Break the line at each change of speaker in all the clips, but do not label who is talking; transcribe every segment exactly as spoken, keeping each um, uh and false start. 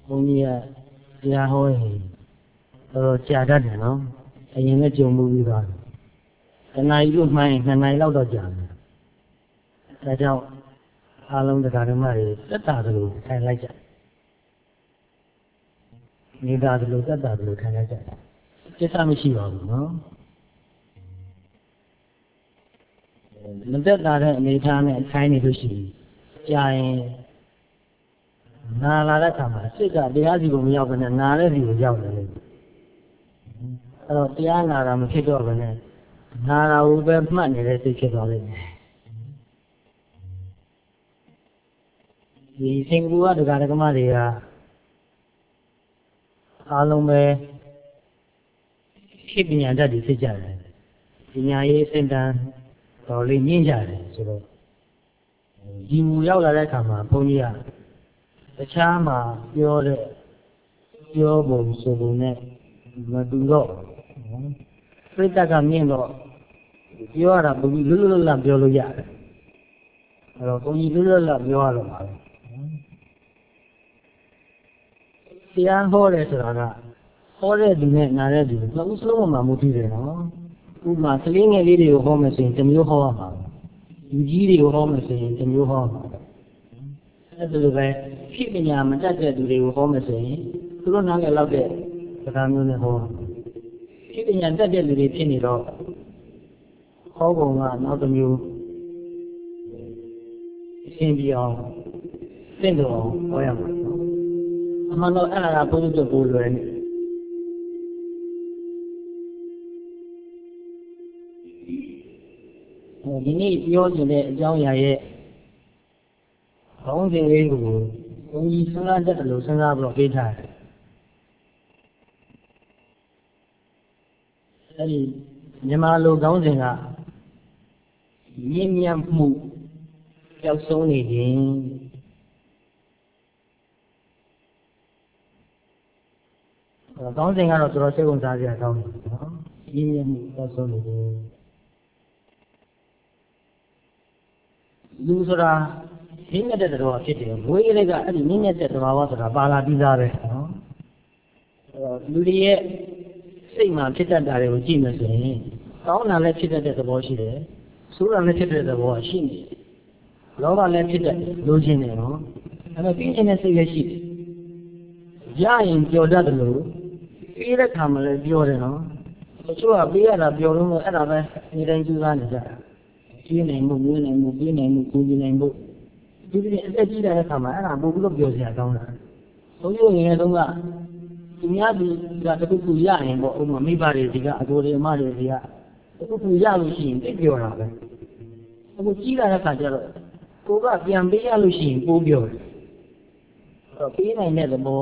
ဘုန်းကြီးကတရားဟောရင်တော့ကြာတတ်တယ်နော်အရင်လည်းကြုံမှုပြီးသွားတယ်တဏှာကြီးတို့မှန်းရင်နှစ်နိုင်လောက်တော့ကြာတယ်ဒါကြောင့်အားလုံးတရားဓမ္မတွေသက်တာသလိုထိုင်လိုက်ကြနေတာသလိုသက်တာသလိုထိုင်လိုက်ကြကိစ္စမရှိပါဘူးနော်မသက်တာတဲ့အနေထားနဲ့ထိုင်နေလို့ရှိရင်ကြာရင်နာလာတဲ့အခါမှာစိတ်ကတရားစီကိုမရောက်ဘဲနဲ့နာတဲ့စီကိုရောက်တယ်လေအဲ့တော့တရားနာတာမဖြစ်တော့ဘဲနဲ့နာတာကိုပဲမှတ်နေတဲ့စိတ်ဖြစ်သွားလိမ့်မယ်ဒီစင်ကာပူကတရားဓမ္မတွေကအားလုံးပဲခေပညာတတ်တွေဖြစ်ကြတယ်ပညာရေးအစဉ်တန်းတော်လေးညှင်းကြတယ်ဆိုတော့ဒီမူရောက်လာတဲ့အခါမှာဘုန်းကြီးကတခြားမှာပြောတဲ့ပြောပုံဆိုပုံနဲ့မတူတော့ပြိတ္တကမြင်တော့ပြောရတာဘုန်းကြီးလွတ်လွတ်လပ်ပြောလို့ရတယ်အဲ့တော့ဘုန်းကြီးလွတ်လွတ်လပ်ပြောရတော့မှာပဲတရားဟောတယ်ဆိုတာကဟောတဲ့သူနဲ့နားတဲ့သူနှစ်ဦးစလုံးမှာမူတည်တယ်နော်ဥပမာကလေးငယ်လေးတွေကိုဟောမယ်ဆိုရင်တစ်မျိုးဟောရမှာလူကြီးတွေကိုဟောမယ်ဆိုရင်တစ်မျိုးဟောရမှာအဲ့ဒါလိုပဲခေပညာမတတ်တဲ့သူတွေကိုဟောမယ်ဆိုရင်သူတို့နားလည်လောက်တဲ့စကားမျိုးနဲ့ဟောခေပညာတတ်တဲ့လူတွေဖြစ်နေတော့ဟောပုံကနောက်တစ်မျိုးအရှင်းပြအောင်သိတော့ဟောရမှာအမှန်တော့အဲ့ဒါကဘုရားကျပိုးလွယ်နေဒီနေ့ပြောချင်တဲ့အကြောင်းအရာရဲ့ခေါင်းစဉ်လေးကိုဘုန်းကြီးစဉ်းစားတတ်တယ်လို့စဉ်းစားပြီးတော့ပေးထားတယ်အဲဒီမြန်မာလိုခေါင်းစဉ်ကမြင့်မြတ်မှုပျောက်ဆုံးနေခြင်းခေါင်းစဉ်ကတော့တော်တော်စိတ်ဝင်စားစရာကောင်းတယ်နော်မြင့်မြတ်မှုပျောက်ဆုံးနေခြင်းလူဆိုတာမြင့်မြတ်တဲ့တော်ဖြစ်တယ်ဘွေးကလေးကအဲ့ဒီမြင့်မြတ်တဲ့တော်ဆိုတာပါလာပြီးသားပဲနော်အဲ့တော့လူတွေရဲ့စိတ်မှာဖြစ်တတ်တာတွေကိုကြည့်မယ်ဆိုရင်ကောင်းတာလည်းဖြစ်တတ်တဲ့သဘောရှိတယ်ဆိုးတာလည်းဖြစ်တဲ့သဘောရှိနေတယ်လောဘလည်းဖြစ်တဲ့လိုချင်တယ်နော်အဲ့တော့ပြီးခြင်းတဲ့စိတ်လည်းရှိတယ်ရရင်ကြော်တတ်တယ်လို့ပြီးတဲ့ခါမှလည်းပြောတယ်နော်တချို့ကပြီးရတာပြောလို့အဲ့ဒါပဲဒီတိုင်းကြိုးစားနေကြတာပြင်းနိုင်မှုမွေးနိုင်မှုပြင်းနိုင်မှုကိုကြီးနိုင်မှုဒီဒီအသက်ကြီးတဲ့အခါမှာအဲ့ဒါပို့ပြီးတော့ပြောစရာကောင်းတာဘုန်းကြီးငယ်တုန်းကသူများသူကတခုခုရရင်ပေါ့ဥပမာမိဘတွေဒီကအကိုတွေအမတွေဒီကတခုခုရလို့ရှိရင်သိပြောတာပဲအခုကြီးလာတဲ့အခါကျတော့ကိုကပြန်ပေးရလို့ရှိရင်ပိုးပြောတယ်အဲ့တော့ပေးနိုင်တဲ့သဘော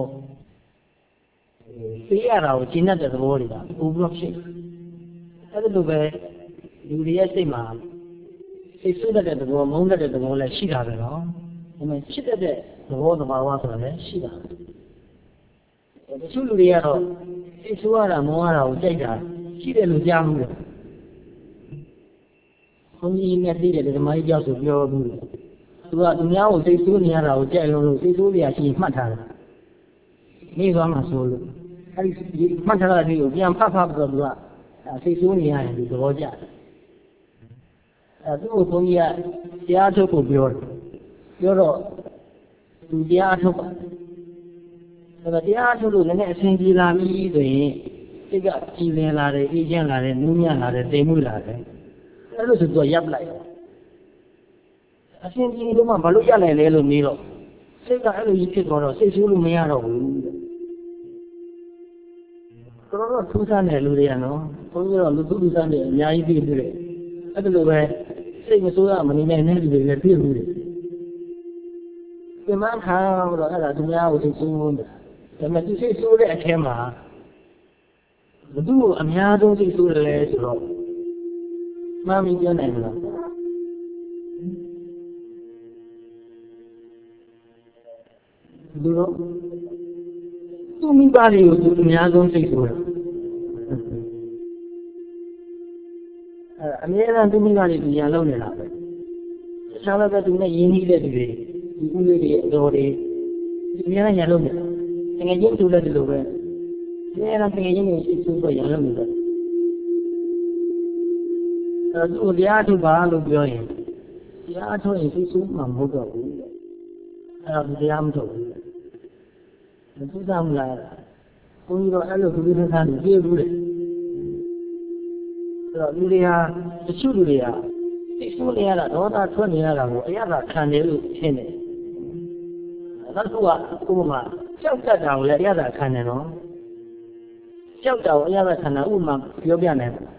ပေးရတာကိုကျင့်တတ်တဲ့သဘောတွေကပိုးပြီးတော့ဖြစ်အဲ့ဒါလိုပဲလူတွေရဲ့စိတ်မှာစိတ်ဆိုးတတ်တဲ့သဘောမုန်းတတ်တဲ့သဘောလည်းရှိတာပဲနော်ဒါပေမဲ့ချစ်တတ်တဲ့သဘောသဘာဝဆိုတာလည်းရှိတာတချို့လူတွေကတော့စိတ်ဆိုးရတာမုန်းရတာကိုကြိုက်တာရှိတယ်လို့ကြားမှုတယ်ဘုန်းကြီးနဲ့သိတယ်ဓမ္မကြီးကြောက်ဆိုပြောဘူးသူကသူများကိုစိတ်ဆိုးနေရတာကိုကြိုက်လို့လို့စိတ်ဆိုးနေရရှိရင်မှတ်ထားတယ်နေသွားမှဆိုလို့အဲဒီမှတ်ထားတာဒီကိုပြန်ဖတ်ဖတ်ပြီးတော့သူကစိတ်ဆိုးနေရရင်ဒီသဘောကျတယ်အဲသူ့ကိုဘုန်းကြီးကတရားထုတ်ဖို့ပြောတယ်ပြောတော့သူတရားထုတ်ပါအဲ့တော့တရားထုတ်လို့လည်းအစဉ်ပြေလာပြီဆိုရင်စိတ်ကကြည်လင်လာတယ်အေးချမ်းလာတယ်နူးညံ့လာတယ်တိမ်မွေ့လာတယ်အဲ့လိုဆိုသူကရပ်လိုက်အစဉ်ပြေလို့မှဘာလို့ရပ်နိုင်လဲလို့မေးတော့စိတ်ကအဲ့လိုကြီးဖြစ်သွားတော့စိတ်ဆိုးလို့မရတော့ဘူးတော်တော်ထူးဆန်းတယ်လူတွေကနော်ဘုန်းကြီးတော့လူသူလူဆန်းတယ်အများကြီးသိတယ်အဲ့ဒါလိုပဲစိတ်မဆိုးရမနေနိုင်တဲ့လူတွေလည်းပြည့်ဘူးတယ်ပြန်မှန်းခါတော့အဲ့ဒါသူများကိုစိတ်ဆိုးတယ်ဒါပေမဲ့သူစိတ်ဆိုးတဲ့အထဲမှာဘသူ့ကိုအများဆုံးစိတ်ဆိုးတယ်လဲဆိုတော့မှန်ပြီးပြောနိုင်မလားလူတော့သူမိဘတွေကိုသူအများဆုံးစိတ်ဆိုးတယ်အမြဲတမ်းသူမိဘတွေသူရန်လုံးနေတာပဲတခြားလည်းပဲသူနဲ့ရင်းနှီးတဲ့သူတွေဒီဦးလေးတွေအတော်တွေဒီအများကြီးရန်လုံးနေတာငယ်ချင်းတူလည်းဒီလိုပဲဒီနေ့တော့ငယ်ချင်းတွေရှိစုဆိုရအောင်လုပ်နေတယ်အဲသူတရားထုတ်ပါလို့ပြောရင်တရားထုတ်ရင်စုစုမှမဟုတ်တော့ဘူးအဲတော့ဒီတရားမထုတ်ဘူးမသူစားမလားဘုန်းကြီးတော့အဲ့လိုဒုတိယခါနေပြေးဘူးလေအဲ့တော့လူတွေဟာတချို့လူတွေကသိဆိုးနေရတာဒေါသထွက်နေရတာကိုအရသာခံတယ်လို့ထင်တယ်နောက်တစ်ခုကဥပမာကြောက်တတ်တာကိုလည်းအရသာခံတယ်နော်ကြောက်တာကိုအရသာခံတာဥပမာပြောပြနိုင်တယ်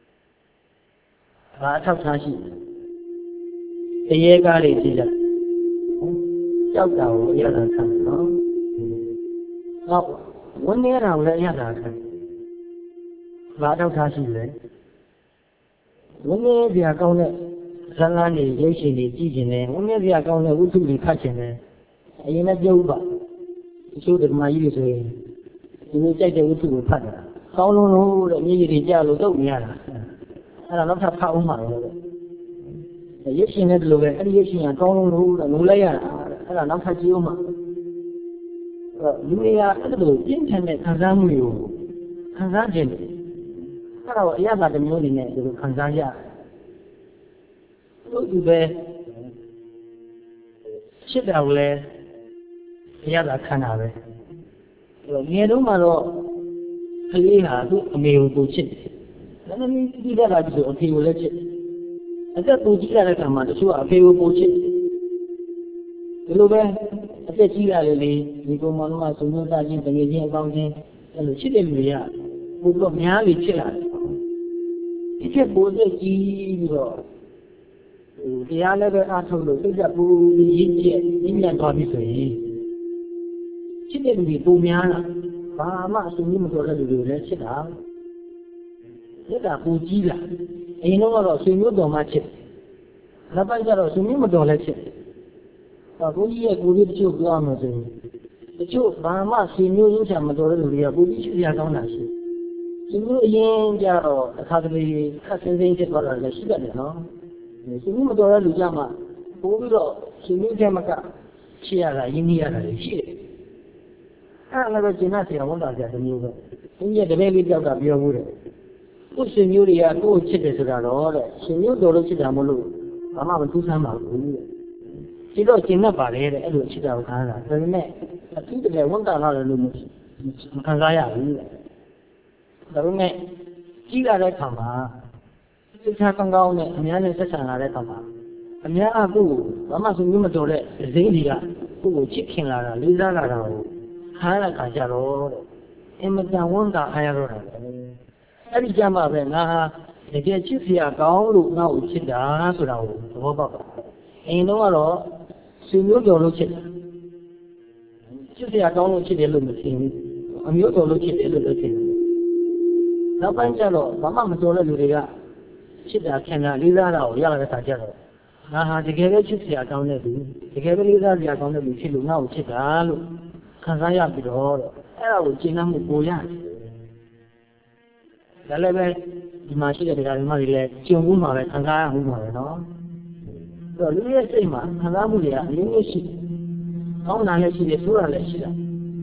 ဘာအထောက်ထားရှိတရေကားလေးကြည့်ကြကြောက်တာကိုအရသာခံတယ်နော်နောက်ဝန်းနေတာကိုလည်းအရသာခံတယ်ဘာအထောက်ထားရှိလဲဝန်းနေစရာကောင်းတဲ့ဇာတ်လမ်းတွေရုပ်ရှင်တွေကြည့်ကျင်တယ်ဝန်းနေစရာကောင်းတဲ့ဝတ္ထုတွေဖတ်ကျင်တယ်အရင်လည်းပြောဥပါတချို့ဓမ္မကြီးတွေဆိုရင်ဒီလိုကြိုက်တဲ့ဝတ္ထုကိုဖတ်တာကောင်းလုံးလို့တဲ့မြေကြီးတွေကြားလို့တုတ်နေရတာအဲ့ဒါတော့ဖတ်ဖတ်အောင်မှာလို့ရုပ်ရှင်နဲ့ဒီလိုပဲအဲ့ဒီရုပ်ရှင်ကကောင်းလုံးလို့တဲ့ငိုလိုက်ရတာအဲ့ဒါနောက်ထပ်ကြည့်အောင်မှာအဲ့တော့လူတွေကအဲ့လိုပြင်းထန်တဲ့ခံစားမှုတွေကိုခံစားခြင်းတယ်အဲ့တော့အရသာတစ်မျိုးအနေနဲ့ဒီလိုခံစားရတယ်တို့ဒီပဲရှစ်တာကိုလည်းအရသာခံတာပဲအဲ့တော့ငယ်တုန်းမှာတော့ကလေးဟာသူ့အမေကိုပူချစ်တယ်ဒါနဲ့ဒီတက်ကဒီလိုအဖေကိုလည်းချစ်တယ်အသက်ပူကြီးလာတဲ့အခါမှာတချို့ကအဖေကိုပူချစ်တယ်ဒီလိုပဲအသက်ကြီးလာလေလေဒီကောင်မလုံးကသုံးလုံးသားချင်းတကယ်ချင်းအကောင်းချင်းအဲ့လိုချစ်တဲ့လူတွေကပို့တော့များပြီးချစ်လာတယ်ဒီချက်ပို့တဲ့ကြီးပြီးတော့တရားလည်းပဲအားထုတ်လို့စိတ်ကပူပြီးရင်းကျက်ရင်းညံ့သွားပြီဆိုရင်ချစ်တဲ့လူတွေပုံများလာဘာမှအဆင်မတော်တဲ့လူတွေလည်းချစ်တာချစ်တာပူကြီးလာအရင်တော့ဆွေမျိုးတော်မှချစ်နောက်ပိုင်းကျတော့ဆွေမျိုးမတော်လည်းချစ်ဟောဘုန်းကြီးရဲ့ကိုယ်လေးတချို့ပြောမှဆိုရင်တချို့ဘာမှဆွေမျိုးရင်းချမတော်တဲ့လူတွေကကိုယ်ကြီးချစ်ရကောင်းတာရှိဆွေမျိုးအရင်ကျတော့အခါတလေခက်စင်းစင်းဖြစ်သွားတာလည်းရှိတတ်တယ်နော်ဆွေမျိုးမတော်တဲ့လူကြမှာပို့ပြီးတော့ဆွေမျိုးချက်မကချစ်ရတာရင်းနှီးရတာလည်းရှိတယ်အဲ့ဒါလည်းကျင်နာဆရာဝန်တော်ဆရာတမျိုးပဲဘုန်းကြီးတပည့်လေးတယောက်ကပြောဘူးတယ်ကိုယ်ဆွေမျိုးတွေကကိုယ်ချစ်တယ်ဆိုတာတော့တဲ့ဆွေမျိုးတော်လို့ချစ်တာမလို့ဘာမှမထူးဆန်းပါဘူးတဲ့ဒီတော့ကျင်တ်ပါလေတဲ့အဲ့လိုချစ်တာကိုခံရတာဒါပေမဲ့အထူးတကယ်ဝန်တာလာတယ်လို့မခံစားရဘူးတဲ့ဒါပေမဲ့ကြီးလာတဲ့ခါမှာစိတ်ထားကောင်းကောင်းနဲ့အများနဲ့ဆက်ဆံလာတဲ့ခါမှာအများအကူဘာမှဆွေမျိုးမတော်တဲ့ဈေးတွေကကိုယ့်ကိုချစ်ခင်လာတာလေးစားလာတာကိုခံရတဲ့ခါကျတော့တဲ့အင်မတန်ဝန်တာအားရတော့တာအဲ့ဒီကြမှာပဲငါဟာတကယ်ချစ်စရာကောင်းလို့ငါ့ကိုချစ်တာဆိုတာကိုသဘောပေါက်ပါအရင်တော့ကတော့ဆွေမျိုးတော်လို့ချစ်တာချစ်စရာကောင်းလို့ချစ်တယ်လို့မထင်ဘူးအမျိုးတော်လို့ချစ်တယ်လို့လည်းထင်တယ်နောက်ပိုင်းကျတော့ဘာမှမတော်တဲ့လူတွေကချစ်တာခင်တာလေးစားတာကိုရလာတဲ့ခါကျတော့ငါဟာတကယ်ပဲချစ်စရာကောင်းတဲ့လူတကယ်ပဲလေးစားစရာကောင်းတဲ့လူဖြစ်လို့ငါ့ကိုချစ်တာလို့ခံစားရပြီးတော့အဲ့ဒါကိုကျင့်နှံ့မှုပိုရတယ်ဒါလည်းပဲဒီမှာရှိတဲ့တရားတွေမှလည်းကျုံမှုမှာပဲခံစားရမှုမှာပဲနော်အဲ့တော့လူရဲ့စိတ်မှာခံစားမှုတွေကအမျိုးမျိုးရှိတယ်ကောင်းတာလည်းရှိတယ်ဆိုးတာလည်းရှိတယ်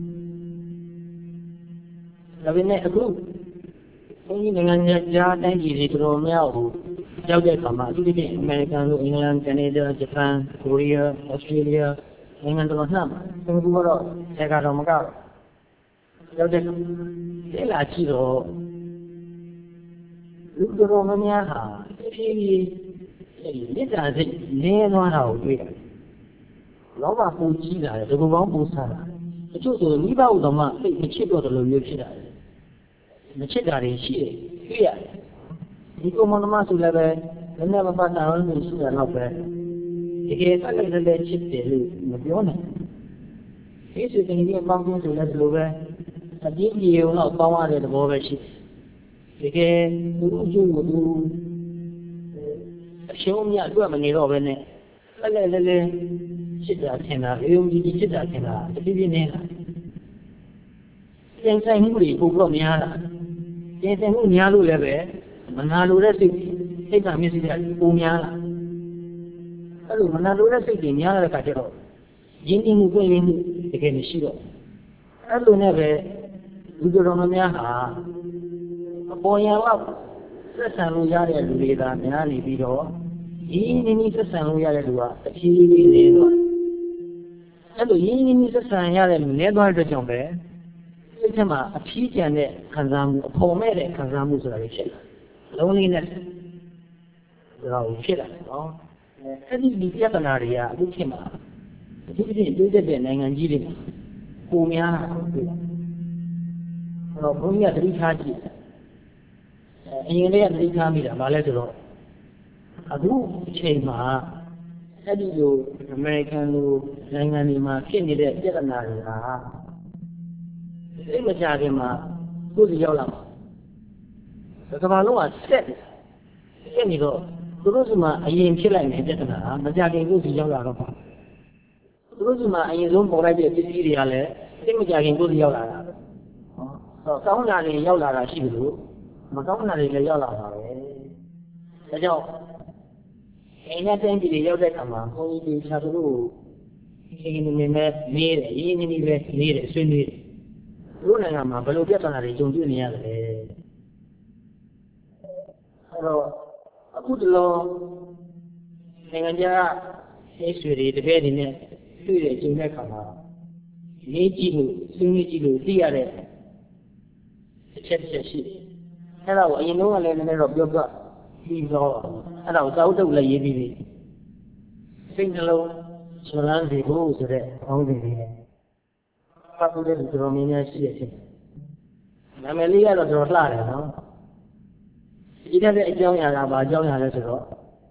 ဒါပေမဲ့အခုဘုန်းကြီးနိုင်ငံခြားတိုင်းပြည်တွေတော်များကိုရောက်တဲ့အခါမှာအထူးသဖြင့်အမေရိကန်တို့အင်္ဂလန်ကနေဒါဂျပန်ကိုရီးယားဩစတြေးလျနိုင်ငံတော်နှံ့သူတို့ကတော့ဇေကာတော်မကတော့ရောက်တဲ့လေ့လာကြည့်တော့လူတော်များများဟာဖြည်းဖြည်းအဲဒီမေတ္တာစိတ်နည်းသွားတာကိုတွေ့တယ်လောဘပူကြီးလာတယ်ဒီကုပေါင်းပူဆန်းလာတချို့ဆိုမိဘဥဒ္ဓမစိတ်မချစ်တော့တယ်လို့မျိုးဖြစ်တာလေမချစ်တာတွေရှိတယ်တွေ့ရတယ်ဒီကုမန္တမဆိုလည်းပဲလည်းလည်းမပတ်တာလို့ရှိတာတော့ပဲတကယ်ဆက်လက်လည်းချစ်တယ်လို့မပြောနိုင်ဒီစိတ်ကလေးပေါင်းပြဆိုလည်းဒီလိုပဲအပြည့်အစုံတော့ပေါင်းရတဲ့သဘောပဲရှိတယ်တကယ်သူ့အကျိုးကိုသူအရှုံးမြတ်အတွက်မနေတော့ပဲနဲ့ဆက်လက်လည်းချစ်တာထင်တာအေယုံကြီးချစ်တာထင်တာတပြည့်ပြည့်နေတာသင်ဆိုင်မှုတွေပို့တော့များတာသင်ဆိုင်မှုများလို့လည်းပဲမနာလိုတဲ့စိတ်စိတ်ကမျက်စိကပုံများလာအဲ့လိုမနာလိုတဲ့စိတ်တွေများလာတဲ့အခါကျတော့ရင်းနှီးမှုပြည့်ရင်းမှုတကယ်မရှိတော့အဲ့လိုနဲ့ပဲလူတော်များဟာအပေါ်ယံလောက်ဆက်ဆံလို့ရတဲ့လူတွေသာများနေပြီးတော့ရင်းရင်းနှီးနှီးဆက်ဆံလို့ရတဲ့လူကအဖြည်းဖြည်းနေတော့အဲ့လိုရင်းရင်းနှီးနှီးဆက်ဆံရတဲ့လူနည်းသွားတဲ့ကြောင့်ပဲစိတ်ထဲမှာအဖြည်းကျန်တဲ့ခံစားမှုအဖော်မဲ့တဲ့ခံစားမှုဆိုတာတွေဖြစ်လာလုံးလေးနဲ့ဒါကိုဖြစ်လာတယ်နော်အဲ့ဒီဒီပြဿနာတွေကအခုခေတ်မှာအထူးသဖြင့်တိုးတက်တဲ့နိုင်ငံကြီးတွေပုံများတွေ့တော့ဘုန်းကြီးကသတိထားကြည့်အရင်လေးကသတိထားမိတာဘာလဲဆိုတော့အခုအချိန်မှာအဲ့ဒီလိုအမေရိကန်လိုနိုင်ငံတွေမှာဖြစ်နေတဲ့ပြဿနာတွေကစိတ်မချခင်မှာကိုယ်စီရောက်လာကမ္ဘာလုံးကဆက်ဆက်နေတော့သူတို့ကမှအရင်ဖြစ်လိုက်တဲ့ပြဿနာမကြခင်ကိုယ်စီရောက်လာတော့ပါသူတို့ကမှအရင်ဆုံးပေါ်လိုက်တဲ့ပစ္စည်းတွေကလည်းစိတ်မကြခင်ကိုယ်စီရောက်လာတာဟောကောင်းတာတွေရောက်လာတာရှိတယ်လို့မကောင်းတာတွေလည်းရောက်လာတာပဲဒါကြောင့်အိမ်နဲ့တိုင်းပြည်တွေရောက်တဲ့အခါမှာဘုန်းကြီးတွေခြားသူတို့ကိုအင်းနေနေနဲ့နေတယ်အင်းနေနေပဲနေတယ်ဆွေးနွေးတယ်သူတို့နိုင်ငံမှာဘယ်လိုပြဿနာတွေကြုံတွေ့နေရသလဲအဲ့တော့အခုတလောနိုင်ငံခြားအိဆွေတွေတကယ်ဒီနဲ့တွေ့တဲ့ကြုံတဲ့အခါမှာရေးကြည့်လို့ဆွေးနွေးကြည့်လို့သိရတဲ့အချက်တစ်ချက်ရှိတယ်အဲ့ဒါကိုအရင်ကလည်းနည်းနည်းတော့ပြောပြပြီးတော့အဲ့ဒါကိုသာဝတ္ထုလည်းရေးပြီးပြီစိတ်နှလုံးချွန်လန်းစီဖို့ဆိုတဲ့အောင်းစဉ်လေးနဲ့ဖတ်ဖို့လည်းတော်တော်များများရှိရခြင်းနာမည်လေးကတော့တော်တော်လှတယ်နော်ဒီတက်တဲ့အကြောင်းအရာကဘာအကြောင်းအရာလဲဆိုတော့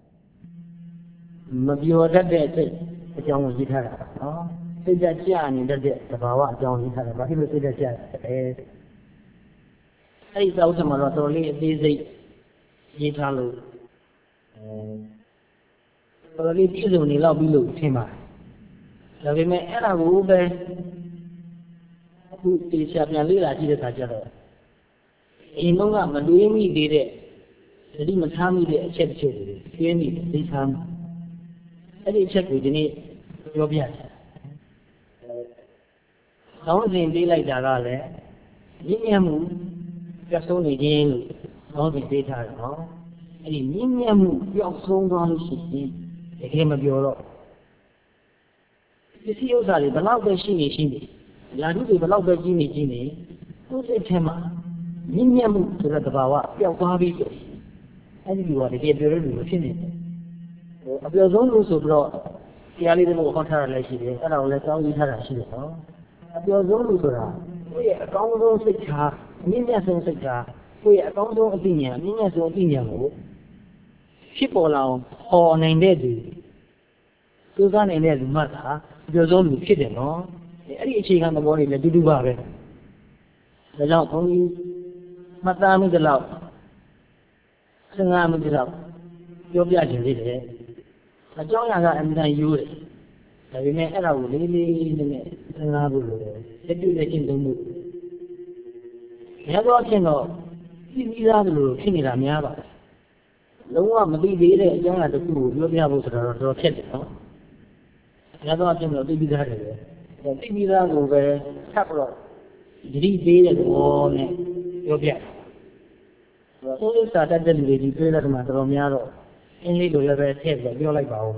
မပြောတတ်တဲ့စိတ်အကြောင်းကိုရေးထားတာနော်စိတ်ကြကြနေတတ်တဲ့သဘာဝအကြောင်းရေးထားတယ်ဘာဖြစ်လို့စိတ်ကြကြလဲအဲ့ဒီသာဝတ္ထုမှာတော့တော်တော်လေးအသေးစိတ်ရေးထားလို့အဲတော်တော်လေးပြည့်စုံနေလောက်ပြီလို့ထင်ပါတယ်ဒါပေမဲ့အဲ့ဒါကိုပဲအခုတေချာပြန်လေ့လာကြည့်တဲ့အခါကျတော့အိမ်လုံးကမတွေးမိသေးတဲ့သတိမထားမိတဲ့အချက်တစ်ချက်တွေသိနေတယ်သိထားမှာအဲ့ဒီအချက်ကိုဒီနေ့ပြောပြတယ်။ကောင်းစဉ်ပေးလိုက်တာကလည်းမြင့်မြတ်မှုပျောက်ဆုံးနေခြင်းလို့ကောင်းစဉ်ပေးထားတယ်နော်။အဲ့ဒီမြင့်မြတ်မှုပျောက်ဆုံးသွားလို့ရှိရင်တကယ်မပြောတော့ပစ္စည်းဥစ္စာတွေဘလောက်ပဲရှိနေရှိနေလာထုတွေဘလောက်ပဲကြီးနေကြီးနေသူ့စိတ်ထဲမှာမြင့်မြတ်မှုဆိုတဲ့သဘာဝပျောက်သွားပြီဆိုအဲ့ဒီလိုကတကယ်ပြောရလို့ဖြစ်နေတယ်ဟိုအပျော်ဆုံးလို့ဆိုပြီးတော့တရားလေးတွေကိုဟောထားတာလည်းရှိတယ်အဲ့ဒါကိုလည်းကောင်းကြီးထားတာရှိတယ်နော်အပျော်ဆုံးလို့ဆိုတာကိုယ့်ရဲ့အကောင်းဆုံးစိတ်ထားမြင့်မြတ်ဆုံးစိတ်ထားကိုယ့်ရဲ့အကောင်းဆုံးအသိဉာဏ်မြင့်မြတ်ဆုံးအသိဉာဏ်ကိုဖြစ်ပေါ်လာအောင်ဟောနိုင်တဲ့သူသူစားနိုင်တဲ့လူမှသာအပျော်ဆုံးလူဖြစ်တယ်နော်အဲ့ဒီအခြေခံသဘောတွေလည်းတူတူပါပဲဒါကြောင့်ဘုန်းကြီးမှတ်သားမိသလောက်ဆင်ငါမိသလောက်ပြောပြခြင်းလေးတယ်အကြောင်းအရာကအမှန်တန်ယူတယ်ဒါပေမဲ့အဲ့ဒါကိုလေးလေးနဲ့နဲ့ဆင်ငါဖို့လိုတယ်လက်တွေ့လက်ချင်းသုံးမှုများသောအားဖြင့်တော့သိပြီးသားလို့ဖြစ်နေတာများပါတယ်လုံးဝမသိသေးတဲ့အကြောင်းအရာတစ်ခုကိုပြောပြဖို့ဆိုတော့တော်တော်ဖြစ်တယ်နော်များသောအားဖြင့်တော့သိပြီးသားတယ်ပဲသိပြီးသားကိုပဲထပ်ပြီးတော့ဒီဒီပေးတဲ့ဘောနဲ့ပြောပြတယ်အင်္ဂလိပ်စာတတ်တဲ့လူတွေဒီပြောတဲ့မှာတော်တော်များတော့အင်္ဂလိပ်လိုလည်းပဲထည့်ပြီးပြောလိုက်ပါဦး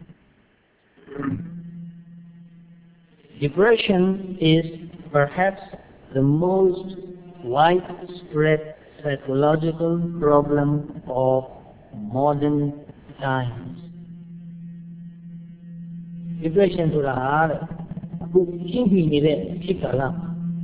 Depression is perhaps the most widespread psychological problem of modern times. Depression ဆိုတာအခုရှင်းပြနေတဲ့ဖြစ်တာလား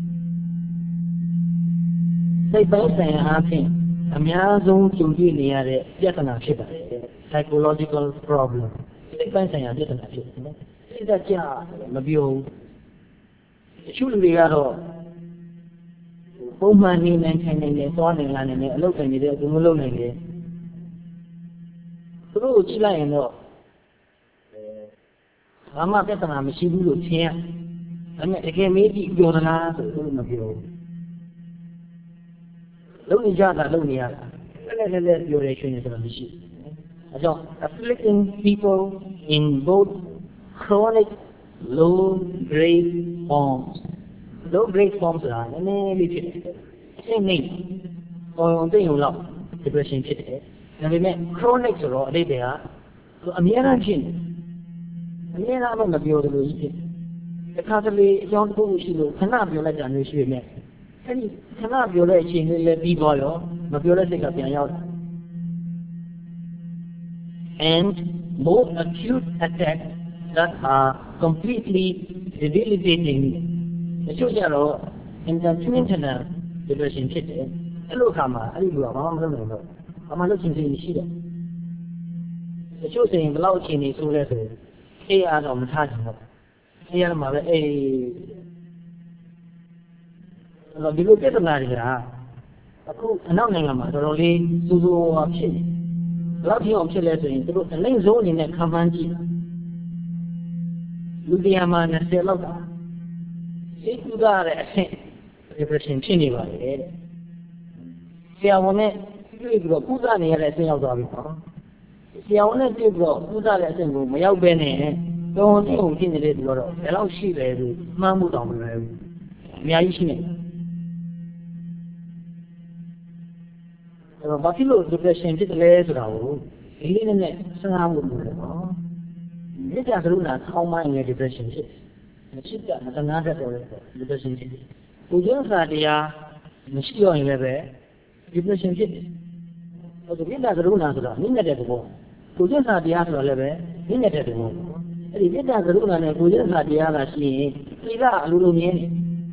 စိတ်ပိုင်းဆိုင်ရာအဖြစ်အများဆုံးကြုံတွေ့နေရတဲ့ပြဿနာဖြစ်ပါတယ် psychological problem စိတ်ပိုင်းဆိုင်ရာပြဿနာဖြစ်တယ်နော်စိတ်ဓာတ်ကြမပြောဘူးတချို့လူတွေကတော့ပုံမှန်နေနိုင်ထိုင်နိုင်တယ်သွားနေလာနေတယ်အလုပ်တိုင်နေတယ်သူမလုပ်နိုင်တယ်သူတို့ကိုကြည့်လိုက်ရင်တော့ဘာမှပြဿနာမရှိဘူးလို့ထင်ရဒါပေမဲ့တကယ်မေးကြည့်ပြောသလားဆိုတော့မပြောဘူးလုံးနေကြတာလုံးနေရတာလည်းလည်းလည်းပြောရရှင်နေဆိုတာမရှိဘူးအဲကြောင့် afflicting people in both chronic low grade forms low grade form ဆိုတာနည်းနည်းလေးဖြစ်တယ်အဆင့်နှိမ့်ပေါ်အောင်သိအောင်လောက် depression ဖြစ်တယ်ဒါပေမဲ့ chronic ဆိုတော့အတိတ်တွေကသူအများအားဖြင့်အများအားမပြောသလိုကြီးဖြစ်တခါတလေအကြောင်းတစ်ခုရှိလို့ခဏပြောလိုက်တာမျိုးရှိပေမဲ့အဲ့ဒီခဏပြောတဲ့အချိန်လေးလည်းပြီးသွားရောမပြောတဲ့စိတ်ကပြန်ရောက် and more acute attacks that are completely debilitating တချို့ကျတော့ intermittent depression ဖြစ်တယ်အဲ့လိုအခါမှာအဲ့ဒီလူကဘာမှမလုပ်နိုင်တော့ဘာမှလုပ်ချင်စိတ်မရှိတော့တချို့ဆိုရင်ဘယ်လောက်အချိန်နေဆိုလဲဆိုရင်အေးအားတော့မထားချင်တော့အေးအားမှာပဲအေးအဲ့တော့ဒီလိုပြဿနာတွေကအခုအနောက်နိုင်ငံမှာတော်တော်လေးစူးစူးဝါဖြစ်နေဘယ်လောက်ထိအောင်ဖြစ်လဲဆိုရင်သူတို့အလိမ့်ဆုံးအနေနဲ့ခံမှန်းကြည့်လူတရားမှာ၂၀လောက်တာစိတ်ကူးတာတဲ့အဆင့် depression ဖြစ်နေပါလေတဲ့ဆရာဝန်နဲ့တွေ့ပြီးတော့ကုသနေရတဲ့အဆင့်ရောက်သွားပြီပေါ့ဆရာဝန်နဲ့တွေ့ပြီးတော့ကုသတဲ့အဆင့်ကိုမရောက်ဘဲနဲ့တော်တော်လေးဖြစ်နေတဲ့သူတော့ဘယ်လောက်ရှိလဲလို့မှန်းမှုတောင်မလွယ်ဘူးအများကြီးရှိနေအဲ့တော့ဘာဖြစ်လို့ depression ဖြစ်တယ်လဲဆိုတာကိုဒီလေးနဲ့စဉ်းစားဖို့လိုတယ်ပေါ့ဒီကြကရုဏာခေါင်းမိုင်းနဲ့ depression ဖြစ်မရှိတာမတနာတတ်တော့လေ depression ဖြစ်တယ်ကိုကျန်းစာတရားမရှိတော့ရင်လည်းပဲ depression ဖြစ်တယ်ဟိုဒီကြကရုဏာဆိုတာနိမ့်တဲ့ဘောကိုကျန်းစာတရားဆိုတာလည်းပဲနိမ့်တဲ့ဘောအဲ့ဒီကြကရုဏာနဲ့ကိုကျန်းစာတရားကရှိရင်ဒီကအလိုလိုမြင်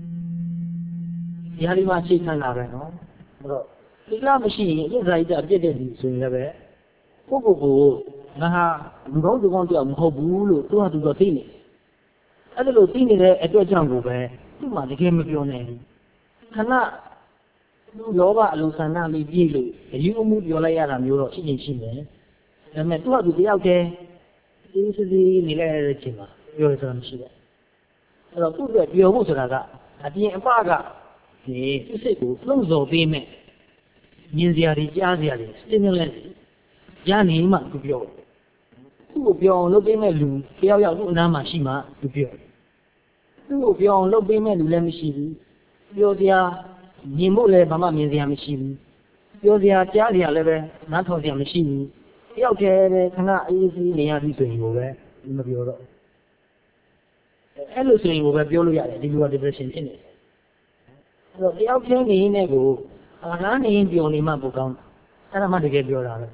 နေဒီဟာဒီမှာချိန်ခံတာပဲနော်အဲ့တော့ဒီလားမရှိရင်အစ္စာရိတပြည့်တဲ့လူဆိုရင်လည်းပဲကိုကိုကိုငါဟာလူကောင်းလူကောင်းတရားမဟုတ်ဘူးလို့သူကသူတော့သိနေအဲ့ဒါလို့သိနေတဲ့အတွက်ကြောင့်ကိုပဲသူ့မှာတကယ်မပြောနိုင်ဘူးခဏလူယောဂအလုံးဆန္ဒလေးပြည့်လို့အယူအမှုပြောလိုက်ရတာမျိုးတော့ရှိရင်ရှိမယ်ဒါပေမဲ့သူကသူတယောက်တည်းဒီစစီနေလိုက်တဲ့အချိန်မှာပြောရဆိုတာမရှိဘူးအဲ့တော့သူ့အတွက်ပြောဖို့ဆိုတာကအပြင်အပကဒီသူ့စိတ်ကိုလှုပ်ဆော်ပေးမယ်မြင်စရာတွေကြားစရာတွေ stimulus ရနေမှသူပြောသူ့ကိုပြောအောင်လုပ်ပေးမဲ့လူတယောက်ယောက်သူ့အနားမှာရှိမှသူပြောသူ့ကိုပြောအောင်လုပ်ပေးမဲ့လူလည်းမရှိဘူးပြောစရာမြင်ဖို့လည်းဘာမှမြင်စရာမရှိဘူးပြောစရာကြားစရာလည်းပဲနားထောင်စရာမရှိဘူးတယောက်တည်းပဲခဏအေးအေးနေရပြီဆိုရင်ကိုပဲမပြောတော့အဲ့လိုဆိုရင်ကိုပဲပြောလို့ရတယ်ဒီလို depression ဖြစ်နေတယ်အဲ့တော့တယောက်ချင်းနေနေကိုအာနာနေရင်ပြောနေမှပိုကောင်းအဲ့ဒါမှတကယ်ပြောတာပဲ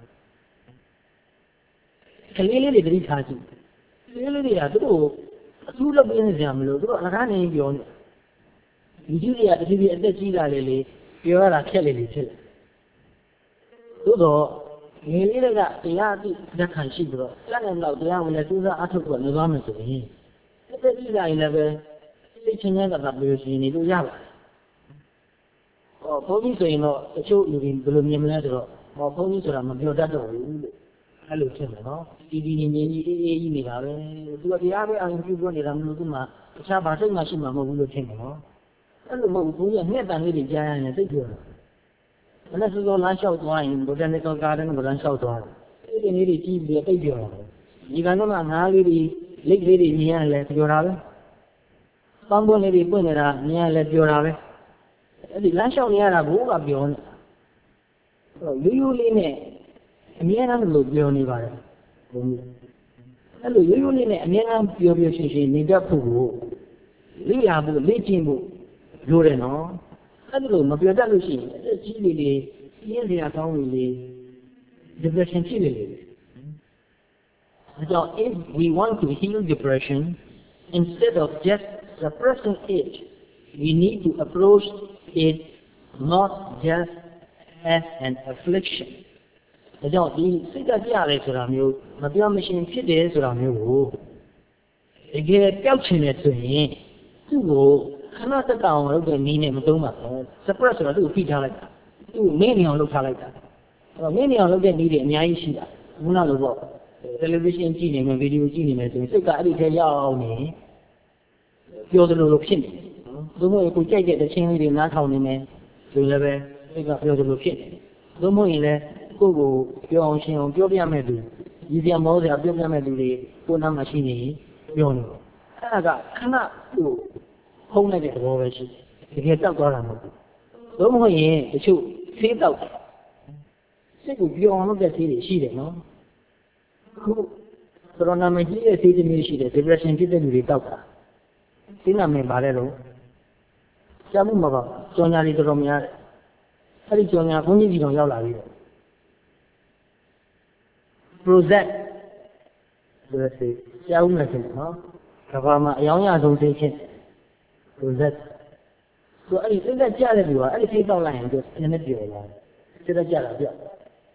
ကလေးလေးတွေတတိထားကြည့်ကလေးလေးတွေကသူတို့အထူးလုပ်ပေးနေကြမလို့သူတို့အကားနေပြောနေလူကြီးတွေကတတိပြအသက်ကြီးလာလေလေပြောရတာခက်လေလေဖြစ်တယ်သို့တော့ငယ်လေးတွေကတရားအသိလက်ခံရှိပြီးတော့လက်နဲ့တော့တရားဝင်လည်းစူးစမ်းအထောက်အကူလုပ်သွားမယ်ဆိုရင်အသက်ကြီးလာရင်လည်းပဲသိချင်းချင်းကသာပြောရှင်နေလို့ရပါတယ်ဟောဘုန်းကြီးဆိုရင်တော့တချို့လူတွေဘယ်လိုမြင်မလဲဆိုတော့ဟောဘုန်းကြီးဆိုတာမပြောတတ်တော့ဘူးလို့အဲ့လိုဖြစ်မယ်နော်ဒီဒီငင်းငင်းကြီးအေးအေးကြီးနေတာပဲသူကတရားပဲအောင်ပြုပြောနေတာမလို့သူမှတခြားဘာစိတ်မှရှိမှာမဟုတ်ဘူးလို့ထင်တယ်နော်အဲ့လိုမဟုတ်ဘူးဘုန်းကြီးကငှက်တန်လေးတွေကြားရရင်သိပြောတယ်ဘယ်နဲ့စောစောလမ်းလျှောက်သွားရင် botanical garden ကိုလမ်းလျှောက်သွားတယ်အဲ့ဒီလေးတွေကြီးပြီးသိပြောတယ်ဒီကံတော့ငါးလေးတွေလိတ်လေးတွေမြင်ရတယ်လဲပြောတာပဲပေါင်းပွင့်လေးတွေပွင့်နေတာမြင်ရလဲပြောတာပဲအဲ့ဒီလမ်းလျှောက်နေရတာဘိုးကပြောနေရိုးရိုးလေးနဲ့အမြဲတမ်းလို့ပြောနေပါတယ်ဘုန်းကြီးအဲ့လိုရိုးရိုးလေးနဲ့အမြဲတမ်းပြောပြောရှင်းရှင်းနေတတ်ဖို့ကိုလေ့လာဖို့လေ့ကျင့်ဖို့လိုတယ်နော်အဲ့ဒီလိုမပြောတတ်လို့ရှိရင်အကြီးလေးလေးပြင်းစရာကောင်းလေးလေး depression ဖြစ်နေလေSo if we want to heal depression instead of just suppressing it we need to approach it not just as an affliction ဒါကြောင့်ဒီစိတ်ကပြရတယ်ဆိုတာမျိုးမပြောမရှင်းဖြစ်တယ်ဆိုတာမျိုးကိုတကယ်ပျောက်ချင်တယ်ဆိုရင်သူ့ကိုခဏတက်တောင်လုပ်တဲ့နည်းနဲ့မသုံးပါဘူး suppress ဆိုတာသူ့ကိုဖိထားလိုက်တာသူ့ကိုမင်းနေအောင်လုပ်ထားလိုက်တာအဲ့တော့မင်းနေအောင်လုပ်တဲ့နည်းတွေအများကြီးရှိတာခုနလိုပေါ့ television ကြည့်နေမယ်ဗီဒီယိုကြည့်နေမယ်ဆိုရင်စိတ်ကအဲ့ဒီထဲရောက်အောင်နေပြောသလိုလိုဖြစ်နေသို့မဟုတ်ကိုကြိုက်တဲ့တခြင်းလေးတွေနားထောင်နေမယ်ဆိုလည်းပဲစိတ်ကပြောသလိုဖြစ်နေသို့မဟုတ်ရင်လည်းကိုယ့်ကိုပြောအောင်ရှင်းအောင်ပြောပြမယ်သူရည်စရာမောစရာပြောပြမယ်သူတွေကိုယ်နားမှာရှိနေရင်ပြောနေအဲ့ဒါကခဏကိုဖုံးလိုက်တဲ့သဘောပဲရှိတယ်တကယ်တောက်သွားတာမဟုတ်ဘူးလို့မဟုတ်ရင်တချို့ဆေးတောက်တယ်စိတ်ကိုပြောင်းလို့တဲ့ဆေးတွေရှိတယ်နော်ခုကိုရိုနာမကြီးရဲ့ဆေးတွေမျိုးရှိတယ် depression ဖြစ်တဲ့လူတွေတောက်တာဆေးနာမည်ပါလဲလို့ကြားမှုမှာပါကြော်ညာတွေတော်တော်များတယ်အဲ့ဒီကြော်ညာဘုန်းကြီးကြီးတော်ရောက်လာပြီ Prozac ဆိုတဲ့ဆေးကြားဦးမယ်ဆိုနော်ကဘာမှာအယောင်ရဆုံးဆေးဖြစ် Prozac ဆိုအဲ့ဒီစိတ်သက်ကြတဲ့လူကအဲ့ဒီဆေးတောက်လိုက်ရင်သူနည်းနည်းပြေလာတယ်စိတ်သက်ကြတာပြောက်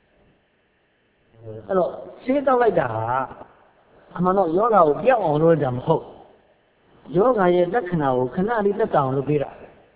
အဲ့တော့ဆေးတောက်လိုက်တာအမှန်တော့ယောဂါကိုပြောက်အောင်လုပ်တာမဟုတ်ယောဂါရဲ့လက္ခဏာကိုခဏလေးသက်သာအောင်လုပ်ပေးတာ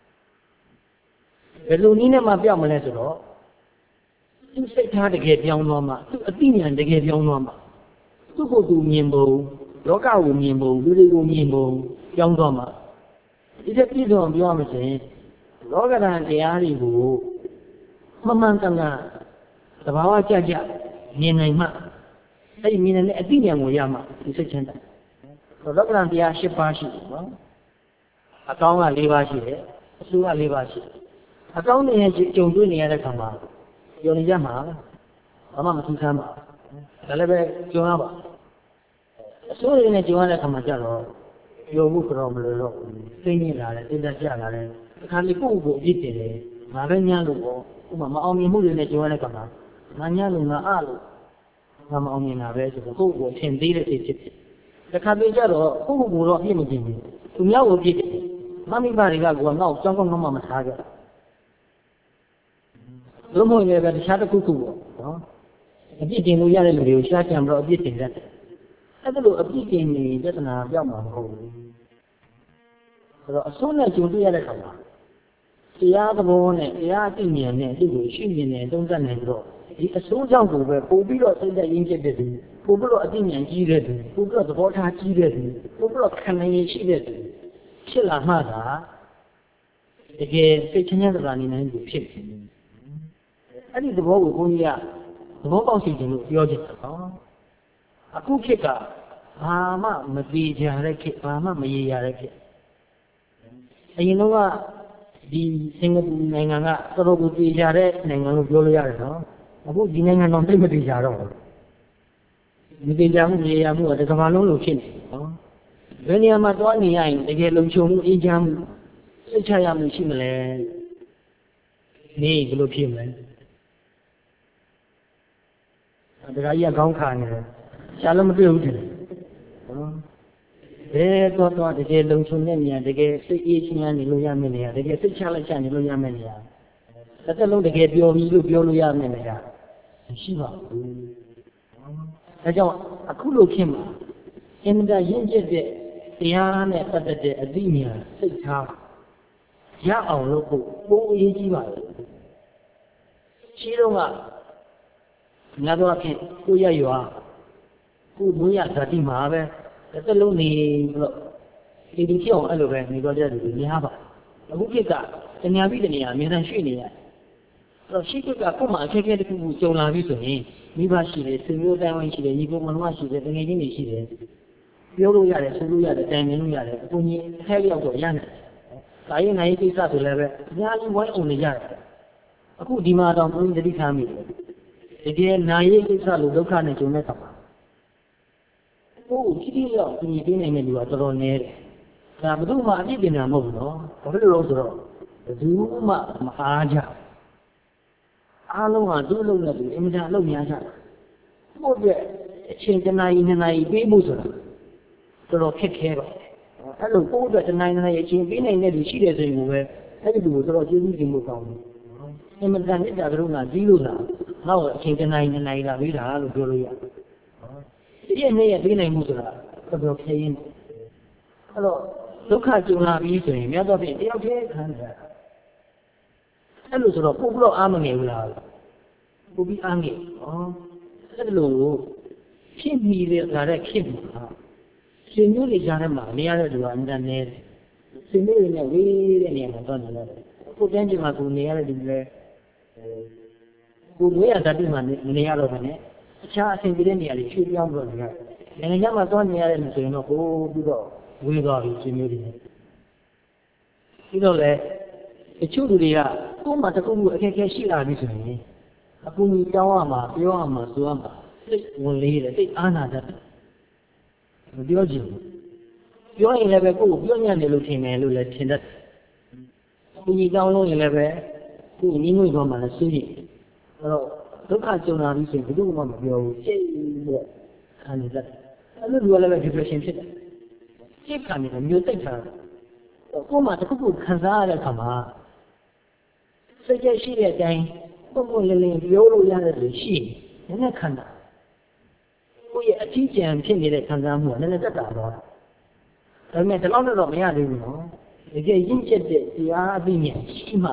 ဘယ်လိုနည်းနဲ့မှပြောက်မလဲဆိုတော့သူစိတ်ထားတကယ်ပြောင်းသွားမှသူအသိဉာဏ်တကယ်ပြောင်းသွားမှသူ့ကိုယ်သူမြင်ဖို့ယောဂကိုမြင်ဖို့လူတွေကိုမြင်ဖို့ပြောင်းသွားမှဒီတဲ့ပြည့်စုံပြောရမယ်ဆိုရင်လောကဓာတ်တရားတွေကိုမှန်မှန်ကန်ကန်သဘာဝကြကြမြင်နိုင်မှအဲ့ဒီမြင်နိုင်တဲ့အသိဉာဏ်ကိုရမှဒီစိတ်ချမ်းသာဆိုလောကဓာတ်တရား၈ပါးရှိတယ်နော်အကောင်းက၄ပါးရှိတယ်အဆိုးက၄ပါးရှိတယ်အကောင်းတွေရဲ့ကြုံတွေ့နေရတဲ့ခါမှာပြောနေကြမှာဘာမှမထူးဆန်းပါဒါလည်းပဲကြုံရပါအဆိုးတွေနဲ့ကြုံရတဲ့ခါမှာကြတော့ပြောမှုကတော့မလို့တော့သိနေလာတယ်တင်တက်ကြလာတယ်အခါလေးကိုယ့်ကိုယ်အပြစ်တင်တယ်ငါပဲညလို့ပေါ့ဥပမာမအောင်မြင်မှုတွေနဲ့ကြုံရတဲ့ခါမှာငါညလို့ငါအလို့ငါမအောင်မြင်တာပဲဆိုတော့ကိုယ့်ကိုယ်ထင်သေးတဲ့စိတ်ဖြစ်တယ်တခါတလေကြတော့ကိုယ့်ကိုယ်တော့အပြစ်မတင်ဘူးသူများကိုအပြစ်တင်မမိဘတွေကကငါ့ကိုကြောင်းကောင်းကောင်းမှမထားကြဘူးလို့မဟုတ်ရင်လည်းတခြားတစ်ခုခုပေါ့နော်အပြစ်တင်လို့ရတဲ့လူတွေကိုရှားကြံပြီးတော့အပြစ်တင်တတ်တယ်အဲ့ဒါလို့အပြစ်တင်နေပြဿနာပြောက်မှာမဟုတ်ဘူးဆိုတော့အဆုံးနဲ့ကြုံတွေ့ရတဲ့ခါမှာတရားသဘောနဲ့တရားအသိဉာဏ်နဲ့သူ့ကိုရှင်းမြင်နေသုံးသပ်နိုင်ပြီးတော့ဒီအစိုးကြောင့်ကိုပဲပို့ပြီးတော့စိတ်သက်ရင်းဖြစ်တဲ့သူပို့ပြီးတော့အသိဉာဏ်ကြီးတဲ့သူပို့ပြီးတော့သဘောထားကြီးတဲ့သူပို့ပြီးတော့ခံနိုင်ရရှိတဲ့သူဖြစ်လာမှသာတကယ်စိတ်ချမ်းသာနေနိုင်သူဖြစ်တယ်အဲ့ဒီသဘောကိုဘုန်းကြီးကသဘောပေါက်စီခြင်းလို့ပြောချင်တယ်နော်အခုခေတ်ကဘာမှမပြေကြတဲ့ခေတ်ဘာမှမရေရတဲ့ခေတ်အရင်တော့ကဒီစင်ကာပူနိုင်ငံကတော်တော်ကိုပြေကြတဲ့နိုင်ငံလို့ပြောလို့ရတယ်နော်အခုဒီနိုင်ငံတော့သိမပြေကြတော့ဘူးမပြေကြမှုရေရမှုကတကမ္ဘာလုံးလိုဖြစ်နေနော်ဘယ်နေရာမှာတွားနေရရင်တကယ်လုံခြုံမှုအေးချမ်းမှုစိတ်ချရမှုရှိမလဲနေဘယ်လိုဖြစ်မလဲတခါကြီးကခေါင်းခါနေတယ်ရှားလို့မတွေ့ဘူးတယ်နော်ဘယ်တော့တော့တကယ်လုံခြုံတဲ့နေရာတကယ်စိတ်အေးချမ်းနေလို့ရမယ့်နေရာတကယ်စိတ်ချလက်ချနေလို့ရမယ့်နေရာတစ်သက်လုံးတကယ်ပျော်ပြီးလို့ပြောလို့ရမယ့်နေရာမရှိပါဘူးဒါကြောင့်အခုလိုဖြစ်မှာအင်မတန်ရင့်ကျက်တဲ့တရားနဲ့ပတ်သက်တဲ့အသိဉာဏ်စိတ်ထားရအောင်လုပ်ဖို့ပိုအရေးကြီးပါတယ်ရှိတော့ကငါတို့အဖြစ်ကိုရရွာကိုမွေးရဇာတိမှာပဲတစ်သက်လုံးနေပြီးတော့ဒီဒီဖြစ်အောင်အဲ့လိုပဲနေကြတဲ့လူတွေများပါအခုခေတ်ကတညာပြီးတညာအများကြီးရွှေ့နေရတယ်အဲ့တော့ရှိခေတ်ကကို့မှာအခက်အခဲတစ်ခုခုကြုံလာပြီဆိုရင်မိဘရှိတယ်ဆွေမျိုးတိုင်းဝိုင်းရှိတယ်ညီကိုမောင်နှမရှိတယ်တငယ်ချင်းတွေရှိတယ်ပြောလို့ရတယ်ဆိုလို့ရတယ်တိုင်ပင်လို့ရတယ်အကူကြီးအထက်လျောက်တော့ရနိုင်တယ်ဒါရင်နိုင်ကိစ္စဆိုလည်းပဲအများကြီးဝိုင်းအောင်နေရတယ်အခုဒီမှာတော့ဘုန်းကြီးတတိထားမိတယ်တကယ်နာရေးကိစ္စလို့ဒုက္ခနဲ့ကြုံတဲ့အခါမှာကိုယ်ကြည့်ကြည့်တော့ဒီပြင်းနေတဲ့လူကတော်တော်နည်းတယ်ဒါဘယ်သူမှအပြစ်တင်တာမဟုတ်ဘူးနော်ဘာဖြစ်လို့လဲဆိုတော့ဘယ်သူမှမအားကြအားလုံးကသူ့လုံးနဲ့သူအင်မတန်အလုပ်များကြတယ်ကိုယ့်အတွက်အချိန်တစ်နာရီနှစ်နာရီပေးဖို့ဆိုတာတော်တော်ခက်ခဲပါအဲ့လိုကိုယ့်အတွက်တစ်နာရီနှစ်နာရီအချိန်ပေးနိုင်တဲ့လူရှိတယ်ဆိုရင်ကိုပဲအဲ့ဒီလူကိုတော်တော်ကျေးဇူးတင်ဖို့ကောင်းတယ်အင်မတန်မြတ်တာကရုဏာကြီးလို့လားနောက်အချိန်တစ်နာရီနှစ်နာရီလာပေးတာလို့ပြောလို့ရတယ်ဒီရဲ့နေ့ရက်ပေးနိုင်မှုဆိုတာတော်တော်ဖြည့်ရင်အဲ့တော့ဒုက္ခကြုံလာပြီးဆိုရင်မြတ်သောဖြင့်တယောက်တည်းခံရအဲ့လိုဆိုတော့ပို့ပြီးတော့အားမငယ်ဘူးလားပို့ပြီးအားငယ်ဩအဲ့လိုဖြစ်မိတဲ့လာတဲ့ဖြစ်မှာရှင်မျိုးတွေကြားထဲမှာနေရတဲ့လူကအများနဲ့ရှင်မျိုးတွေနဲ့ဝေးတဲ့နေရာမှာသွားနေတယ်ကိုယ်တန်းကြီးမှာကိုနေရတဲ့လူလည်းကိုမွေးရတတ်ပြီးမှနေရတော့တယ်အခြားအဆင်ပြေတဲ့နေရာတွေရွှေ့ပြောင်းပြီးတော့နေရတယ်နိုင်ငံခြားမှာသွားနေရတဲ့လူဆိုရင်တော့ပို့ပြီးတော့ဝေးသွားပြီရှင်မျိုးတွေပြီးတော့လေတချို့လူတွေကကိုယ်မှတခုခုအခက်အခဲရှိလာပြီဆိုရင်အကူအညီတောင်းရမှာပြောရမှာဆိုရမှာစိတ်ဝင်လေးတယ်စိတ်အားနာတတ်တယ်မပြောချင်ဘူးပြောရင်လည်းပဲကိုယ်ကိုပြောညံ့တယ်လို့ထင်တယ်လို့လည်းထင်တတ်တယ်အကူအညီတောင်းလို့ရင်လည်းပဲကိုယ်ငြင်းငွေသွားမှလည်းစိုးရိမ်အဲ့တော့ဒုက္ခကြုံလာပြီဆိုရင်ဘယ်သူမှမပြောဘူးစိတ်ပြီးခံနေတတ်တယ်အဲ့လိုလူကလည်းပဲ depression ဖြစ်တယ်စိတ်ခံနေတယ်မျိုးတိတ်ထားတယ်ကိုယ်မှတခုခုခံစားရတဲ့အခါမှာစိတ်ကြရှိတဲ့အတိုင်းပုံပုံလင်းလင်းပြောလို့ရတဲ့လူရှိတယ်နည်းနည်းခံတာကိုယ့်ရဲ့အထီးကျန်ဖြစ်နေတဲ့ခံစားမှုကနည်းနည်းတက်တာတော့ဒါပေမဲ့ဒီလောက်နဲ့တော့မရသေးဘူးနော်တကယ်ရင့်ကျက်တဲ့တရားအသိဉာဏ်ရှိမှ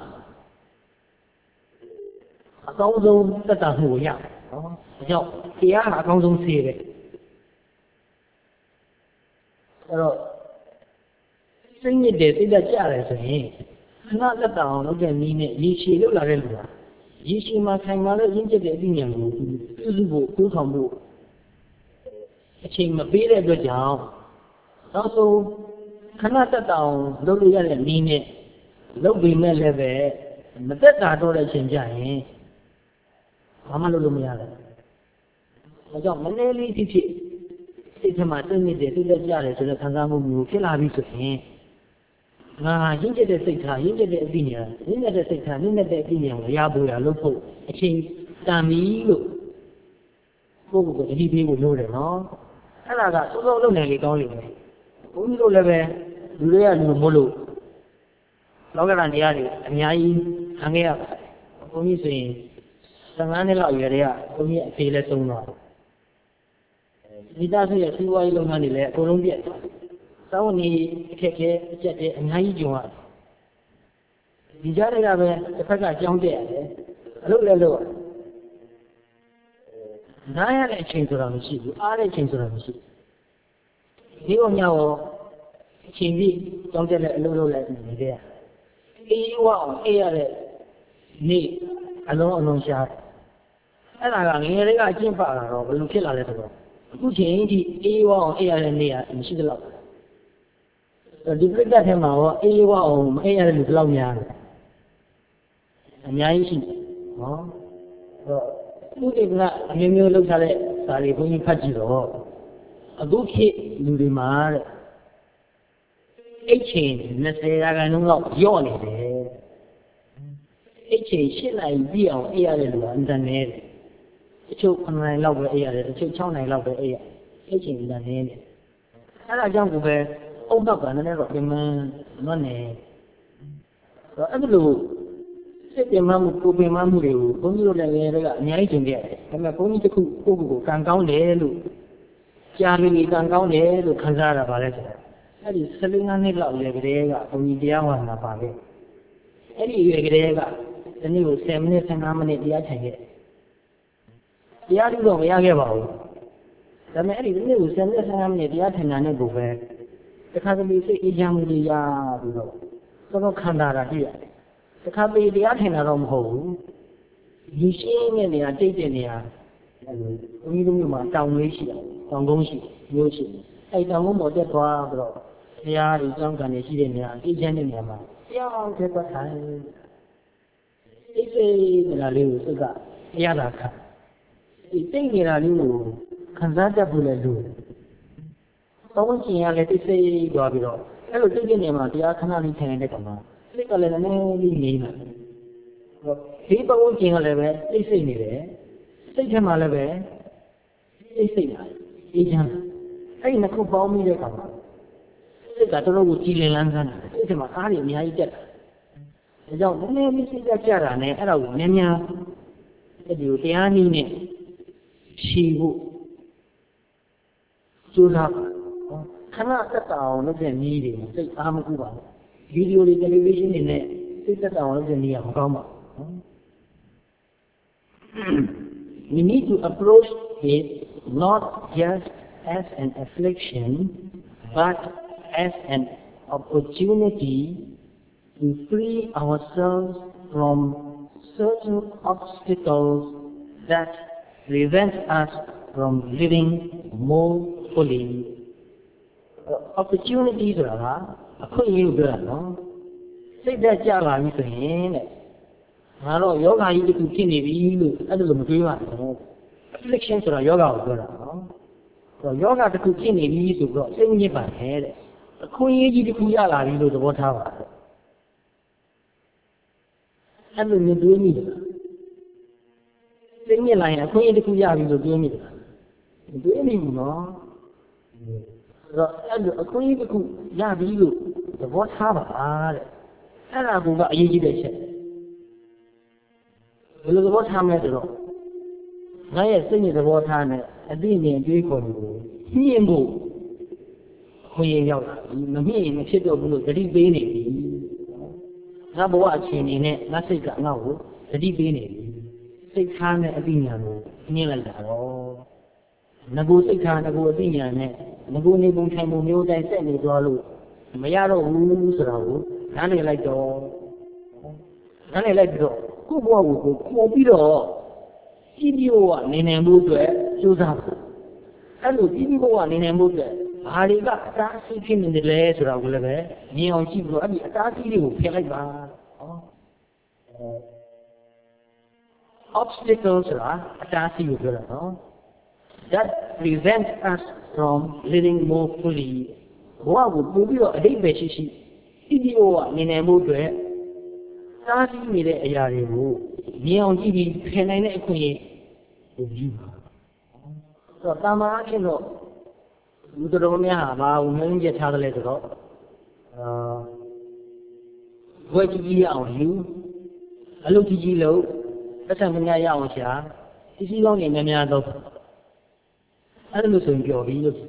အကောင်းဆုံးတက်တာမှုကိုရနော်ဒါကြောင့်တရားကအကောင်းဆုံးဆေးပဲအဲ့တော့စိတ်ညစ်တယ်စိတ်သက်ကြတယ်ဆိုရင်ခဏတက်တာအောင်လုပ်တဲ့နည်းနဲ့ရေရှည်လောက်လာတဲ့လူကရေရှည်မှာခိုင်မာလို့ရင့်ကျက်တဲ့အသိဉာဏ်ကိုပြုစုဖို့တိုးဆောင်ဖို့အချိန်မပေးတဲ့အတွက်ကြောင့်နောက်ဆုံးခဏတက်တာအောင်လုပ်လို့ရတဲ့နည်းနဲ့လုပ်ပြီးမဲ့လည်းပဲမတက်တာတော့တဲ့အချိန်ကြရင်ဘာမှလုပ်လို့မရဘူး။ဒါကြောင့်မနေလေးဖြစ်ဖြစ်စိတ်ထဲမှာစိတ်ညစ်တယ်စိတ်သက်ကြတယ်ဆိုတဲ့ခံစားမှုမျိုးဖြစ်လာပြီဆိုရင်ငါရင့်ကျက်တဲ့စိတ်ထားရင့်ကျက်တဲ့အသိဉာဏ်ရင့်ကျက်တဲ့စိတ်ထားရင့်ကျက်တဲ့အသိဉာဏ်ကိုရဖို့ရလို့ဖို့အချိန်တန်ပြီလို့ကိုယ့်ကိုယ်ကိုတတိပေးဖို့လိုတယ်နော်အဲ့ဒါကစိုးစိုးလုပ်နိုင်လေကောင်းလိမ့်မယ်ဘုန်းကြီးတို့လည်းပဲလူတွေကလူမို့လို့လောကဓာတ်တရားတွေအများကြီးခံခဲ့ရပါတယ်ဘုန်းကြီးဆိုရင်ဆယ်ငါးနှစ်လောက်ရွယ်တွေကဘုန်းကြီးအဖေလည်းဆုံးသွားတယ်ဒီသားဆိုရစီးပွားရေးလုပ်ငန်းတွေလည်းအကုန်လုံးပြတ်သွားစောင်းနေအခက်အခဲအကျက်တဲ့အများကြီးကြုံရတယ်ဒီကြားတွေကပဲတစ်ဖက်ကကြောင်းတက်ရတယ်အလုပ်လည်းလုပ်ရတယ်နားရတဲ့အချိန်ဆိုတာမရှိဘူးအားတဲ့အချိန်ဆိုတာမရှိဘူးဒီကောင်ညောအချိန်ကြီးကြောင်းတက်တဲ့အလုပ်လုပ်လိုက်နေတယ်အေးဝအောင်အေးရတဲ့နေ့အလုံးအလုံးရှားအဲ့ဒါကငယ်လေးကအကျင့်ပါလာတော့ဘယ်လိုဖြစ်လာလဲဆိုတော့အခုချိန်ဒီအေးဝအောင်အေးရတဲ့နေ့ကမရှိသလောက်ဒီပြိတ္တထဲမှာတော့အေးဝအောင်မအေးရတဲ့လူဘယ်လောက်များလဲအများကြီးရှိတယ်နော်အဲ့တော့ဥဒိကအမျိုးမျိုးလောက်ထားတဲ့စာတွေဘုန်းကြီးဖတ်ကြည့်တော့အခုခေတ်လူတွေမှာတဲ့အိတ်ချိန်နှစ်ဆယ်ရာခိုင်နှုန်းလောက်ညော့နေတယ်အိတ်ချိန်ရှစ်နိုင်ပြည့်အောင်အေးရတဲ့လူကအင်တာနက်တချို့ခုနှစ်နိုင်လောက်ပဲအေးရတယ်တချို့ခြောက်နိုင်လောက်ပဲအေးရအိတ်ချိန်အင်တာနက်နဲ့အဲ့ဒါကြောင့်ကိုပဲအုံနောက်ကနည်းနည်းတော့ပြင်မမနေတော့အဲ့လိုစိတ်ပြင်မမှုကိုပြင်မမှုတွေကိုဘုန်းကြီးတို့လည်းလည်းကအများကြီးကျင်ခဲ့တယ်ဒါပေမဲ့ဘုန်းကြီးတစ်ခုကိုယ့်ကိုယ်ကိုကံကောင်းတယ်လို့ကြားပြီးကံကောင်းတယ်လို့ခံစားရတာပါလေဆိုတော့အဲ့ဒီဆယ်လေးနှစ်လောက်လေကလေးကဘုန်းကြီးတရားဟောတာပါပဲအဲ့ဒီရွယ်ကလေးကဒီနေ့ကိုဆယ်မိနစ်ဆယ်ငါးမိနစ်တရားထိုင်ခဲ့တရားတူတော့မရခဲ့ပါဘူးဒါပေမဲ့အဲ့ဒီဒီနေ့ကိုဆယ်မိနစ်ဆယ်ငါးမိနစ်တရားထိုင်တာနဲ့ကိုပဲတခါတလေစိတ်အေးချမ်းမှုတွေရပြီးတော့တော်တော်ခံတာတာတွေ့ရတယ်တခါပေတရားထိုင်တာတော့မဟုတ်ဘူးလူရှင်းတဲ့နေရာတိတ်တဲ့နေရာအဲ့လိုဘုန်းကြီးတို့မျိုးမှာတောင်လေးရှိတယ်တောင်ကုန်းရှိမျိုးရှိအဲ့တောင်ကုန်းပေါ်တက်သွားပြီးတော့တရားတွေကြောင်းကန်နေရှိတဲ့နေရာအေးချမ်းတဲ့နေရာမှာတရားအောင်တက်သွားတယ်စိတ်စိတ်နေတာလေးကိုစိတ်ကတရားသာခံဒီတိတ်နေတာလေးကိုခံစားတတ်ဖို့လည်းလိုတယ်။တောင်းချင်ရလည်းတိတ်ဆိတ်သွားပြီးတော့အဲ့လိုတိတ်တဲ့နေရာမှာတရားခဏလေးထိုင်နေတဲ့ကောင်ကစိတ်ကလည်းနည်းနည်းလေးနေတယ်။ဒီတောင်းချင်ကလည်းပဲတိတ်ဆိတ်နေတယ်။စိတ်ထဲမှာလည်းပဲတိတ်ဆိတ်လာအေးချမ်းအဲ့ဒီနှစ်ခုပေါင်းပြီးတဲ့ကောင်ကစိတ်ကတော်တော်ကိုကြည်လင်လန်းဆန်းတယ်။စိတ်ထဲမှာအားတွေအများကြီးတက်တယ်။ဒါကြောင့်နည်းနည်းလေးစိတ်ကကြတာနဲ့အဲ့ဒါကိုများများအဲ့ဒီတရားနည်းနဲ့ရှိဖို့ကျိုးစားပါခဏတက်တာအောင်လုပ်တဲ့နည်းတွေစိတ်အားမကူပါဘူးဗီဒီယိုတွေတယ်လီဗီရှင်းတွေနဲ့စိတ်တက်တာအောင်လုပ်တဲ့နည်းကမကောင်းပါဘူး We need to approach it not just as an affliction but as an opportunity to free ourselves from certain obstacles that prevent us from living more fully. Uh, opportunities are a quick you good, no? စိတ်သက်ကြပါပြီဆိုရင်တဲ့ငါတော့ယောဂကြီးတစ်ခုဖြစ်နေပြီလို့အဲ့ဒါလိုမတွေးပါဘူး affliction ဆိုတာယောဂကိုပြောတာနော်ဆိုတော့ယောဂတစ်ခုဖြစ်နေပြီဆိုတော့စိတ်ညစ်ပါတယ်တဲ့အခွင့်အရေးကြီးတစ်ခုရလာပြီလို့သဘောထားပါအဲ့လိုမျိုးတွေးမိတယ်စိတ်ညစ်လာရင်အခွင့်အရေးတစ်ခုရပြီလို့တွေးမိတယ်တွေးမိဘူးနော်ဆိုတော့အဲ့လိုအခွင့်အရေးတစ်ခုရပြီလို့သဘောထားပါတဲ့အဲ့ဒါကအရေးကြီးတဲ့ချက်ဘယ်လိုသဘောထားမလဲဆိုတော့ငါရဲ့စိတ်ညစ်သဘောထားနဲ့အသိဉာဏ်တွေးခေါ်မှုကိုမြင့်ဖို့ခွင့်ရရောက်လာပြီမမြင့်ရင်မဖြစ်တော့ဘူးလို့သတိပေးနေပြီငါဘဝအခြေအနေနဲ့ငါစိတ်ကငါ့ကိုသတိပေးနေပြီစိတ်ထားနဲ့အသိဉာဏ်ကိုမြင့်လိုက်တာတော့ငါကိုစိတ်ထားငါကိုအသိဉာဏ်နဲ့ငါကိုနေပုံထိုင်ပုံမျိုးတိုင်းဆက်နေသွားလို့မရတော့ဘူးဆိုတာကိုနားလည်လိုက်တော့နားလည်လိုက်ပြီးတော့ကိုယ့်ဘဝကိုကိုပြီးတော့ကြည့်ပြီးတော့နေနိုင်မှုအတွက်ကြိုးစားဖို့အဲ့လိုကြည့်ပြီးတော့နေနိုင်မှုအတွက်ဘာတွေကအတားအဆီးဖြစ်နေတယ်လဲဆိုတာကိုလည်းပဲမြင်အောင်ကြည့်ပြီးတော့အဲ့ဒီအတားအဆီးတွေကိုဖယ်လိုက်ပါဟော obstacles ဆိုတာအတားအဆီးကိုပြောတာနော် that prevent us from living more fully ဘဝကိုပို့ပြီးတော့အတိတ်ပဲရှိရှိကြည့်ပြီးတော့နေနိုင်မှုအတွက်တားဆီးနေတဲ့အရာတွေကိုမြင်အောင်ကြည့်ပြီးဖယ်နိုင်တဲ့အခွင့်အရေးကိုယူပါဆိုတော့တာမန်အဖြစ်တော့လူတော်များဟာဘာဝင်နှင်းပြထားတယ်လဲဆိုတော့အာဝဲကြီးကြီးရအောင်ယူအလုပ်ကြီးကြီးလုပ်သက်ဆိုင်များရအောင်ရှာစီစီကောင်းနေများများတော့အဲ့လိုဆိုရင်ပြောပြီးလို့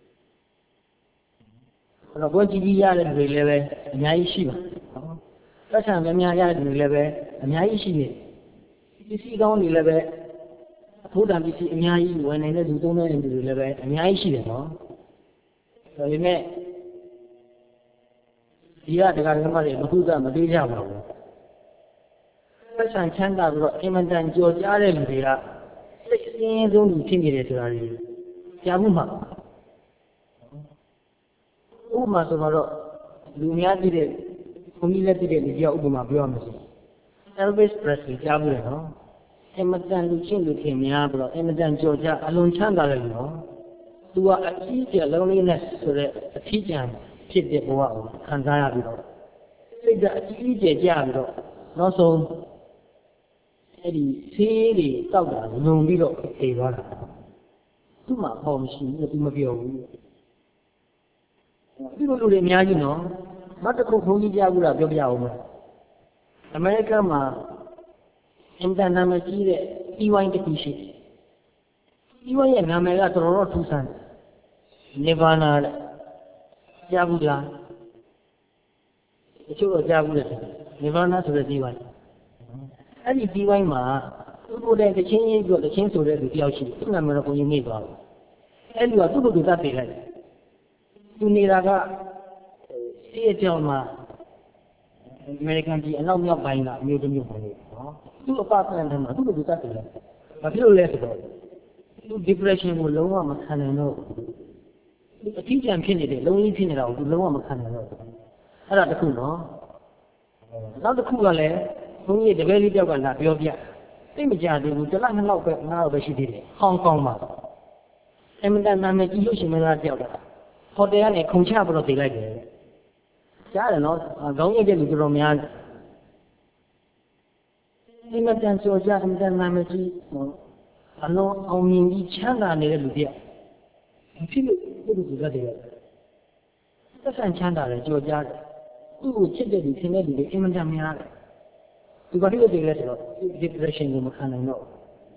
အဲ့တော့ဝဲကြီးကြီးရတဲ့လူတွေလည်းပဲအများကြီးရှိပါသက်ဆိုင်များများရတဲ့လူတွေလည်းပဲအများကြီးရှိနေပစ္စည်းကောင်းတွေလည်းပဲအဖို့တန်ပစ္စည်းအများကြီးဝင်နေတဲ့လူသုံးတဲ့လူတွေလည်းပဲအများကြီးရှိတယ်နော်ဒါပေမဲ့ဒီကတရားဓမ္မတွေဘုရားမသေးကြပါဘူးသက်ဆိုင်ချမ်းသာပြီးတော့အင်မတန်ကြော်ကြားတဲ့လူတွေကစိတ်အင်းအဆုံးလူဖြစ်နေတယ်ဆိုတာတွေကြားမှုမှာဥပမာဆိုတော့လူများသိတဲ့ဘုန်းကြီးလည်းသိတဲ့လူကြောက်ဥပမာပြောရမယ်ဆိုElvis Presley ကြားဘူးလေနော်အင်မတန်လူချင်းလူခင်များပြီးတော့အင်မတန်ကြော်ကြအလွန်ချမ်းသာတယ်နော်သူကအကြီးကျယ်လုံးလေးနဲ့ဆိုတဲ့အထီးကျန်ဖြစ်တဲ့ဘဝကိုခံစားရပြီးတော့စိတ်ကအကြီးကျယ်ကြပြီးတော့နောက်ဆုံးအဲ့ဒီဆေးတွေတောက်တာလုံပြီးတော့ပြေသွားတာသူ့မှာဟောမရှိဘူးသူမပြောဘူးဒီလိုလူတွေအများကြီးနော်နောက်တစ်ခုဘုန်းကြီးကြားဘူးလားပြောပြအောင်မလားအမေရိကန်မှာအင်တာနာမည်ကြီးတဲ့ E Y တခုရှိတယ်။ E Y ရဲ့နာမည်ကတော်တော်ထူးဆန်းတယ်။ Nirvana တဲ့ကြားဘူးလား။တချို့တော့ကြားဘူးလေ။ Nirvana ဆိုတဲ့ E Y အဲ့ဒီ E Y မှာသူ့ကိုယ်တိုင်တချင်းရေးပြီးတချင်းဆိုတဲ့လူတယောက်ရှိတယ်။သူ့နာမည်တော့ဘုန်းကြီးမေ့သွားဘူး။အဲ့ဒီကသူ့ကိုယ်သူသတ်ပေးလိုက်တယ်။သူနေတာကစီးအကြောင်းမှာအမေရိကန်ပြည်အနောက်မြောက်ပိုင်းကအမျိုးတစ်မျိုးပေါ့နော်သူ့အပါအထဲမှာသူ့ကိုသူတတ်တယ်ဘာဖြစ်လို့လဲဆိုတော့သူ depression ကိုလုံးဝမခံနိုင်တော့သူအထီးကျန်ဖြစ်နေတယ်လုံးကြီးဖြစ်နေတာကိုသူလုံးဝမခံနိုင်တော့အဲ့ဒါတခုနော်နောက်တစ်ခုကလည်းဘုန်းကြီးတပည့်လေးတယောက်ကလာပြောပြသိမကြသေးဘူးတစ်လနှစ်လောက်ပဲငါတော့ပဲရှိသေးတယ်ဟောင်ကောင်မှာအမေရိကန်နာမည်ကြီးလို့ရှိမလားတယောက်ကဟိုတယ်ကနေခုံချပြီးတော့တည်လိုက်တယ်ကြားတယ်နော်ခေါင်းရိပ်တဲ့လူတော်များဒီမှာတန်ဆိုကြအင်တာနာမည်ကြီးအလုံးအောင်မြင်ပြီးချမ်းသာနေတဲ့လူတယောက်ဖြစ်လို့ဘုရားကတည်းကသက်ဆိုင်ချမ်းသာတယ်ကြော်ကြားတယ်သူ့ကိုချစ်တဲ့လူသင်တဲ့လူတွေအင်မတန်များတယ်ဒီဘာလို့တည်းလဲဆိုတော့ depression ကိုမခံနိုင်တော့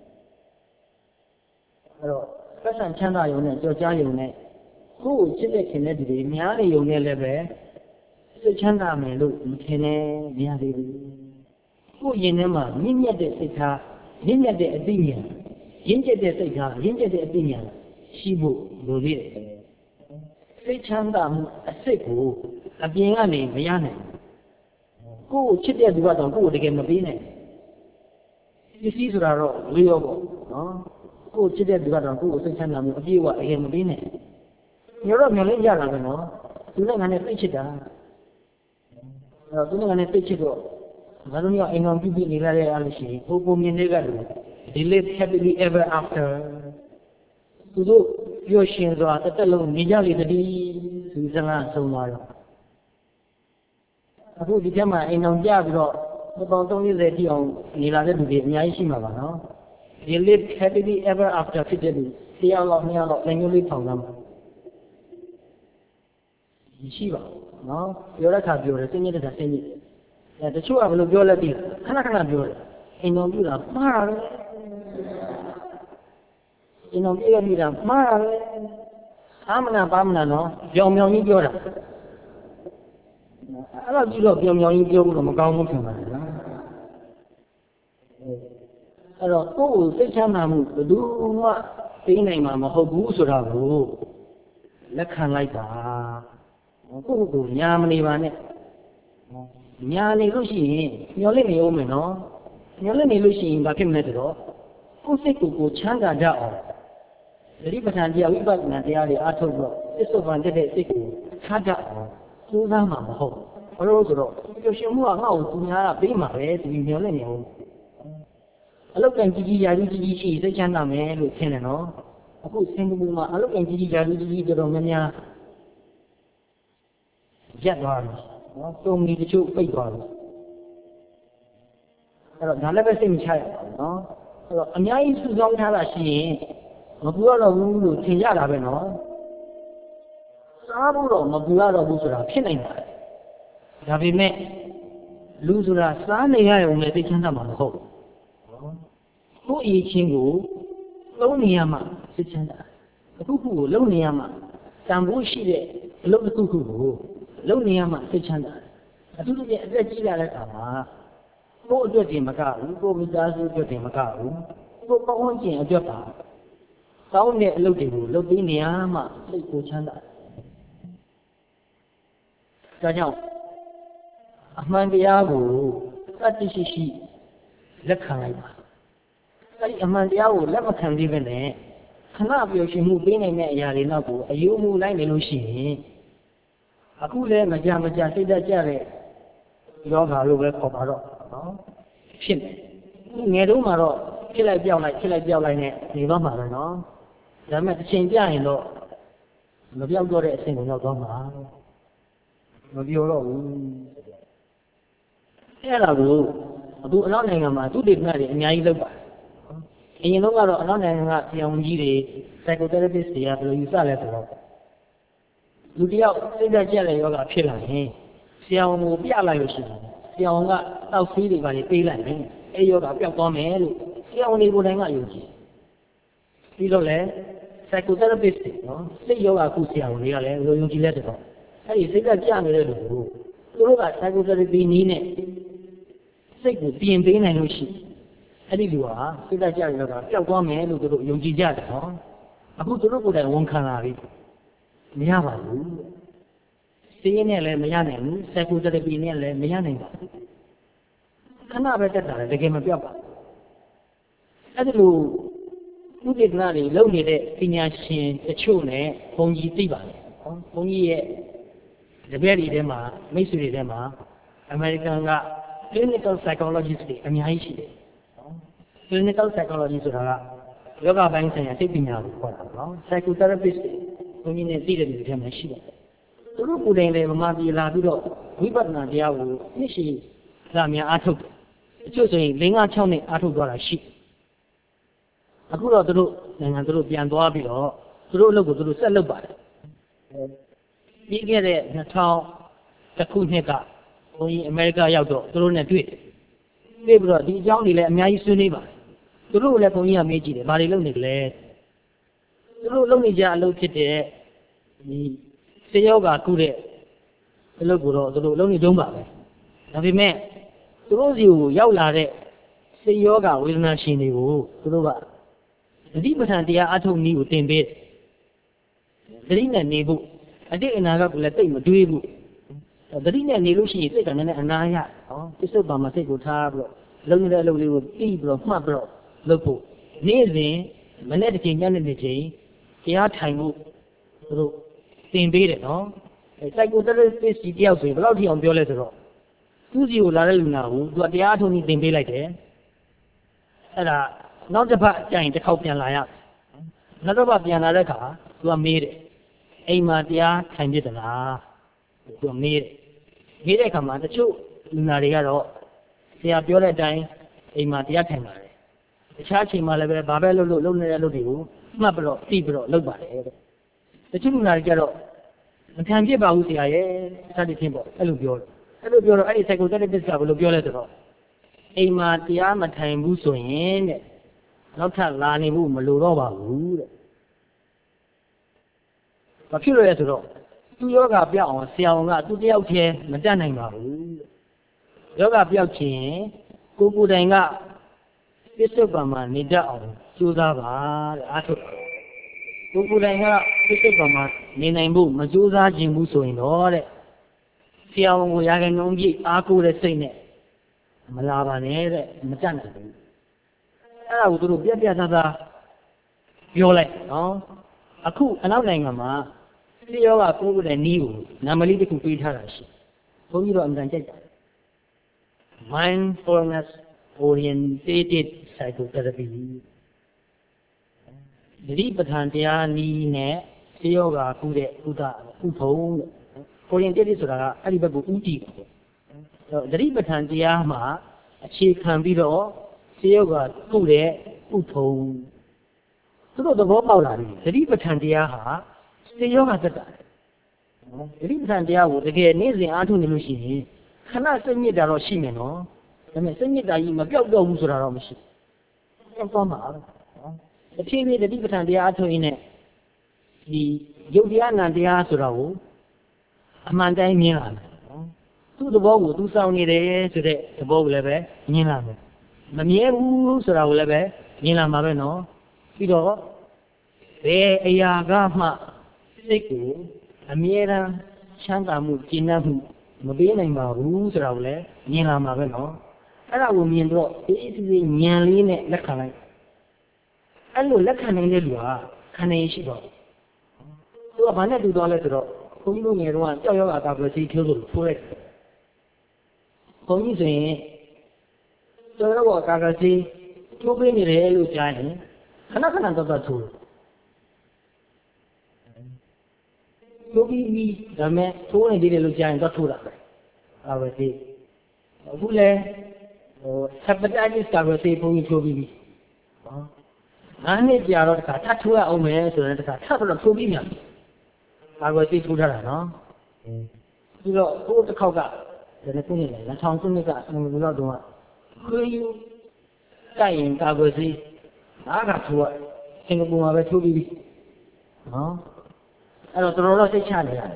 အဲ့တော့သက်ဆိုင်ချမ်းသာရုံနဲ့ကြော်ကြားရုံနဲ့ကိုယ့်ကိုချစ်တဲ့ခင်တဲ့လူတွေများနေရုံနဲ့လည်းပဲစိတ်ချမ်းသာမယ်လို့မထင်နဲ့မရသေးဘူးကိုယ်ရင်ထဲမှာမြင့်မြတ်တဲ့စိတ်ထားမြင့်မြတ်တဲ့အသိဉာဏ်ရင့်ကျက်တဲ့စိတ်ထားရင့်ကျက်တဲ့အသိဉာဏ်ရှိဖို့လိုသေးတယ်စိတ်ချမ်းသာမှုအစစ်ကိုအပြင်ကနေမရနိုင်ကိုယ်ချစ်တဲ့သူကတော့ကိုယ်ကိုတကယ်မပေးနိုင်ပစ္စည်းဆိုတာတော့ဝေရောပေါ့နော်ကိုယ်ချစ်တဲ့သူကတော့ကိုယ်ကိုစိတ်ချမ်းသာမှုအပြည့်အဝအရင်မပေးနိုင်ညတော့မျောလင်းကြတာပဲနော်သူလည်းငါနဲ့သိချစ်တာသူကလည်းသိချစ်တော့ငါတို့ကအိမ်အောင်ပြုပြီးနေရတဲ့အားလို့ရှိရင်ကိုကိုမြင်တွေကလည်း they live happily ever after သူတို့ပြောရှင်စွာတစ်သက်လုံးနေကြလေတည်းသူစကားဆုံးသွားတော့အခုဒီကျမှအိမ်အောင်ကြပြီးတော့ပေါင်းသုံးရည်တိအောင်နေလာတဲ့လူတွေအများကြီးရှိမှာပါနော် they live happily ever after ဖြစ်တဲ့လူတရားတော်များတော့လည်းမျိုးလေးထောင်သားမှာရှိပါနော်ပြောတဲ့ခါပြောတယ်စိတ်ညစ်တဲ့စိတ်ညစ်အဲတချို့ကဘယ်လိုပြောလဲပြီးခဏခဏပြောတယ်အိမ်တော်ပြတာမှားတာပဲအိမ်တော်ပြရမိတာမှားတာပဲအာမနာပါမနာနော်ပြောင်ပြောင်ကြီးပြောတာအဲ့တော့ကြည့်တော့ပြောင်ပြောင်ကြီးပြောလို့တော့မကောင်းဘူးထင်ပါတယ်နော်အဲ့တော့ကိုယ့်ကိုစိတ်ချမ်းသာမှုဘယ်သူမှသိနိုင်မှာမဟုတ်ဘူးဆိုတာကိုလက်ခံလိုက်တာကိုယ့်ကိုညာမနေပါနဲ့ညာနေလို့ရှိရင်ညှော်လင့်နေအောင်မယ်နော်ညှော်လင့်နေလို့ရှိရင်ဘာဖြစ်မလဲဆိုတော့ကိုယ်စိတ်ကိုကိုချမ်းသာကြအောင်သတိပဋ္ဌာန်တရားဝိပဿနာတရားတွေအားထုတ်တော့သစ္စာပန်တဲ့စိတ်ကိုချမ်းသာအောင်စူးစမ်းမှာမဟုတ်ဘာလို့ဆိုတော့ပျော်ရွှင်မှုကငါ့ကိုသူများကပေးမှာပဲဒီညှော်လင့်နေအောင်အလုတ်ကန်ကြီးကြီးရာကြီးကြီးရှိစိတ်ချမ်းသာမယ်လို့ထင်တယ်နော်အခုစင်ကာပူမှာအလုတ်ကန်ကြီးကြီးရာကြီးကြီးတော်တော်များများရက်သွားတယ်နော်တုံးကြီးတချို့ပိတ်သွားတယ်အဲ့တော့ဒါလည်းပဲစိတ်မချရဘူးနော်အဲ့တော့အများကြီးစုဆောင်းထားတာရှိရင်မပူရတော့ဘူးလို့ထင်ရတာပဲနော်စားဖို့တော့မပူရတော့ဘူးဆိုတာဖြစ်နိုင်ပါတယ်ဒါပေမဲ့လူဆိုတာစားနေရရုံနဲ့သိချမ်းသာမှာမဟုတ်ဘူးကိုယ်အရေးချင်းကိုလုံးနေရမှသိချမ်းသာအခုခုကိုလုံးနေရမှတန်ဖိုးရှိတဲ့အလုပ်တစ်ခုခုကိုလုံးနေရမှသိချမ်းသာအထူးသဖြင့်အသက်ကြီးလာတဲ့အခါမှာကိုယ်အတွက်တည်းမကဘူးကိုယ်မိသားစုအတွက်တည်းမကဘူးကိုယ်ပေါင်းကျင်အတွက်ပါကောင်းတဲ့အလုပ်တွေကိုလုပ်ပြီးနေရမှစိတ်ကိုချမ်းသာဒါကြောင့်အမှန်တရားကိုတတ်သိရှိရှိလက်ခံလိုက်ပါအဲဒီအမှန်တရားကိုလက်မခံသေးပဲနဲ့ခဏပျော်ရွှင်မှုပေးနိုင်တဲ့အရာတွေနောက်ကိုအယုံမှုလိုက်နေလို့ရှိရင်အခုလည်းမကြမကြစိတ်သက်ကြတဲ့ယောဂါလို့ပဲခေါ်ပါတော့နော်ဖြစ်နေငယ်တုန်းမှာတော့ဖြစ်လိုက်ပြောင်းလိုက်ဖြစ်လိုက်ပြောင်းလိုက်နဲ့နေတော့မှာပဲနော်ဒါပေမဲ့တစ်ချိန်ပြရင်တော့မပြောင်းတော့တဲ့အဆင့်ကိုရောက်တော့မှာမပြောတော့ဘူးအဲ့ဒါကိုအခုအနောက်နိုင်ငံမှာသူတေသနတွေအများကြီးလုပ်ပါတယ်အရင်တော့ကတော့အနောက်နိုင်ငံကဆရာဝန်ကြီးတွေ psychotherapist တွေကဘယ်လိုယူဆလဲဆိုတော့လူတယောက်စိတ်ဓာတ်ကျတဲ့ယောဂဖြစ်လာရင်ဆရာဝန်ကိုပြလိုက်လို့ရှိတယ်ဆရာဝန်ကတောက်ဆေးတွေပါလေပေးလိုက်တယ်အဲ့ယောဂပျောက်သွားမယ်လို့ဆရာဝန်တွေကိုယ်တိုင်ကယုံကြည်ပြီးတော့လေ psychotherapist တွေနော်စိတ်ယောဂကုဆရာဝန်တွေကလည်းယုံကြည်လက်တော့အဲ့ဒီစိတ်ဓာတ်ကျနေတဲ့လူကိုသူတို့က psychotherapy နည်းနဲ့စိတ်ကိုပြင်ပေးနိုင်လို့ရှိအဲ့ဒီလူဟာစိတ်ဓာတ်ကျတဲ့ယောဂပျောက်သွားမယ်လို့သူတို့ယုံကြည်ကြတယ်နော်အခုသူတို့ကိုယ်တိုင်ဝန်ခံလာပြီမရပါဘူးစေးနဲ့လည်းမရနိုင်ဘူး psychotherapy နဲ့လည်းမရနိုင်ပါဘူးခဏပဲတက်တာလေတကယ်မပြောက်ပါအဲ့ဒီလိုဥဒေသနာတွေလုပ်နေတဲ့ပညာရှင်တချို့နဲ့ဘုန်းကြီးသိပါတယ်ဘုန်းကြီးရဲ့တပည့်တွေထဲမှာမိတ်ဆွေတွေထဲမှာ American က clinical psychologist တွေအများကြီးရှိတယ် clinical psychology ဆိုတာကယောဂပိုင်းဆိုင်ရာသိပညာကိုခေါ်တာနော် psychotherapist တွေဘုန်းကြီးနဲ့သိတဲ့လူတွေထဲမှာရှိတယ်သူတို့ကိုယ်တိုင်လည်းဗမာပြည်လာပြီးတော့ဝိပဿနာတရားကိုနှစ်ရှည်လာများအားထုတ်တယ်အချို့ဆိုရင်၄၅၆နှစ်အားထုတ်သွားတာရှိအခုတော့သူတို့နိုင်ငံသူတို့ပြန်သွားပြီးတော့သူတို့အလုပ်ကိုသူတို့ဆက်လုပ်ပါတယ်ပြီးခဲ့တဲ့၂၀၀၁ခုနှစ်ကဘုန်းကြီးအမေရိကရောက်တော့သူတို့နဲ့တွေ့တွေ့ပြီးတော့ဒီအကြောင်းတွေလည်းအများကြီးဆွေးနွေးပါတယ်သူတို့လည်းဘုန်းကြီးကမေးကြည့်တယ်ဘာတွေလုပ်နေလဲသူတို့လုပ်နေကြအလုပ်ဖြစ်တဲ့ဒီစေယောဂါကုတဲ့အလုပ်ကိုတော့သူတို့လုပ်နေတုံးပါပဲဒါပေမဲ့သူတို့စီကိုရောက်လာတဲ့စေယောဂါဝေဒနာရှင်တွေကိုသူတို့ကသတိပဋ္ဌာန်တရားအထုတ်နည်းကိုသင်ပေးသတိနဲ့နေဖို့အတိတ်အနာဂတ်ကိုလည်းသိမတွေးဘူးသတိနဲ့နေလို့ရှိရင်စိတ်ကလည်းအနာရဟောပစ္စုပ္ပန်မှာစိတ်ကိုထားပြီးတော့လုံးနေတဲ့အလုပ်လေးကိုပြီးပြီးတော့မှတ်ပြီးတော့လုပ်ဖို့နေ့စဉ်မနေ့တစ်ချိန်ညနေတစ်ချိန်တရားထိုင်ဖို့သူတို့သင်ပေးတယ်နော်အဲ psychotherapist ကြီးတယောက်ဆိုရင်ဘယ်လောက်ထိအောင်ပြောလဲဆိုတော့သူစီကိုလာတဲ့လူနာကိုသူကတရားထုံးပြီးတင်ပေးလိုက်တယ်အဲ့ဒါနောက်တစ်ပတ်ကျရင်တစ်ခေါက်ပြန်လာရနောက်တစ်ပတ်ပြန်လာတဲ့အခါသူကမေးတယ်အိမ်မှာတရားထိုင်ပြစ်သလားသူကမေးတယ်မေးတဲ့အခါမှာတချို့လူနာတွေကတော့ဆရာပြောတဲ့အတိုင်းအိမ်မှာတရားထိုင်ပါတယ်တခြားချိန်မှာလည်းပဲဘာပဲလုပ်လို့လုပ်နေတဲ့အလုပ်တွေကိုမှတ်ပြီးတော့သိပြီးတော့လုပ်ပါတယ်တဲ့တချို့လူနာတွေကျတော့မခံပြစ်ပါဘူးဆရာရဲ့စသဖြင့်ပေါ့အဲ့လိုပြောတယ်အဲ့လိုပြောတော့အဲ့ဒီ psychotherapist ကဘယ်လိုပြောလဲဆိုတော့အိမ်မှာတရားမထိုင်ဘူးဆိုရင်တဲ့နောက်ထပ်လာနေမှုမလိုတော့ပါဘူးတဲ့ဘာဖြစ်လို့လဲဆိုတော့သူယောဂပြောက်အောင်ဆရာဝန်ကသူတယောက်တည်းမတတ်နိုင်ပါဘူးယောဂပြောက်ခြင်းကိုကိုယ်တိုင်ကပစ္စုပန်မှာနေတတ်အောင်ကြိုးစားပါတဲ့အားထုတ်ကိုကိုယ်တိုင်ကပစ္စုပန်မှာနေနိုင်ဖို့မကြိုးစားခြင်းဘူးဆိုရင်တော့တဲ့ဆရာဝန်ကိုရာခိုင်နှုန်းပြည့်အားကိုးတဲ့စိတ်နဲ့မလာပါနဲ့တဲ့မတတ်နိုင်ဘူးအဲ့ဒါကိုသူတို့ပြက်ပြက်သားသားပြောလိုက်နော်အခုအနောက်နိုင်ငံမှာဆရာကကိုကိုယ်တိုင်နီးကိုနာမည်တစ်ခုပေးထားတာရှိဘုန်းကြီးတို့အမှန်တန်ကြိုက်တာ mindfulness oriented psychotherapy သတိပဋ္ဌာန်တရားနည်းနဲ့ဆရာကကုတဲ့ကုသကုထုံးတဲ့ oriented ဆိုတာကအဲ့ဒီဘက်ကိုဦးတည်တယ်သတိပဋ္ဌာန်တရားမှာအခြေခံပြီးတော့ဆရာကကုတဲ့ကုထုံးသူတို့သဘောပေါက်လာပြီသတိပဋ္ဌာန်တရားဟာဆရာကသက်တာသတိပဋ္ဌာန်တရားကိုတကယ်နေ့စဉ်အားထုတ်နေလို့ရှိရင်ခဏစိတ်ညစ်တာတော့ရှိမယ်နော်ဒါပေမဲ့စိတ်ညစ်တာကြီးမပြောက်တော့ဘူးဆိုတာတော့မရှိဘူးပြောက်သွားမှာနော်တဖြည်းဖြည်းသတိပဋ္ဌာန်တရားအားထုတ်ရင်းနဲ့ဒီယုတ်တရားနာတရားဆိုတာကိုအမှန်တိုင်းမြင်လာမယ်နော်သူ့သဘောကိုသူစောင့်နေတယ်ဆိုတဲ့သဘောကိုလည်းပဲမြင်လာမယ်မမြဲဘူးဆိုတာကိုလည်းပဲမြင်လာမှာပဲနော်ပြီးတော့ဘယ်အရာကမှစိတ်ကိုအမြဲတမ်းချမ်းသာမှုကျဉ်းပ်မှုမပေးနိုင်ပါဘူးဆိုတာကိုလည်းမြင်လာမှာပဲနော်အဲ့ဒါကိုမြင်တော့အေးအေးဆေးဆေးဉာဏ်လေးနဲ့လက်ခံလိုက်အဲ့လိုလက်ခံနိုင်တဲ့လူဟာခံနိုင်ရှိတော့သူကဘာနဲ့တူသွားလဲဆိုတော့ဘုန်းကြီးတို့ငယ်တော့ကြောက်ရောက်တာပဲစိတ်ထိုးလို့ထိုးလိုက်ဘုန်းကြီးဆိုရင်ကြောက်ရောက်တာကစိတ်ထိုးပေးနေတယ်လို့ကြားရင်ခဏခဏတော့တော့ထိုးထိုးပြီးဒါမဲ့ထိုးနေသေးတယ်လို့ကြားရင်တော့ထိုးတာပဲအဲပဲဒီအခုလဲဟို hepatitis ကပဲစိတ်ဘုန်းကြီးထိုးပြီးပြီဟောငါးနှစ်ကြာတော့တခါထပ်ထိုးရအောင်မယ်ဆိုရင်တခါထပ်ပြီးတော့ထိုးပြီးမြန်ဒါကိုစိတ်ထိုးထားတာနော်ပြီးတော့ဟိုတစ်ခေါက်ကဒါနဲ့ခုနေလေ၂၀၀၀ခုနှစ်ကအမှန်ကတော့တော့ခွေးယူတိုက်ရင်ဒါကိုစိတ်အားကထိုးရစင်ကာပူမှာပဲထိုးပြီးပြီနော်အဲ့တော့တော်တော်စိတ်ချနေရတယ်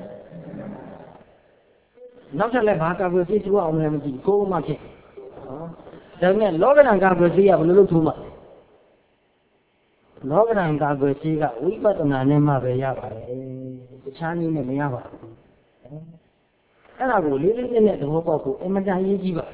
နောက်ထပ်လည်းဘာကာကွယ်ဆေးထိုးအောင်လည်းမကြည့်ကိုယ်မှဖြစ်နော်ဒါပေမဲ့လောကဓာတ်ကာကွယ်ဆေးကဘယ်လိုလုပ်ထိုးမှာလောကဓာတ်ကာကွယ်ဆေးကဝိပဿနာနဲ့မှပဲရပါတယ်တခြားနည်းနဲ့မရပါဘူးအဲ့ဒါကိုလေးလေးနက်နက်သဘောပေါက်ဖို့အမှန်တန်ရေးကြည့်ပါ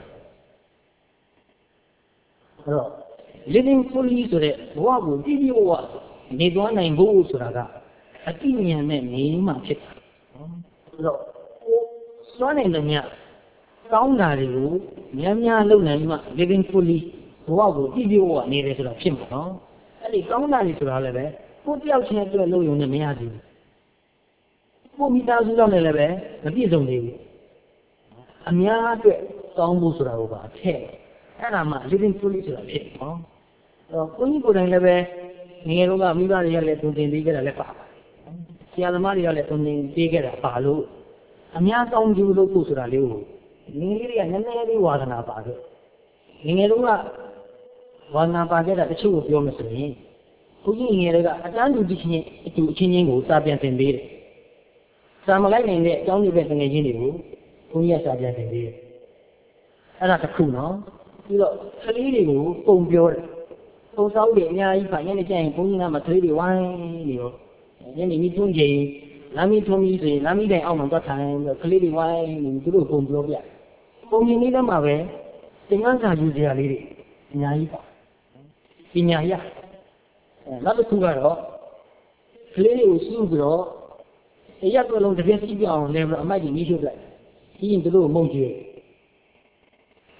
အဲ့တော့ living fully ဆိုတဲ့ဘဝကိုပြည့်ပြည့်ဝဝနေသွားနိုင်ဖို့ဆိုတာကအတိဉာဏ်နဲ့နေမှဖြစ်တာအဲ့တော့စွမ်းနိုင်တယ်များကောင်းတာတွေကိုများများလုပ်နိုင်မှ living fully ဘဝကိုပြည့်ပြည့်ဝဝနေတယ်ဆိုတာဖြစ်မှာနော်အဲ့ဒီကောင်းတာတွေဆိုတာလည်းပဲကိုယ်တယောက်ချင်းအတွက်လုပ်ရုံနဲ့မရသေးဘူးကိုမိသားစုတော့လည်းပဲမပြည့်စုံသေးဘူးအများအတွက်ကောင်းဖို့ဆိုတာကိုပါအထက်အဲ့ဒါမှ living fully ဆိုတာဖြစ်နော်အဲ့တော့ကိုကြီးကိုယ်တိုင်လည်းပဲငယ်တော့ကမိဘတွေကလည်းတုံတင်ပေးခဲ့တာလည်းပါဆရာသမားတွေကလည်းတုံတင်ပေးခဲ့တာပါလို့အများကောင်းကျိုးလုပ်ဖို့ဆိုတာလေးကိုငယ်လေးတွေကနည်းနည်းလေးဝါဒနာပါခဲ့ငယ်တော့ကဝါဒနာပါခဲ့တာတချို့ကိုပြောမယ်ဆိုရင်ကိုကြီးငယ်တွေကအတန်းတူတစ်ချင်းအတူအချင်းချင်းကိုစာပြန်သင်ပေးတယ်စာမလိုက်နိုင်တဲ့အကြောင်းတွေပဲငယ်ချင်းတွေကိုဘုန်းကြီးကစာပြန်သင်ပေးတယ်အဲ့ဒါတစ်ခုနော်ပြီးတော့ကလေးတွေကိုပုံပြောတယ်ပုံစောင်းတွေအများကြီးပါညနေကျရင်ဘုန်းကြီးကမကလေးတွေဝိုင်းနေရောညနေကြီးတွန်းချိန်လမ်းမီထုံးကြီးဆိုရင်လမ်းမီတိုင်အောက်မှာသွားထိုင်ပြီးတော့ကလေးတွေဝိုင်းနေသူတို့ပုံပြောပြပုံမြင်နေတဲ့မှာပဲသင်္ကန်းစာယူစရာလေးတွေအများကြီးပါပညာရအဲနောက်တစ်ခုကတော့ကလေးတွေကိုစုပြီးတော့အရက်တော်လုံးတစ်ပြည့်စီးပြအောင်လဲပြီးတော့အမိုက်ကြီးကြီးထုတ်လိုက်ပြီးရင်သူတို့မုံကြွေ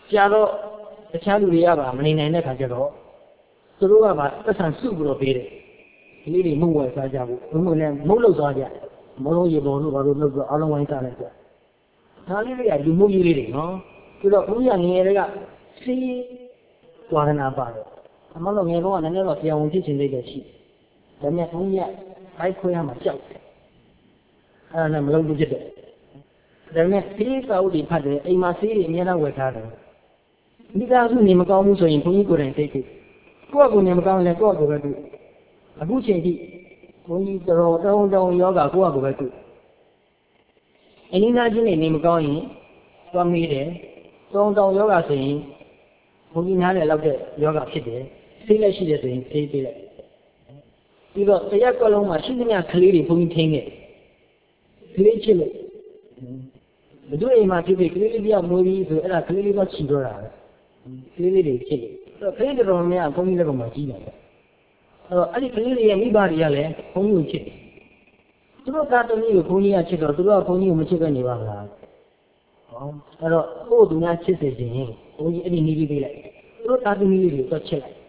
ကြာတော့တခြားလူတွေကပါမနေနိုင်တဲ့ခါကျတော့သူတို့ကပါသက်ဆံစုပြီးတော့ပေးတယ်ဒီလေးတွေမှုဝယ်စားကြဖို့ဘုံဘုံနဲ့မုတ်လို့သွားကြမုံလုံးရေပေါ်လို့ဘာလို့လုပ်ပြီးအားလုံးဝိုင်းစားလိုက်ကြဒါလေးတွေကလူမှုရေးလေးတွေနော်ပြီးတော့ဘုရားငယ်တွေကစီးဝါဒနာပါတယ်အမလို့ငယ်တော့ကနည်းနည်းတော့ပြောင်းဝင်ဖြစ်ခြင်းလေးတွေရှိတယ်ဒါနဲ့ဘုရားဘိုက်ခွဲရမှာကြောက်တယ်အဲ့ဒါနဲ့မလုပ်ဘူးဖြစ်တယ်ဒါနဲ့ဒီစာအုပ်တွေဖတ်တယ်အိမ်မှာစီးတွေအများအားဝယ်ထားတယ်မိသားစုနေမကောင်းဘူးဆိုရင်ဘုန်းကြီးကိုယ်တိုင်သိသိကိုယ့်ကိုယ်နေမကောင်းလဲကိုယ့်ကိုယ်ပဲတွေ့အခုချိန်ထိဘုန်းကြီးတော်တောင်းတောင်းယောဂကိုယ့်ကိုယ်ပဲတွေ့အင်းသားချင်းနေနေမကောင်းရင်သွားမေးတယ်တောင်းတောင်းယောဂဆိုရင်ဘုန်းကြီးနားလည်းလောက်တဲ့ယောဂဖြစ်တယ်သိလက်ရှိတယ်ဆိုရင်သိသိလိုက်ပြီးတော့တရက်ကွက်လုံးမှာရှိသမျှကလေးတွေဘုန်းကြီးထိန်းခဲ့ကလေးချစ်လို့ဘယ်သူအိမ်မှာဖြစ်ဖြစ်ကလေးလေးပြောက်မွေးပြီးဆိုအဲ့ဒါကလေးလေးတော့ချီတော့တာပဲကလေးလေးတွေဖြစ်တယ်အဲ့တော့ကလေးတော်များဘုန်းကြီးလက်ပေါ်မှာကြီးတယ်အဲ့တော့အဲ့ဒီကလေးတွေရဲ့မိဘတွေကလည်းဘုန်းကြီးကိုချစ်တယ်သူတို့သားသမီးကိုဘုန်းကြီးကချစ်တော့သူတို့ကဘုန်းကြီးကိုမချစ်ပဲနေပါမလားဟောအဲ့တော့ကိုယ်သူများချစ်စေခြင်းဘုန်းကြီးအဲ့ဒီနည်းလေးပေးလိုက်သူတို့သားသမီးတွေကိုတော့ချစ်လိုက်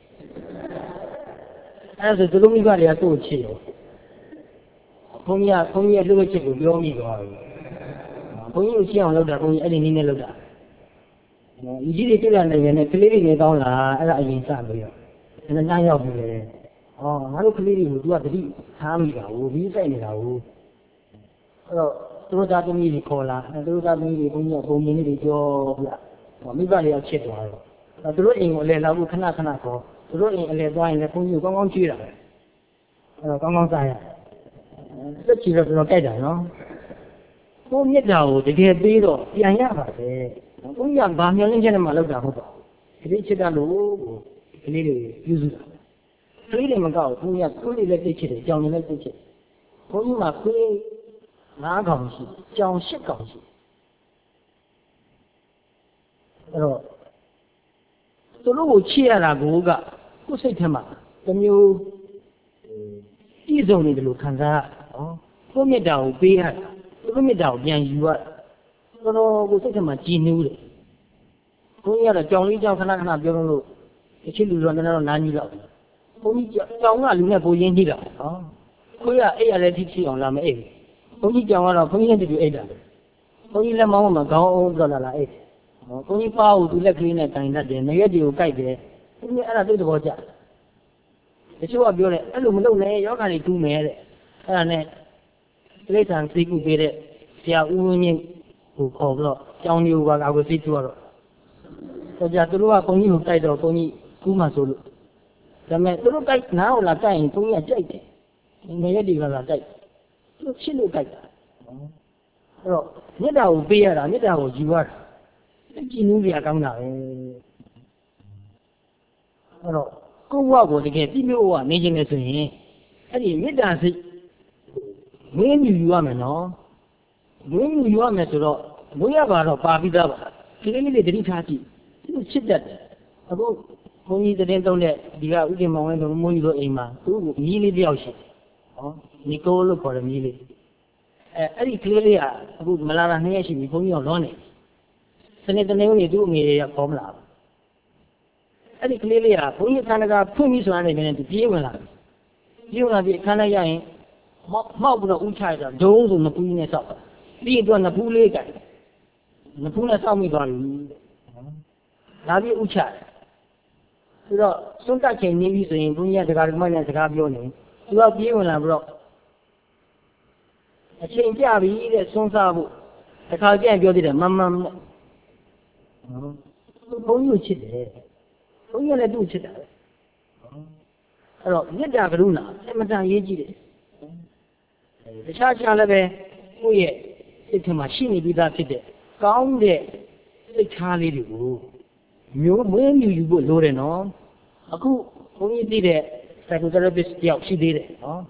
အဲ့ဒါဆိုသူတို့မိဘတွေကသူ့ကိုချစ်တယ်ဘုန်းကြီးကဘုန်းကြီးရဲ့လူ့ချစ်ကိုပြောမိသွားတယ်ဘုန်းကြီးကိုရှင်းအောင်လုပ်တာဘုန်းကြီးအဲ့ဒီနည်းနဲ့လုပ်တာလူကြီးတွေတွေ့ရနေရင်ကလေးတွေနေကောင်းလားအဲ့ဒါအရင်စပြီးတော့နည်းနည်းရောက်ပြီလေဟောငါတို့ကလေးတွေကို तू ကတတိထားမိတာကိုပြီးစိုက်နေတာကိုအဲ့တော့သူတို့သားသမီးတွေခေါ်လာသူတို့သားသမီးတွေဘုန်းကြီးကဘုံမြင်လေးတွေပြောပြဟောမိဘတွေကချစ်သွားတော့အဲ့သူတို့အိမ်ကိုအလဲလာဖို့ခဏခဏခေါ်သူတို့အိမ်အလဲသွားရင်လည်းဘုန်းကြီးကိုကောင်းကောင်းကြည့်တာပဲအဲ့တော့ကောင်းကောင်းစားရတယ်သက်ချီတော့တော်တော်ကြိုက်တာနော်ကိုမြတ်တာကိုတကယ်ပေးတော့ပြန်ရပါပဲဘုန်းကြီးကဘာမျောလင်းချက်နဲ့မှလောက်တာဟုတ်ပါဘူးဒီချစ်တာလို့ကလေးတွေပြုစုတာကလေးတွေမကောက်ဘုန်းကြီးကကိုယ်တွေလည်းသိချစ်တယ်ကြောင်တွေလည်းသိချစ်ဘုန်းကြီးမှာခွေးငါးကောင်ရှိကြောင်ရှစ်ကောင်ရှိအဲ့တော့သူတို့ကိုချစ်ရတာကိုကကိုယ်စိတ်ထဲမှာတစ်မျိုးပြည့်စုံနေတယ်လို့ခံစားရနော်ကိုယ်မြတ်တာကိုပေးရတာသူတို့မြတ်တာကိုပြန်ယူရတာတော်တော်ကိုစိတ်ထဲမှာကြည်နူးတယ်ဘုန်းကြီးကတော့ကြောင်လေးကြောင်ခဏခဏပြောလို့တချို့လူတော်ကတော့နားကြီးတော့ဘုန်းကြီးကြောင်ကလူနဲ့ပိုရင်းကြီးတာဟောကိုရအဲ့ရလည်းထိထိအောင်လာမအိပ်ဘူးဘုန်းကြီးကြောင်ကတော့ဘုန်းကြီးနဲ့တူအိပ်တာဘုန်းကြီးလက်မောင်းမှာခေါင်းအောင်ပြလာလာအိပ်ဟောဘုန်းကြီးပါကိုသူလက်ကလေးနဲ့တိုင်တတ်တယ်နေရက်တွေကိုကြိုက်တယ်ဘုန်းကြီးအဲ့ဒါသိတဲ့ဘောကြတချို့ကပြောတယ်အဲ့လိုမလုပ်နဲ့ယောဂါတွေတူးမယ်တဲ့အဲ့ဒါနဲ့တိရစ္ဆာန်သိကုပေးတဲ့ဆရာဦးဝင်းမြင့်ကိုခေါ်ပြီးတော့ကြောင်မျိုးပါကကိုသိတူရတော့တော့ကြာသူတို့ကဘုန်းကြီးကိုတိုက်တော့ဘုန်းကြီးကူးမှဆိုလို့ဒါပေမဲ့သူတို့တိုက်နားကိုလာတိုက်ရင်ဘုန်းကြီးကကြိုက်တယ်ငရက်တွေကလာတိုက်သူချစ်လို့တိုက်တာအဲ့တော့မေတ္တာကိုပေးရတာမေတ္တာကိုယူရတာကြည်နူးစရာကောင်းတာပဲအဲ့တော့ကိုယ့်ဘဝကိုတကယ်ပြည့်မြို့ဘဝနေခြင်းနဲ့ဆိုရင်အဲ့ဒီမေတ္တာစိတ်မင်းယူယူရမယ်နော်မင်းယူယူရမယ်ဆိုတော့မွေးရပါတော့ပါပြီးသားပါဒီလေးလေးတွေတတိထားကြည့်သူချစ်တတ်တယ်အခုဘုန်းကြီးတဲ့တုံးတဲ့ဒီကဥဒိမောင်ဝင်းတို့မိုးယူတို့အိမ်မှာသူ့ကိုမြည်လေးတယောက်ရှိတယ်ဟောနီကိုလို့ခေါ်တယ်မြည်လေးအဲအဲ့ဒီကလေးလေးကအခုမလာတာနှစ်ရက်ရှိပြီဘုန်းကြီးကလွန်နေစနေတနေ့ကနေသူ့အမေတွေကခေါ်မလာဘူးအဲ့ဒီကလေးလေးကဘုန်းကြီးခန္ဓာကဖွင့်ပြီးဆိုရတယ်ကနေပြေးဝင်လာပြေးဝင်လာပြီးခန္ဓာရရင်မောက်မောက်ပြီးတော့ဥချရတာဒုံးဆိုနဖူးနဲ့ဆောက်ပြီးတော့နဖူးလေးကနဖူးနဲ့ဆောက်မိသွားပြီလာပြီးဥချတယ်ပြီးတော့စွန့်တက်ချိန်နေပြီဆိုရင်ဘုန်းကြီးကဒကာဒကမနဲ့စကားပြောနေသူကပြေးဝင်လာပြီးတော့အချိန်ကြပြီတဲ့စွန့်စားဖို့တစ်ခါပြန်ပြောသေးတယ်မမမဘုန်းကြီးကိုချစ်တယ်ဘုန်းကြီးကလည်းသူ့ချစ်တာပဲအဲ့တော့မေတ္တာကရုဏာအမှန်တန်ရေးကြည့်တယ်တခြားခြားလည်းပဲကိုယ့်ရဲ့စိတ်ထဲမှာရှိနေပြီးသားဖြစ်တဲ့ကောင်းတဲ့စိတ်ထားလေးတွေကိုမျိုးမွေးမြူယူဖို့လိုတယ်နော်အခုဘုန်းကြီးသိတဲ့ psychotherapist တယောက်ရှိသေးတယ်နော်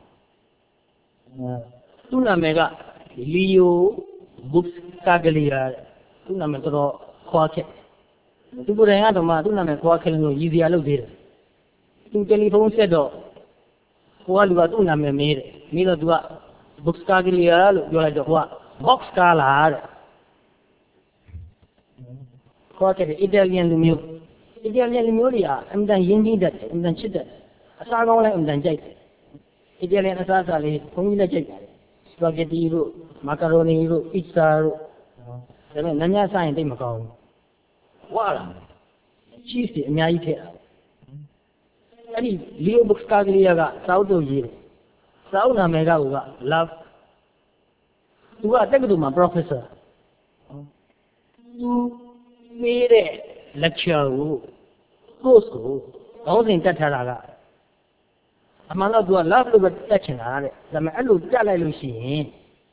သူ့နာမည်က Leo Buscaglia သူ့နာမည်တော့ခွာခဲ့သူကိုယ်တိုင်ကတော့မှသူ့နာမည်ခွာခဲ့လို့ရည်စရာလုပ်သေးတယ်သူတယ်လီဖုန်းဆက်တော့ဟိုကလူကသူ့နာမည်မေးတယ်မေးတော့သူက Buscaglia လို့ပြောလိုက်တော့ဟိုက box ကားလားတဲ့ခေါ်ခဲ့တဲ့ Italian လူမျိုး Italian လူမျိုးတွေကအင်တန်ရင်းနှီးတတ်တယ်အင်တန်ချစ်တတ်အစားကောင်းလည်းအင်တန်ကြိုက်တယ် Italian အစားအစာလေးဘုန်းကြီးလည်းကြိုက်ပါတယ် Spaghetti တို့ Macaroni တို့ Pizza တို့ဒါပေမဲ့နည်းနည်းစားရင်တိတ်မကောင်းဘူးဝါလာ cheese တွေအများကြီးထည့်တာအဲ့ဒီ Leo Buscaglia ကစာအုပ်တို့ရေးတယ်စာအုပ်နာမည်ကက Love သူကတက္ကသိုလ်မှာ professor သူပေးတဲ့ lecture ကို course ကိုခေါင်းစဉ်တက်ထားတာကအမှန်တော့သူက love လို့ပဲတက်ချင်တာတဲ့ဒါပေမဲ့အဲ့လိုတက်လိုက်လို့ရှိရင်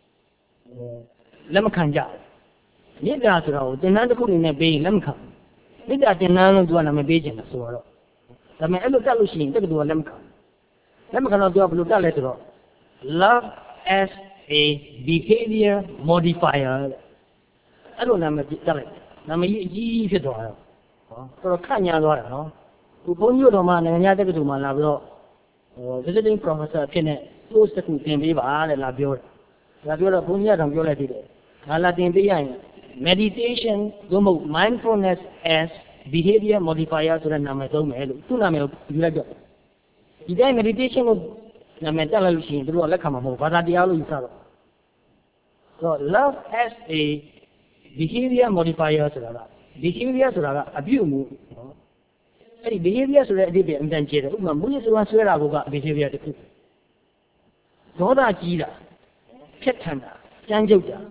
လက်မခံကြဘူးမေတ္တာဆိုတာကိုသင်္นานတစ်ခုအနေနဲ့ပေးရင်လက်မခံမေတ္တာသင်္นานလို့သူကနာမည်ပေးချင်တာဆိုတော့ဒါပေမဲ့အဲ့လိုတက်လို့ရှိရင်တက္ကသိုလ်ကလက်မခံလက်မခံတော့သူကဘယ်လိုတက်လဲဆိုတော့ love as a behavior modifier အဲ့လိုနာမည်တက်လိုက်နာမည်ကြီးအကြီးဖြစ်သွားတော့ဟောတော်တော်ခန့်ညားသွားတာနော်ခုဘုန်းကြီးတို့မှနိုင်ငံခြားတက္ကသိုလ်မှာလာပြီးတော့ဟို visiting professor ဖြစ်နေ course တစ်ခုသင်ပေးပါတဲ့လာပြောတယ်လာပြောတော့ဘုန်းကြီးကတော့ပြောလိုက်သေးတယ်ငါလာသင်ပေးရရင် meditation သို့မဟုတ် mindfulness as behavior modifier ဆိုတဲ့နာမည်သုံးမယ်လို့သူ့နာမည်ကိုယူလိုက်တော့ဒီတိုင်း meditation ကိုနာမည်တက်လိုက်လို့ရှိရင်တို့ကလက်ခံမှာမဟုတ်ဘာသာတရားလို့ယူဆတော့ဆိုတော့ love as a behavior modifier ဆိုတာက behavior ဆိုတာကအပြုအမူနော်အဲ့ဒီ behavior ဆိုတဲ့အဓိပ္ပာယ်အမှန်ကျတယ်ဥပမာမူရစွာဆွဲတာက behavior တစ်ခုဒေါသကြီးတာဖြတ်ထန်တာကြမ်းကြုတ်တာ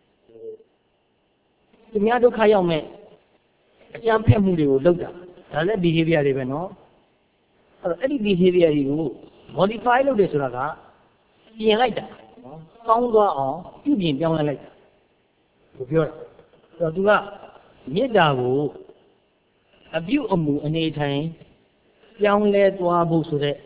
သူများဒုက္ခရောက်မဲ့အကြမ်းဖက်မှုတွေကိုလုပ်တာဒါလည်း behavior တွေပဲနော်အဲ့တော့အဲ့ဒီ behavior တွေကို modify လုပ်တယ်ဆိုတာကပြင်လိုက်တာနော်ကောင်းသွားအောင်ပြုပြင်ပြောင်းလဲလိုက်တာဘယ်ပြောတာအဲ့တော့သူကမေတ္တာကိုအပြုအမူအနေထိုင်ပြောင်းလဲသွားဖို့ဆိုတဲ့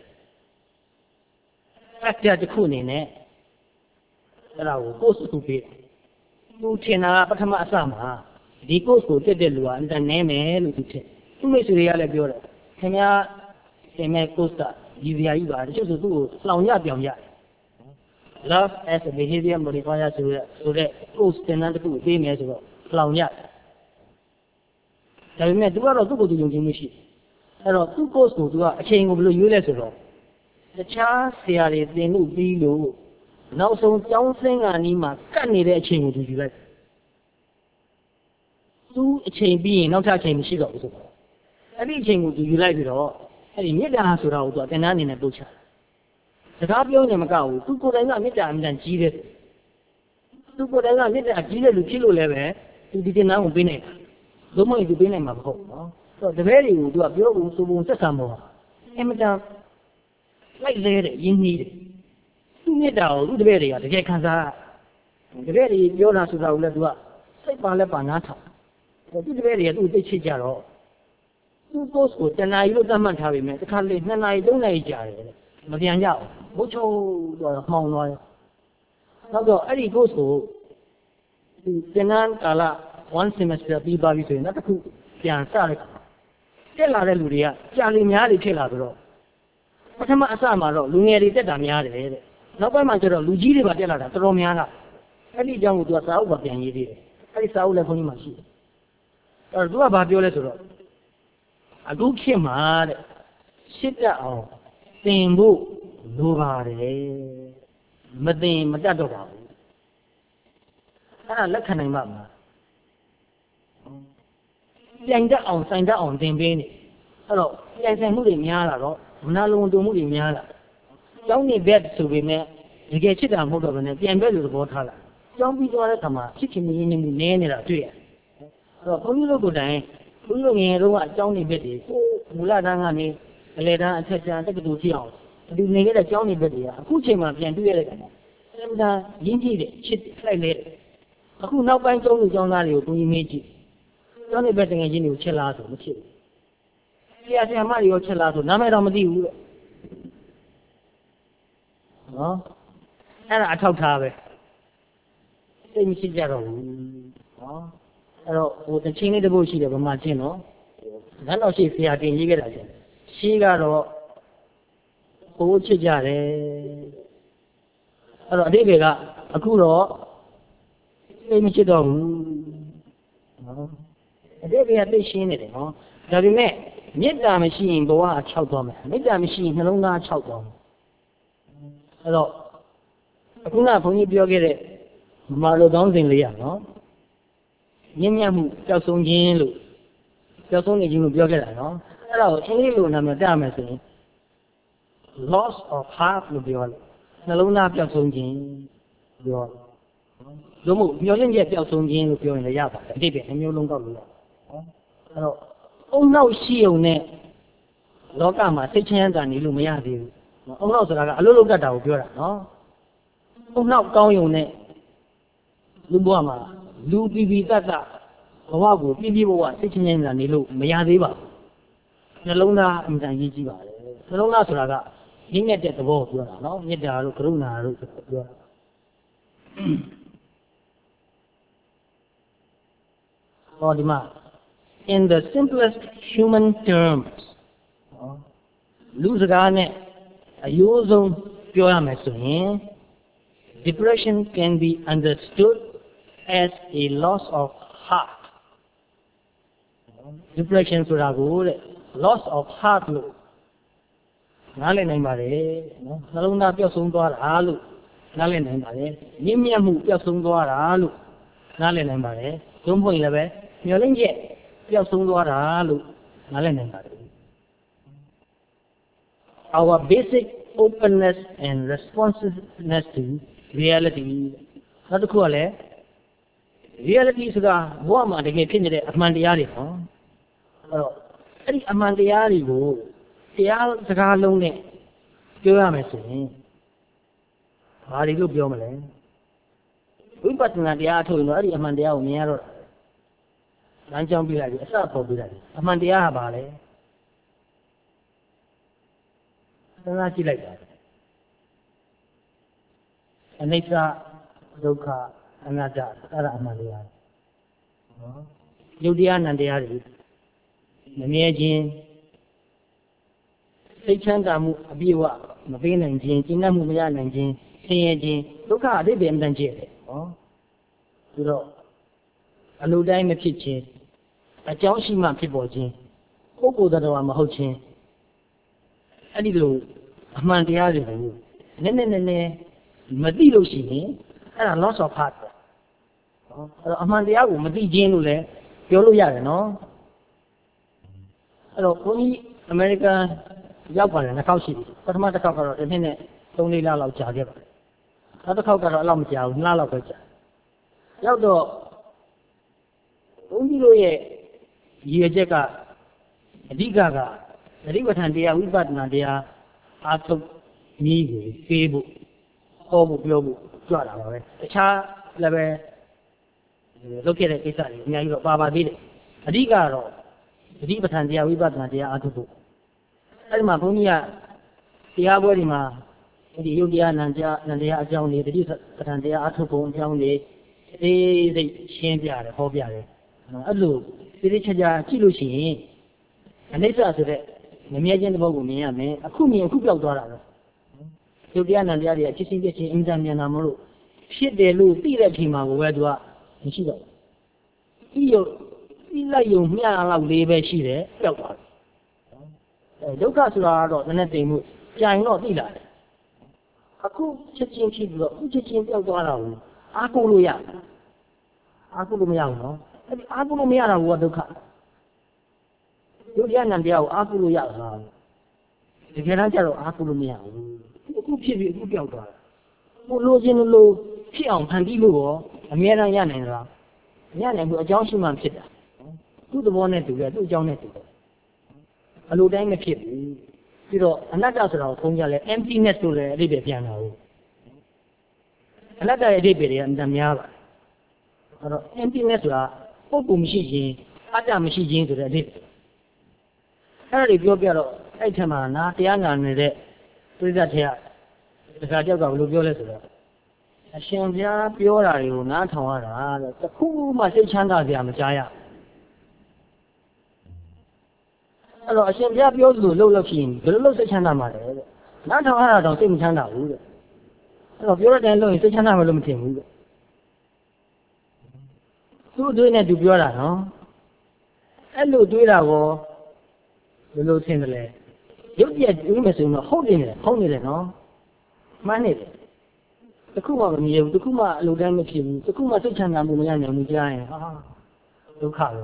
factor တစ်ခုအနေနဲ့အဲ့ဒါကို course တစ်ခုပေးတယ်သူထင်တာပထမအစမှာဒီ course ကိုတက်တဲ့လူကအင်တာနည်းမယ်လို့သူထင်သူမိတ်ဆွေတွေကလည်းပြောတယ်ခင်ဗျားသင်မဲ့ course ကဒီစရာကြီးပါတချို့ဆိုသူ့ကိုလောင်ရပြောင်ရတယ် love as a behavior modifier ဆိုတဲ့ဆိုတဲ့ course သင်တန်းတစ်ခုပေးမယ်ဆိုတော့လောင်ရတယ်ဒါပေမဲ့သူကတော့သူ့ကိုယ်သူယုံကြည်မှုရှိအဲ့တော့သူ့ course ကိုသူကအချိန်ကိုဘယ်လိုရွေးလဲဆိုတော့တခြားဆရာတွေသင်လို့ပြီးလို့နောက်ဆုံးကျောင်းဆင်းကနီးမှာကတ်နေတဲ့အချိန်ကိုသူယူလိုက်သူအချိန်ပြီးရင်နောက်ထပ်အချိန်မရှိတော့ဘူးဆိုတော့အဲ့ဒီအချိန်ကိုသူယူလိုက်ပြီးတော့အဲ့ဒီမေတ္တာဆိုတာကိုသူကသင်္นานအနေနဲ့ပို့ချစကားပြောနေမကဘူးသူကိုယ်တိုင်ကမေတ္တာအမြဲကြီးတယ်သူကိုယ်တိုင်ကမေတ္တာကြီးတဲ့လူဖြစ်လို့လည်းပဲသူဒီသင်္นานကိုပေးနေတာဘုံမကြီးသူပေးနိုင်မှာမဟုတ်ဘူးနော်ဆိုတော့တပည့်တွေကိုသူကပြောဖို့ဆိုဖို့ဆက်ဆံဖို့အင်မတန်လိုက်လဲတဲ့ရင်းနှီးတယ်သူမေတ္တာကိုသူတပည့်တွေကတကယ်ခံစားတပည့်တွေပြောတာဆိုတာကိုလည်းသူကစိတ်ပါလက်ပါနားထောင်သူတပည့်တွေကသူ့သိချစ်ကြတော့သူ့ course ကိုတဏှာကြီးလို့သတ်မှတ်ထားပေမဲ့တစ်ခါလေနှစ်နာရီသုံးနာရီကြာတယ်မပြန်ကြဘူးဘုချုံတော့မှောင်သွားတယ်နောက်တော့အဲ့ဒီ course ကိုဒီသင်္นานကာလone semester ပြီးပါပြီဆိုရင်နောက်တစ်ခုပြန်စလိုက်တက်လာတဲ့လူတွေကကြာလေများလေဖြစ်လာဆိုတော့ပထမအစမှာတော့လူငယ်တွေတက်တာများတယ်တဲ့နောက်ပိုင်းမှာကျတော့လူကြီးတွေပါတက်လာတာတော်တော်များလာအဲ့ဒီအကြောင်းကိုသူကစာအုပ်ပါပြန်ရေးသေးတယ်အဲ့ဒီစာအုပ်လည်းခွန်ကြီးမှရှိတယ်အဲ့တော့သူကဘာပြောလဲဆိုတော့အခုခေတ်မှာတဲ့ရှစ်တက်အောင်သင်ဖို့လိုပါတယ်မသင်မတတ်တော့ပါဘူးအဲ့ဒါလက်ခံနိုင်မှာမလားပြိုင်တတ်အောင်ဆိုင်တတ်အောင်သင်ပေးနေအဲ့တော့ပြိုင်ဆိုင်မှုတွေများလာတော့မနာလိုတုံမှုတွေများလာကျောင်းနေဘက်ဆိုပေမဲ့တကယ်ချစ်တာမဟုတ်တော့ဘဲနဲ့ပြန်ဘက်လိုသဘောထားလာကျောင်းပြီးသွားတဲ့ခါမှာချစ်ချင်နေနေမှုနည်းနေတာတွေ့ရတယ်အဲ့တော့ဘုန်းကြီးတို့ကိုယ်တိုင်ဘုန်းကြီးတို့ငယ်ငယ်တုန်းကအကျောင်းနေဘက်တွေကိုမူလတန်းကနေအလယ်တန်းအထက်တန်းတက္ကသိုလ်ဖြစ်အောင်ဒီနေခဲ့တဲ့ကျောင်းနေဘက်တွေကအခုချိန်မှာပြန်တွေ့ရတဲ့ခါမှာအမှန်တန်ရင်းကြည့်တယ်ချစ်လိုက်လေအခုနောက်ပိုင်းကျောင်းလူကျောင်းသားတွေကိုဘုန်းကြီးမေးကြည့်ကျောင်းနေဘက်တကယ်ချင်းတွေကိုချက်လားဆိုမချစ်ဘူးဆရာဆရာမတွေရောချက်လားဆိုနာမည်တော့မသိဘူးတဲ့နော်အဲ့ဒါအထောက်ထားပဲသိမရှိကြတော့ဘူးနော်အဲ့တော့ဟိုတချင်းလေးတစ်ပုဒ်ရှိတယ်ဗမာချင်းနော်လမ်းတော်ရှိဆရာတင်ရေးခဲ့တာချင်းရှိကတော့ဟိုချစ်ကြတယ်အဲ့တော့အတိတ်ကအခုတော့သိမရှိတော့ဘူးနော်အဲ့ဒီကသိရှင်းနေတယ်နော်ဒါပေမဲ့မေတ္တာမရှိရင်ဘဝ၆သွားမယ်မေတ္တာမရှိရင်နှလုံးသား၆သွားမယ်အဲ့တော့အခုနဘုန်းကြီးပြောခဲ့တဲ့မာလိုကောင်းစဉ်လေးရနော်ညဉ့်ညံ့မှုပျောက်ဆုံးခြင်းလို့ပျောက်ဆုံးနေခြင်းလို့ပြောခဲ့တာနော်အဲ့ဒါကိုအင်္ဂလိပ်လိုနာမည်တတ်မယ်ဆိုရင် loss of heart လို့ပြောတယ်နှလုံးသားပျောက်ဆုံးခြင်းပြောတယ်လို့မို့မျောလင့်ချက်ပျောက်ဆုံးခြင်းလို့ပြောရင်လည်းရပါတယ်အတိတ်ပဲအမျိုးလုံးကောက်လို့ရတယ်အဲ့တော့အုံနောက်ရှိုံနဲ့လောကမှာစိတ်ချမ်းသာနေလို့မရသေးဘူးအုံနောက်ဆိုတာကအလုံးလုံးတတ်တာကိုပြောတာနော်အုံနောက်ကောင်းယုံနဲ့လူဘဝမှာလူပြည်ပြည်တတ်တဘဝကိုပြည့်ပြည့်ဘဝစိတ်ချမ်းသာနေလို့မရသေးပါဘူးနှလုံးသားအမှန်တန်ရေးကြည့်ပါလေနှလုံးသားဆိုတာကရင်းတဲ့သဘောကိုပြောတာနော်မေတ္တာတို့ကရုဏာတို့ပြောတာဟောဒီမှာ in the simplest human terms လူစကားနဲ့အယိုးဆုံးပြောရမယ်ဆိုရင် depression can be understood as a loss of heart depression ဆိုတာကိုတဲ့ loss of heart လို့နားလည်နိုင်ပါတယ်နော်နှလုံးသားပျောက်ဆုံးသွားတာလို့နားလည်နိုင်ပါတယ်မြင့်မြတ်မှုပျောက်ဆုံးသွားတာလို့နားလည်နိုင်ပါတယ်သုံးဖို့ရင်လည်းပဲမျောလင့်ချက်ပျောက်ဆုံးသွားတာလို့နားလည်နိုင်ပါတယ် our basic openness and responsiveness to reality နောက်တစ်ခုကလည်း reality ဆိုတာဘဝမှာတကယ်ဖြစ်နေတဲ့အမှန်တရားတွေနော်အဲ့တော့အဲ့ဒီအမှန်တရားတွေကိုတရားစကားလုံးနဲ့ပြောရမယ်ဆိုရင်ဘာတွေလို့ပြောမလဲဝိပဿနာတရားအထုတ်ရင်တော့အဲ့ဒီအမှန်တရားကိုမြင်ရတော့လမ်းကြောင်းပြလိုက်ပြီးအစပေါ်ပြလိုက်အမှန်တရားကဘာလဲစဉ်းစားကြည့်လိုက်ပါအနိစ္စဒုက္ခအနတ္တအဲ့ဒါအမှန်တရားနော်ယုတ်တရားနံတရားတွေမမြဲခြင်းစိတ်ချမ်းသာမှုအပြည့်အဝမပေးနိုင်ခြင်းကျဉ်းနှံ့မှုမရနိုင်ခြင်းဆင်းရဲခြင်းဒုက္ခအတိတ်ပဲအမှန်တန်ကျဲတယ်ဟောပြီးတော့အလိုတိုင်းမဖြစ်ခြင်းအကြောင်းရှိမှဖြစ်ပေါ်ခြင်းပုဂ္ဂိုလ်တော်မဟုတ်ခြင်းအဲ့ဒီလိုအမှန်တရားတွေကိုနည်းနည်းနည်းနည်းမသိလို့ရှိရင်အဲ့ဒါ loss of heart ပဲဟောအဲ့တော့အမှန်တရားကိုမသိခြင်းလို့လည်းပြောလို့ရတယ်နော်အဲ့တော့ဘုန်းကြီးအမေရိကန်ရောက်ပါတယ်နှစ်ခေါက်ရှိပြီပထမတစ်ခေါက်ကတော့တစ်နှစ်နဲ့သုံးလေးလလောက်ကြာခဲ့ပါတယ်နောက်တစ်ခေါက်ကတော့အဲ့လောက်မကြာဘူးနှစ်လလောက်ပဲကြာရောက်တော့ဘုန်းကြီးတို့ရဲ့ရည်ရွယ်ချက်ကအဓိကကသတိပဋ္ဌာန်တရားဝိပဿနာတရားအားထုတ်နည်းကိုပေးဖို့ဟောဖို့ပြောဖို့ကြွတာပါပဲတခြားလည်းပဲလုပ်ခဲ့တဲ့ကိစ္စတွေအများကြီးတော့ပါပါသေးတယ်အဓိကတော့သတိပဋ္ဌာန်တရားဝိပဿနာတရားအားထုတ်ဖို့အဲ့ဒီမှာဘုန်းကြီးကတရားပွဲဒီမှာဒီယုတ်တရားနံတရားနံတရားအကြောင်းတွေသတိပဋ္ဌာန်တရားအားထုတ်ဖို့အကြောင်းတွေအေးစိတ်ရှင်းပြတယ်ဟောပြတယ်အဲ့လိုသိသိချာချာကြည့်လို့ရှိရင်အနိစ္စဆိုတဲ့မမြဲခြင်းတစ်ပုဒ်ကိုမြင်ရမယ်အခုမြင်အခုပြောက်သွားတာပဲယုတ်တရားနံတရားတွေအဖြစ်ချင်းဖြစ်ချင်းအင်္ဂါဉာဏ်နာမလို့ဖြစ်တယ်လို့သိတဲ့အချိန်မှာကိုပဲသူကမရှိတော့ဘူးဒီယုတ်ဒီလိုက်ယုံမျှလောက်လေးပဲရှိတယ်ပြောက်သွားတယ်အဲဒုက္ခဆိုတာကတော့နည်းနည်းသိမှုပြိုင်တော့သိလာတယ်အခုချက်ချင်းဖြစ်ပြီးတော့အခုချက်ချင်းပြောက်သွားတာကိုအားကိုးလို့ရတယ်အားကိုးလို့မရဘူးနော်အဲ့ဒီအားကိုးလို့မရတာကဒုက္ခယုတ်တရားနံတရားကိုအားကိုးလို့ရတာတကယ်တမ်းကျတော့အားကိုးလို့မရဘူးအခုဖြစ်ပြီးအခုပြောက်သွားတာကိုလိုချင်လို့ဖြစ်အောင်ဖန်တီးလို့ရောအများအားရနိုင်တာရနိုင်ဘူးအကြောင်းရှိမှဖြစ်တာသူ့သဘောနဲ့တူတယ်သူ့အကြောင်းနဲ့တူတယ်အလိုတိုင်းမဖြစ်ဘူးပြီးတော့အနတ္တဆိုတာကိုသုံးကြလဲ emptiness ဆိုတဲ့အဓိပ္ပာယ်ပြန်လာဘူးအနတ္တရဲ့အဓိပ္ပာယ်တွေကအများများပါအဲ့တော့ emptiness ဆိုတာပုဂ္ဂိုလ်မရှိခြင်းအတ္တမရှိခြင်းဆိုတဲ့အဓိပ္ပာယ်အဲ့ဒါတွေပြောပြတော့အဲ့ထက်မှာနာတရားနာနေတဲ့ပြိဿထေရတခါကြောက်ကဘယ်လိုပြောလဲဆိုတော့အရှင်ဘုရားပြောတာတွေကိုနားထောင်ရတာတဲ့တခုမှစိတ်ချမ်းသာစရာမကြားရအဲ့တော့အရှင်ဘုရားပြောသလိုလှုပ်လှုပ်ဖြစ်ရင်ဘယ်လိုလှုပ်စိတ်ချမ်းသာမှာလဲတဲ့နားထောင်ရတာတော့စိတ်မချမ်းသာဘူးတဲ့အဲ့တော့ပြောရတဲ့လှုပ်ရင်စိတ်ချမ်းသာမယ်လို့မထင်ဘူးတဲ့သူ့အတွေ့နဲ့သူပြောတာနော်အဲ့လိုတွေးတာကိုဘယ်လိုထင်တယ်လဲရုပ်ပြည့်တွေးမယ်ဆိုရင်တော့ဟုတ်နေတယ်ဟုတ်နေတယ်နော်မှန်းနေတယ်တခုမှမမြင်ဘူးတခုမှအလိုတမ်းမဖြစ်ဘူးတခုမှစိတ်ချမ်းသာမှုမရနိုင်ဘူးကြားရင်ဟာဒုက္ခပဲ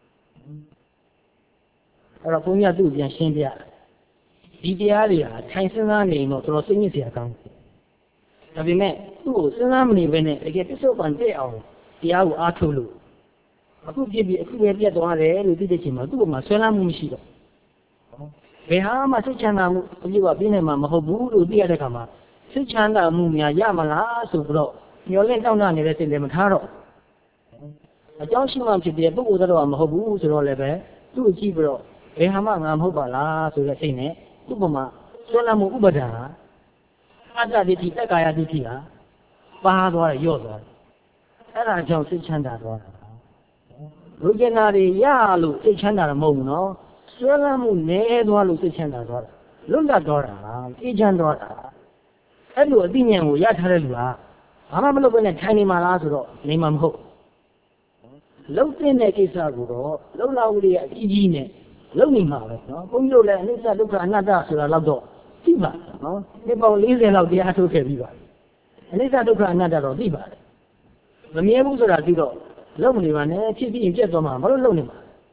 အဲ့တော့ဘုန်းကြီးကသူ့ပြန်ရှင်းပြဒီတရားတွေဟာထိုင်စဉ်းစားနေရင်တော့တော်တော်စိတ်ညစ်စရာကောင်းတယ်ဒါပေမဲ့သူ့ကိုစဉ်းစားမနေဘဲနဲ့တကယ်ပြစ္ဆုတ်ပန်တဲ့အောင်တရားကိုအားထုတ်လို့အခုပြည့်ပြည့်အခုပဲပြတ်သွားတယ်လို့သိတဲ့ချိန်မှာသူ့ဘမှာဆွဲလမ်းမှုမရှိတော့ဘယ်ဟာမှစိတ်ချမ်းသာမှုအပြည့်အဝပြည့်နေမှာမဟုတ်ဘူးလို့သိရတဲ့အခါမှာစိတ်ချမ်းသာမှုများရမလားဆိုပြီးတော့မျောလင့်တောင်းတနေတဲ့စိတ်လည်းမထားတော့အကြောင်းရှိမှဖြစ်တဲ့ပုဂ္ဂိုလ်တော်မဟုတ်ဘူးဆိုတော့လည်းပဲသူ့ကိုကြည့်ပြီးတော့ဘယ်ဟာမှငါမဟုတ်ပါလားဆိုတဲ့စိတ်နဲ့သူ့ဘမှာဆွဲလမ်းမှုဥပဒါအတ္တဒိဋ္ဌိတက္ကာယဒိဋ္ဌိဟာပါသွားတယ်ညော့သွားတယ်အဲ့ဒါကြောင့်စိတ်ချမ်းသာသွားတာလူကျင်နာတွေရလို့စိတ်ချမ်းသာတာမဟုတ်ဘူးနော်ဆွဲလမ်းမှုနည်းသွားလို့စိတ်ချမ်းသာသွားတာလွတ်လပ်သွားတာအေးချမ်းသွားတာအဲ့လိုအသိဉာဏ်ကိုရထားတဲ့လူဟာဘာမှမလုပ်ဘဲနဲ့ထိုင်နေမှာလားဆိုတော့နေမှာမဟုတ်လုံးတဲ့ကိစ္စကိုတော့လုံလောက်လေးအကြီးကြီးနဲ့လုံနေမှာပဲနော်ဘုန်းကြီးတို့လည်းအနိစ္စဒုက္ခအနတ္တဆိုတာတော့သိပါနော်ဒီပေါင်း၄၀လောက်တရားထုတ်ခဲ့ပြီးပါအနိစ္စဒုက္ခအနတ္တတော့သိပါတယ်မမြဲဘူးဆိုတာသိတော့လုံနေပါနဲ့ဖြစ်ပြီးရင်ပြတ်သွားမှာဘာလို့လုံနေမှာ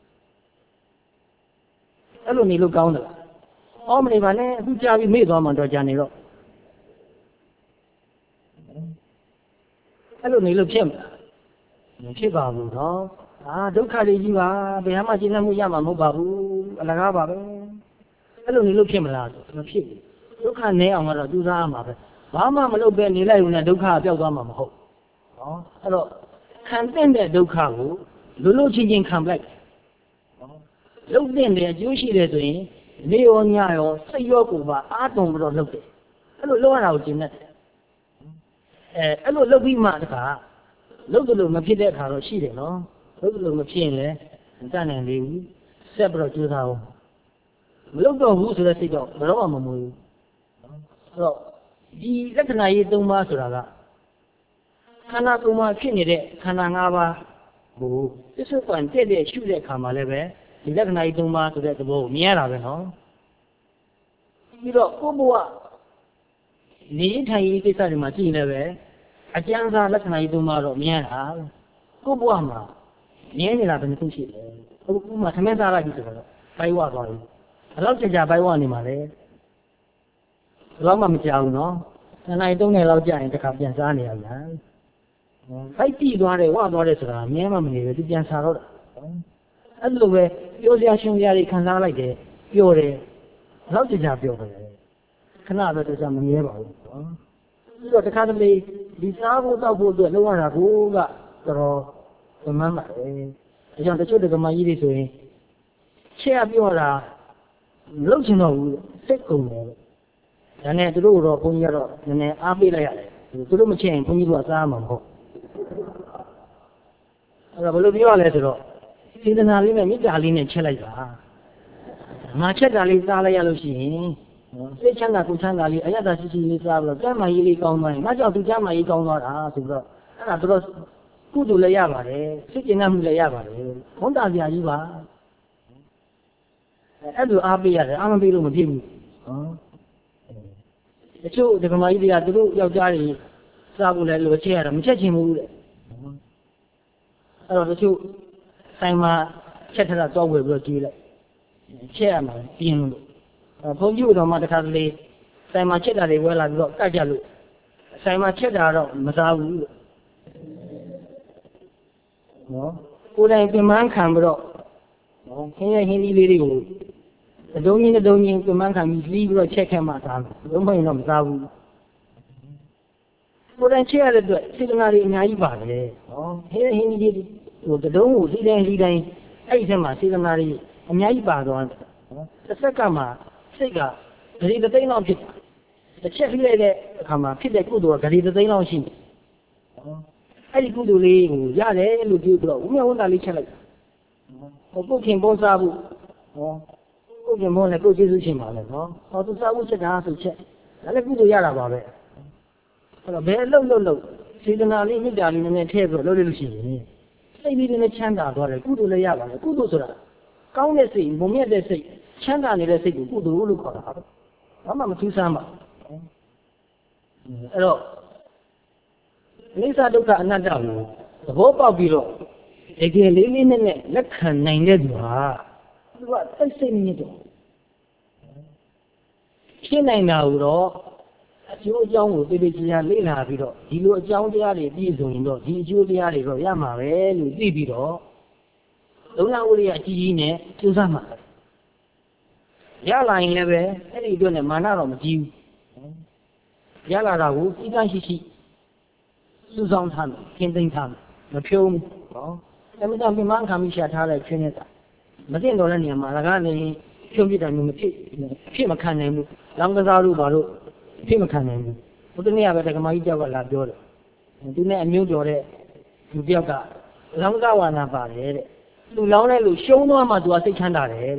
အဲ့လိုနေလို့ကောင်းတယ်လားအော်မနေပါနဲ့အခုကြာပြီးမေ့သွားမှတော့ကြာနေတော့အဲ့လိုနေလို့ဖြစ်မလားမဖြစ်ပါဘူးနော်အာဒုက္ခတွေကြီးပါဘယ်မှရှင်းလင်းမှုရမှာမဟုတ်ပါဘူးအလကားပါပဲအဲ့လိုနေလို့ဖြစ်မလားဆိုမဖြစ်ဘူးဒုက္ခနည်းအောင်ကတော့သူစားရမှာပဲဘာမှမလုပ်ပဲနေလိုက်ရင်လည်းဒုက္ခပျောက်သွားမှာမဟုတ်နော်အဲ့တော့ခံတဲ့ဒုက္ခကိုလွတ်လွတ်ချင်းချင်းခံလိုက်လုံးတဲ့နေအကျိုးရှိတယ်ဆိုရင်နေရောညရောစိတ်ရောကိုယ်ပါအားတုံပြီးတော့လုပ်တယ်အဲ့လိုလုပ်ရတာကိုကျင့်တတ်တယ်အဲအဲ့လိုလုပ်ပြီးမှတခါလုပ်တယ်လို့မဖြစ်တဲ့အခါတော့ရှိတယ်နော်လုပ်တယ်လို့မဖြစ်ရင်လည်းမတတ်နိုင်သေးဘူးဆက်ပြီးတော့ကြိုးစားအောင်မလုပ်တော့ဘူးဆိုတဲ့စိတ်တော့ဘယ်တော့မှမမွေးဘူးအဲ့တော့ဒီလက္ခဏာရေးသုံးပါးဆိုတာကခန္ဓာသုံးပါးဖြစ်နေတဲ့ခန္ဓာ၅ပါးကိုပြစ္ဆုတ်ပန်တဲ့တဲ့ရှုတဲ့အခါမှာလည်းပဲဒီလက္ခဏာကြီးသုံးပါးဆိုတဲ့သဘောကိုမြင်ရတာပဲနော်ပြီးတော့ကိုယ့်ဘဝနေထိုင်ရေးကိစ္စတွေမှာကြည့်နေပဲအကျဉ်းစားလက္ခဏာကြီးသုံးပါးတော့မြင်ရတာကိုယ့်ဘဝမှာမြင်နေတာဘယ်နှခုရှိလဲအခုမှသမင်းစားလိုက်ပြီဆိုတော့ဘိုက်ဝသွားပြီဘယ်လောက်ကြာကြာဘိုက်ဝနေမှာလဲဘယ်လောက်မှမကြောက်ဘူးနော်နှစ်နိုင်သုံးနိုင်လောက်ကြာရင်တစ်ခါပြန်စားနေရပြန်ဘိုက်တိသွားတယ်ဝသွားတယ်ဆိုတာမြင်မှမနေပဲသူပြန်စားတော့တာအဲ့လိုပဲပြောစရာရှင်းစရာတွေခံစားလိုက်တယ်ပြောတယ်ဘယ်လောက်ကြာကြာပြောတယ်ခဏတော့ကြာမမြဲပါဘူးနော်ပြီးတော့တခါတလေဒီစားဖို့တောက်ဖို့အတွက်လုံးဝတာကိုကတော်တော်မှန်ပါတယ်ဒါကြောင့်တချို့တက္ကမကြီးတွေဆိုရင်ချက်ပြောတာမလုပ်ချင်တော့ဘူးစိတ်ကုန်တယ်ဒါနဲ့သူတို့တော့ဘုန်းကြီးကတော့နည်းနည်းအားပေးလိုက်ရတယ်သူတို့မချက်ရင်ဘုန်းကြီးကစားမှာမဟုတ်အဲ့တော့ဘယ်လိုပြောရလဲဆိုတော့စေတနာလေးနဲ့မေတ္တာလေးနဲ့ချက်လိုက်ပါငါချက်တာလေးစားလိုက်ရလို့ရှိရင်စိတ်ချမ်းသာကိုချမ်းသာလေးအယတ္တရှိရှိလေးစားပြီးတော့ကျမ်းမာရေးလေးကောင်းသွားရင်ငါကြောင့်သူကျမ်းမာရေးကောင်းသွားတာဆိုပြီးတော့အဲ့ဒါတော့ကုသိုလ်လည်းရပါတယ်စိတ်ကျဉ်းမှုလည်းရပါတယ်ဘုန်းတော်ဆရာကြီးပါအဲ့လိုအားပေးရတယ်အားမပေးလို့မဖြစ်ဘူးဟောတချို့ဒီကမာကြီးတွေကသူတို့ယောက်ျားတွေစားဖို့လည်းလိုချက်ရတာမချက်ချင်ဘူးတဲ့အဲ့တော့တချို့ဆိုင်မှာချက်ထတာတော့ဝယ်ပြီးတော့ကြည့်လိုက်ချက်ရမှာပြင်းလို့ဘုန်းကြီးတော်မှတခါတလေဆိုင်မှာချက်တာတွေဝယ်လာပြီးတော့ကတ်ကြလို့ဆိုင်မှာချက်တာတော့မစားဘူးလို့နော်ကိုယ်တိုင်ပြန်မှန်းခံပြီးတော့နော်ခင်းရဟင်းသီးလေးတွေကိုအတုံးကြီးအတုံးကြီးပြန်မှန်းခံပြီးလီးပြီးတော့ချက်ခဲ့မှစားတယ်ဘုံမရင်တော့မစားဘူးကိုယ်တိုင်ချက်ရတဲ့အတွက်စေတနာတွေအများကြီးပါတယ်နော်ဟင်းဟင်းသီးတွေဟိုတုံးကိုစီးတိုင်းစီးတိုင်းအဲ့ဒီထဲမှာစေတနာတွေအများကြီးပါသွားတယ်နော်တစ်စက္ကန့်မှာစိတ်ကဂရီတစ်သိန်းလောက်ဖြစ်တစ်ချက်ပြီးလိုက်တဲ့အခါမှာဖြစ်တဲ့ကုသိုလ်ကဂရီတစ်သိန်းလောက်ရှိတယ်နော်အဲ့ဒီကုသိုလ်လေးကိုရတယ်လို့ပြောပြီးတော့ဝိမဝန္တာလေးချက်လိုက်ဟိုပုတ်ခင်ပေါ်စားဖို့ဟောပုတ်ခင်ပေါ်လည်းကိုကျေးဇူးရှင်ပါလေနော်ဟောသူစားဖို့ချက်တာဆိုချက်ဒါလည်းကုသိုလ်ရတာပါပဲအဲ့တော့ဘယ်လှုပ်လှုပ်လှုပ်စေတနာလေးမေတ္တာလေးနည်းနည်းထည့်ပြီးတော့လှုပ်လို့ရှိရင်စိတ်လေးနဲ့ချမ်းသာသွားတယ်ကုသိုလ်လည်းရပါလေကုသိုလ်ဆိုတာကောင်းတဲ့စိတ်မုံမြတ်တဲ့စိတ်ချမ်းသာနေတဲ့စိတ်ကိုကုသိုလ်လို့ခေါ်တာဘာမှမထူးဆန်းပါအဲ့တော့အနိစ္စဒုက္ခအနတ္တကိုသဘောပေါက်ပြီးတော့တကယ်လေးလေးနဲ့နဲ့လက်ခံနိုင်တဲ့သူဟာသူကစိတ်စိတ်မြင့်တော့ဖြစ်နိုင်တာကိုတော့အကျိုးအကြောင်းကိုသိသိချာလေ့လာပြီးတော့ဒီလိုအကြောင်းတရားတွေပြည့်စုံရင်တော့ဒီအကျိုးတရားတွေတော့ရမှာပဲလို့သိပြီးတော့လုံလဝိရိယအကြီးကြီးနဲ့ကြိုးစားမှာရလာရင်လည်းပဲအဲ့ဒီအတွက်နဲ့မာနတော့မကြီးဘူးရလာတာကိုစိတ်ကရှိရှိစုဆောင်ထားမယ်ခင်းသိမ်းထားမယ်မဖြုံးဘူးနော်အဲ့မှာပြမခံပြီးရှာထားတဲ့ချင်းနေတာမသိတော့တဲ့နေရာမှာလကားနေဖြုံးပြတာမျိုးမဖြစ်ဖြစ်မခံနိုင်ဘူးလောင်ကစားလို့ဘာလို့ဖြစ်မခံနိုင်ဘူးဘုဒ္ဓနေ့ကပဲတက္ကမကြီးတယောက်ကလာပြောတယ်သူနဲ့အမျိုးကျော်တဲ့လူတယောက်ကလောင်ကစားဝါနာပါတယ်တဲ့လူလောင်းတဲ့လူရှုံးသွားမှသူကစိတ်ချမ်းသာတယ်တဲ့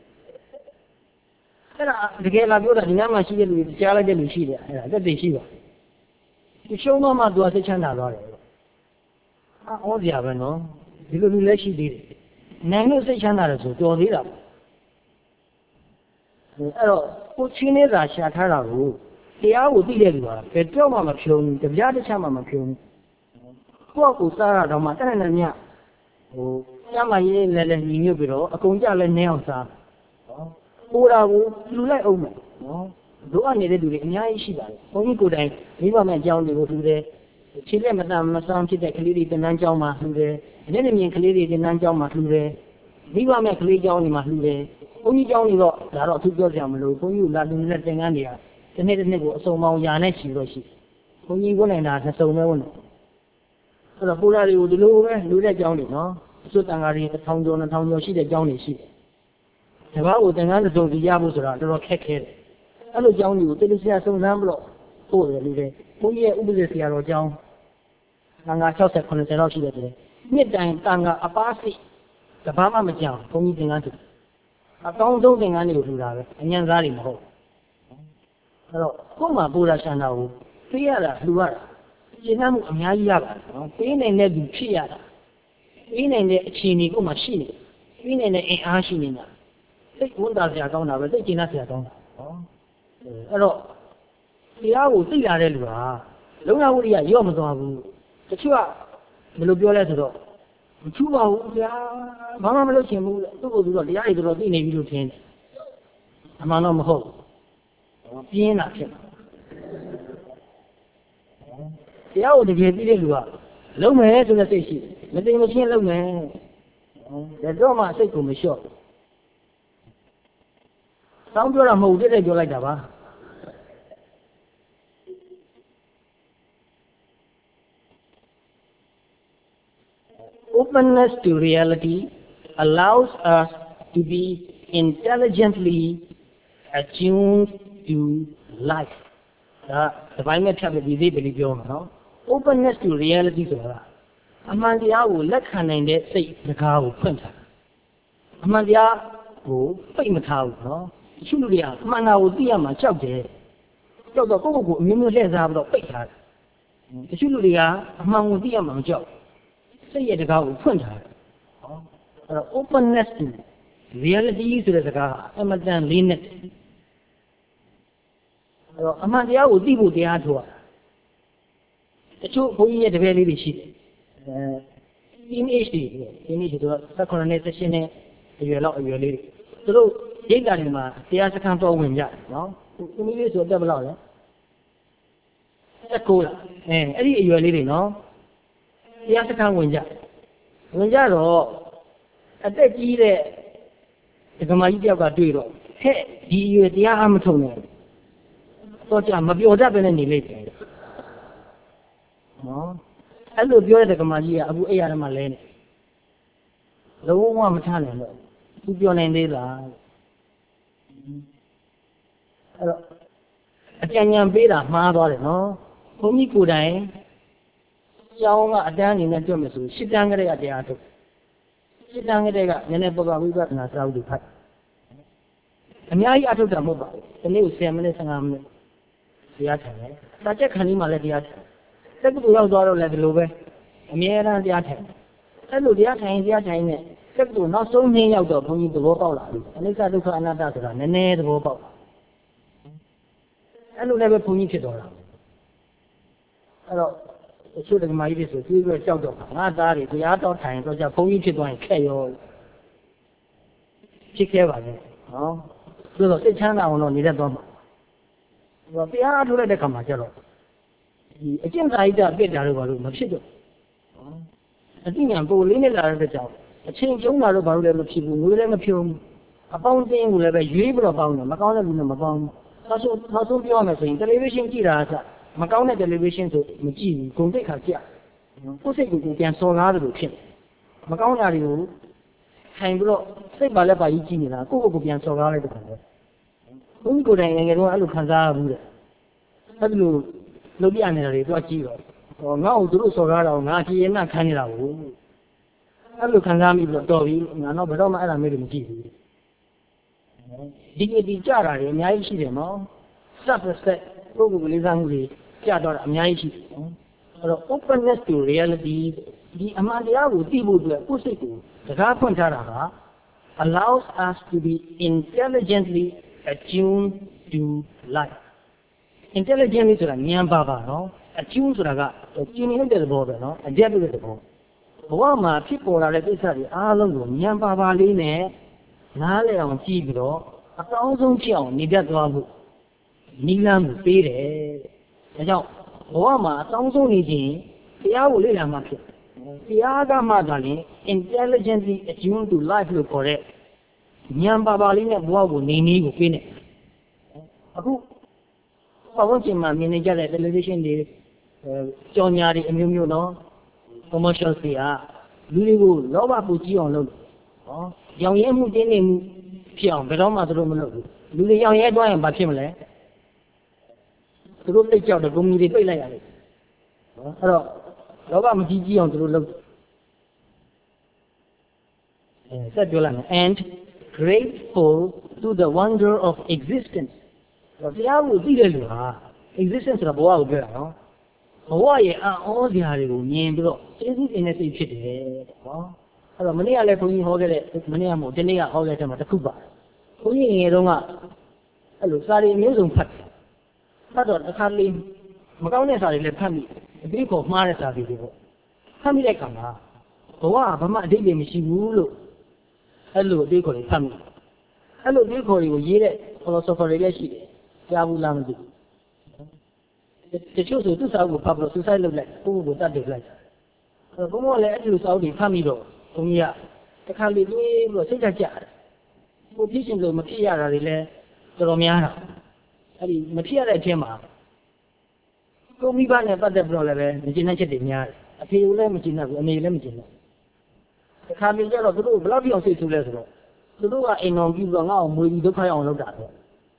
အဲ့ဒါတကယ်လာပြောတာဒီညမှာရှိတဲ့လူကြားလိုက်တဲ့လူရှိတယ်အဲ့ဒါတက်တည်ရှိပါသူရှုံးသွားမှသူကစိတ်ချမ်းသာသွားတယ်အော်စရာပဲနော်ဒီလိုလူလည်းရှိသေးတယ်နိုင်လို့စိတ်ချမ်းသာတယ်ဆိုတော်သေးတာပေါ့အဲ့တော့ကိုချင်းနေတာရှာထားတာကိုတရားကိုသိတဲ့လူကဘယ်တော့မှမဖြုံဘူးတရားတစ်ချက်မှမဖြုံဘူးကိုယ့်ကိုစားရတော့မှတက်နေတယ်မြဟိုကျမရေးလည်းလည်းညီညွတ်ပြီးတော့အကုန်ကြလည်းနည်းအောင်စားနော်ပိုးတာကိုလူလိုက်အောင်မယ်နော်တို့အနေနဲ့လူတွေအများကြီးရှိပါတယ်ဘုန်းကြီးကိုယ်တိုင်မိဘမဲ့အကြောင်းတွေကိုလူတွေခြေလက်မတမ်းမဆောင်ဖြစ်တဲ့ကလေးတွေတင်တန်းကျောင်းမှာလူတွေအနေနဲ့မြင်ကလေးတွေတင်တန်းကျောင်းမှာလူတွေမိဘမဲ့ကလေးကျောင်းတွေမှာလူတွေဘုန်းကြီးကျောင်းတွေတော့ဒါတော့အထူးပြောကြမလို့ဘုန်းကြီးကလာလူနဲ့တင်ကန်းနေတာဒီနေ့တစ်နေ့ကိုအစုံပေါင်းရာနဲ့ချီလို့ရှိဘုန်းကြီးဝင်နေတာနှစ်စုံပဲဝင်တယ်အဲ့တော့ပိုးတာတွေကိုဒီလိုပဲလူတဲ့ကျောင်းတွေနော်အစွတ်တန်ဃာတွေတစ်ထောင်ကျော်နှစ်ထောင်ကျော်ရှိတဲ့ကျောင်းတွေရှိတယ်ဒီဘာကိုတင်ကန်းတစ်စုံစီရဖို့ဆိုတာတော်တော်ခက်ခဲတယ်အဲ့လိုကျောင်းတွေကိုတိတိကျကျစုံစမ်းပြီးတော့ပို့တယ်လူတွေဘုန်းကြီးရဲ့ဥပဒေဆရာတော်ကျောင်းတန်ဃာ၆၀ ၇၀လောက်ရှိတယ်တဲ့နှစ်တိုင်တန်ဃာအပါစိတဘာမှမကြောက်ဘုန်းကြီးသင်္ကန်းသူအကောင်းဆုံးသင်္ကန်းတွေကိုထူတာပဲအញ្ញံစားတွေမဟုတ်အဲ့တော့ကိုယ်မှပူရာရှန္တာကိုသိရတာလူရတာရှင်းမှုအများကြီးရပါတယ်နော်သိနိုင်တဲ့သူဖြစ်ရတာသိနိုင်တဲ့အခြေအနေကိုမှရှိနေသိနိုင်တဲ့အင်အားရှိနေတာသိဝန်တာဆရာကောင်းတာပဲသိကျင်တာဆရာကောင်းတာနော်အဲ့တော့တရားကိုသိလာတဲ့လူဟာလုံလဝိရိယရော့မသွားဘူးတချို့ကဘယ်လိုပြောလဲဆိုတော့မချူပါဘူးဗျာဘာမှမလုပ်ချင်ဘူးလေသူ့ကိုယ်သူတော့တရားတွေတော့သိနေပြီလို့ထင်တယ်အမှန်တော့မဟုတ်ပြင်းတာဖြစ်တရားကိုတကယ်သိတဲ့လူကလုံးမယ်ဆိုတဲ့စိတ်ရှိတယ်မသိမချင်းလုံးမယ်ဒါတော့မှစိတ်ကိုမလျှော့တောင်းပြောတာမဟုတ်တဲ့တဲ့ပြောလိုက်တာပါOpenness to reality allows us to be intelligently attuned to life. ဒါဒီပိုင်းမဲ့ဖြတ်ပြီးဒီသေးပဲပြောမှာနော် Openness to reality ဆိုတာအမှန်တရားကိုလက်ခံနိုင်တဲ့စိတ်စကားကိုဖွင့်ထားတာအမှန်တရားကိုပိတ်မထားဘူးနော်တချို့လူတွေကအမှန်တရားကိုသိရမှာကြောက်တယ်ကြောက်တော့ကိုယ့်ကိုယ်ကိုအမျိုးမျိုးလှည့်စားပြီးတော့ပိတ်ထားတယ်တချို့လူတွေကအမှန်ကိုသိရမှာမကြောက်စိတ်ရဲ့တကားကိုဖွင့်ထားတယ်ဟောအဲ့တော့ openness to reality ဆိုတဲ့စကားအမှန်တန်လေးနဲ့အဲ့တော့အမှန်တရားကိုသိဖို့တရားထုတ်ရတာတချို့ဘုန်းကြီးရဲ့တပည့်လေးတွေရှိတယ်အဲ teenage တွေ teenage တွေတော့၁၇နှစ်၁၈နှစ်အရွယ်လောက်အရွယ်လေးတွေသူတို့ရိတ်တာတွေမှာတရားစခန်းတော့ဝင်ကြတယ်နော်သူမိလေးဆိုတက်ဘယ်လောက်လဲ၁၉လားအဲအဲ့ဒီအရွယ်လေးတွေနော်တရားစခန်းဝင်ကြဝင်ကြတော့အသက်ကြီးတဲ့ဒကမာကြီးတယောက်ကတွေ့တော့ဟဲ့ဒီအရွယ်တရားအမထုံနဲ့တော့ကြမပြောတတ်ပဲနဲ့နေလိမ့်တယ်နော်အဲ့လိုပြောတဲ့ဒကမာကြီးကအခုအဲ့ရထဲမှာလဲနေလုံးဝမထနိုင်တော့သူပြောနိုင်သေးလားအဲ့တော့အကြံဉာဏ်ပေးတာမှားသွားတယ်နော်ဘုန်းကြီးကိုယ်တိုင်ကျောင်းကအတန်းအနေနဲ့ပြောမယ်ဆိုရှစ်တန်းကလေးကတရားထုတ်ရှစ်တန်းကလေးကနည်းနည်းပေါ်ပါဝိပဿနာစာအုပ်တွေဖတ်အများကြီးအထုတ်တာမဟုတ်ပါဘူးဒီနေ့ကိုဆယ်မိနစ်ဆယ်ငါးမိနစ်တရားထိုင်တယ်စာချက်ခဏလေးမှလည်းတရားထိုင်တက္ကသိုလ်ရောက်သွားတော့လည်းဒီလိုပဲအမြဲတမ်းတရားထိုင်အဲ့လိုတရားထိုင်တရားထိုင်နဲ့တက်တူနောက်ဆုံးနှစ်ရောက်တော့ဘုန်းကြီးသဘောပေါက်လာပြီအနိစ္စဒုက္ခအနတ္တဆိုတာနည်းနည်းသဘောပေါက်အဲ့လိုလည်းပဲဘုန်းကြီးဖြစ်တော်တာအဲ့တော့အချို့ဓမ္မကြီးတွေဆိုသူတို့ကြောက်တော့ငါသားတွေတရားတော်ထိုင်တော့ကြဘုန်းကြီးဖြစ်သွားရင်ခက်ရောဖြစ်ခဲ့ပါလေနော်ဆိုတော့စိတ်ချမ်းသာအောင်တော့နေတတ်သွားမှာဟိုတရားထုတ်လိုက်တဲ့ခါမှာကျတော့ဒီအကျင့်စာရိတ္တပြစ်တာတော့ဘာလို့မဖြစ်တော့အတိညာပိုလေးနဲ့လာတဲ့ကြောင့်အချိန်ကျုံးတာတော့ဘာလို့လဲမဖြစ်ဘူးငွေလည်းမဖြုံအပေါင်းအသင်းကိုလည်းပဲရွေးပြီးတော့ပေါင်းတယ်မကောင်းတဲ့လူနဲ့မပေါင်းဘူးနောက်ဆုံးနောက်ဆုံးပြောရမယ်ဆိုရင်တယ်လီဗီရှင်းကြည့်တာကမကောင်းတဲ့တယ်လီဗီရှင်းဆိုမကြည့်ဘူးဂုဏ်သိက္ခာကျကိုယ်စိတ်ကိုပြန်စော်ကားတယ်လို့ဖြစ်မကောင်းတာတွေကိုထိုင်ပြီးတော့စိတ်ပါလက်ပါကြီးကြည့်နေတာကိုယ့်ကိုယ်ကိုပြန်စော်ကားလိုက်တဲ့ခါကျဘုန်းကြီးကိုယ်တိုင်ငယ်ငယ်တုန်းကအဲ့လိုခံစားရဘူးတဲ့အဲ့လိုလုပ်ပြနေတာတွေတော့ကြည့်တော့ဟောငါ့ကိုသူတို့စော်ကားတော့ငါကြည်ရင်မှခံနေတာဘူးအဲ့လိုခံစားမိပြီးတော့တော်ပြီငါတော့ဘယ်တော့မှအဲ့ဒါမျိုးတွေမကြည့်ဘူးဒီဒီကြတာတွေအများကြီးရှိတယ်နော်စပ်ဆက်ပုဂ္ဂိုလ်ကလေးစားမှုတွေကြတော့တာအများကြီးရှိတယ်နော်အဲ့တော့ openness to reality ဒီအမှန်တရားကိုသိဖို့အတွက်ကိုယ်စိတ်ကိုစကားဖွင့်ထားတာက allows us to be intelligently attuned to life intelligently ဆိုတာဉာဏ်ပါပါနော် attune ဆိုတာကကျင်းနေတဲ့သဘောပဲနော် adjust တဲ့သဘောဘဝမှာဖြစ်ပေါ်လာတဲ့ကိစ္စတွေအားလုံးကိုဉာဏ်ပါပါလေးနဲ့နားလည်အောင်ကြည့်ပြီးတော့အကောင်းဆုံးဖြစ်အောင်နေတတ်သွားဖို့နိလန်းကိုပေးတယ်။ဒါကြောင့်ဘဝမှာအကောင်းဆုံးနေခြင်းတရားကိုလေ့လာမှဖြစ်တရားကမှသာလျှင် intelligently attuned to life လို့ခေါ်တဲ့ဉာဏ်ပါပါလေးနဲ့ဘဝကိုနေနည်းကိုပေးနေအခုပတ်ဝန်းကျင်မှာမြင်နေကြတဲ့ television တွေကြော်ညာတွေအမျိုးမျိုးနော် commercial တွေကလူတွေကိုလောဘပူကြီးအောင်လုပ်တယ်ဟောရောင်ရဲမှုတင်းနေမှုဖြစ်အောင်ဘယ်တော့မှသူတို့မလုပ်ဘူးလူတွေရောင်ရဲသွားရင်ဘာဖြစ်မလဲသူတို့သိကြောက်တဲ့ကုမ္ပဏီတွေပြိတ်လိုက်ရတယ်ဟောအဲ့တော့လောဘမကြီးကြီးအောင်သူတို့လုပ်အဲဆက်ပြောလိုက်မယ် and grateful to the wonder of existence တရားကိုသိတဲ့လူဟာ existence ဆိုတာဘဝကိုပြောတာနော်ဘဝရဲ့အံ့ဩစရာတွေကိုမြင်ပြီးတော့ကျေးဇူးတင်တဲ့စိတ်ဖြစ်တယ်ဟောအဲ့တော့မနေ့ကလည်းဘုန်းကြီးဟောခဲ့တဲ့မနေ့ကမဟုတ်ဒီနေ့ကဟောခဲ့တဲ့မှာတစ်ခုပါဘုန်းကြီးငယ်တုန်းကအဲ့လိုစာရီအမျိုးစုံဖတ်တယ်ဖတ်တော့တစ်ခါလေးမကောင်းတဲ့စာတွေလည်းဖတ်မိအပြီးကိုမှားတဲ့စာတွေတွေပေါ့ဖတ်မိတဲ့အခါမှာဘဝကဘာမှအတိတ်တွေမရှိဘူးလို့အဲ့လိုအသေးခေါ်တွေဖတ်မိအဲ့လိုအသေးခေါ်တွေကိုရေးတဲ့ philosopher တွေလည်းရှိတယ်ကြားဘူးလားမသိဘူးတချို့ဆိုသူ့စာအုပ်ကိုဖတ်ပြီးတော့ suicide လုပ်လိုက်ကိုယ့်ကိုယ်တတ်တယ်လိုက်အဲ့တော့ဘုံကလည်းအဲ့လိုစာအုပ်တွေဖတ်မိတော့ဘုံကြီးကတစ်ခါလေတွေးပြီးတော့စိတ်ဓာတ်ကျတယ်ကိုဖြစ်ရှင်လို့မဖြစ်ရတာတွေလည်းတော်တော်များတာအဲ့ဒီမဖြစ်ရတဲ့အချင်းမှာကိုမိဘနဲ့ပတ်သက်ပြီးတော့လည်းပဲမကျင်တဲ့ချက်တွေများတယ်အဖေကလည်းမကျင်ဘူးအမေလည်းမကျင်ဘူးတစ်ခါလေကျတော့သူတို့ဘယ်လောက်ပြောင်းစိတ်ဆိုးလဲဆိုတော့သူတို့ကအိမ်တော်ပြီးတော့ငါ့ကိုမွေပြီးဒုက္ခရောက်အောင်လုပ်တာတော့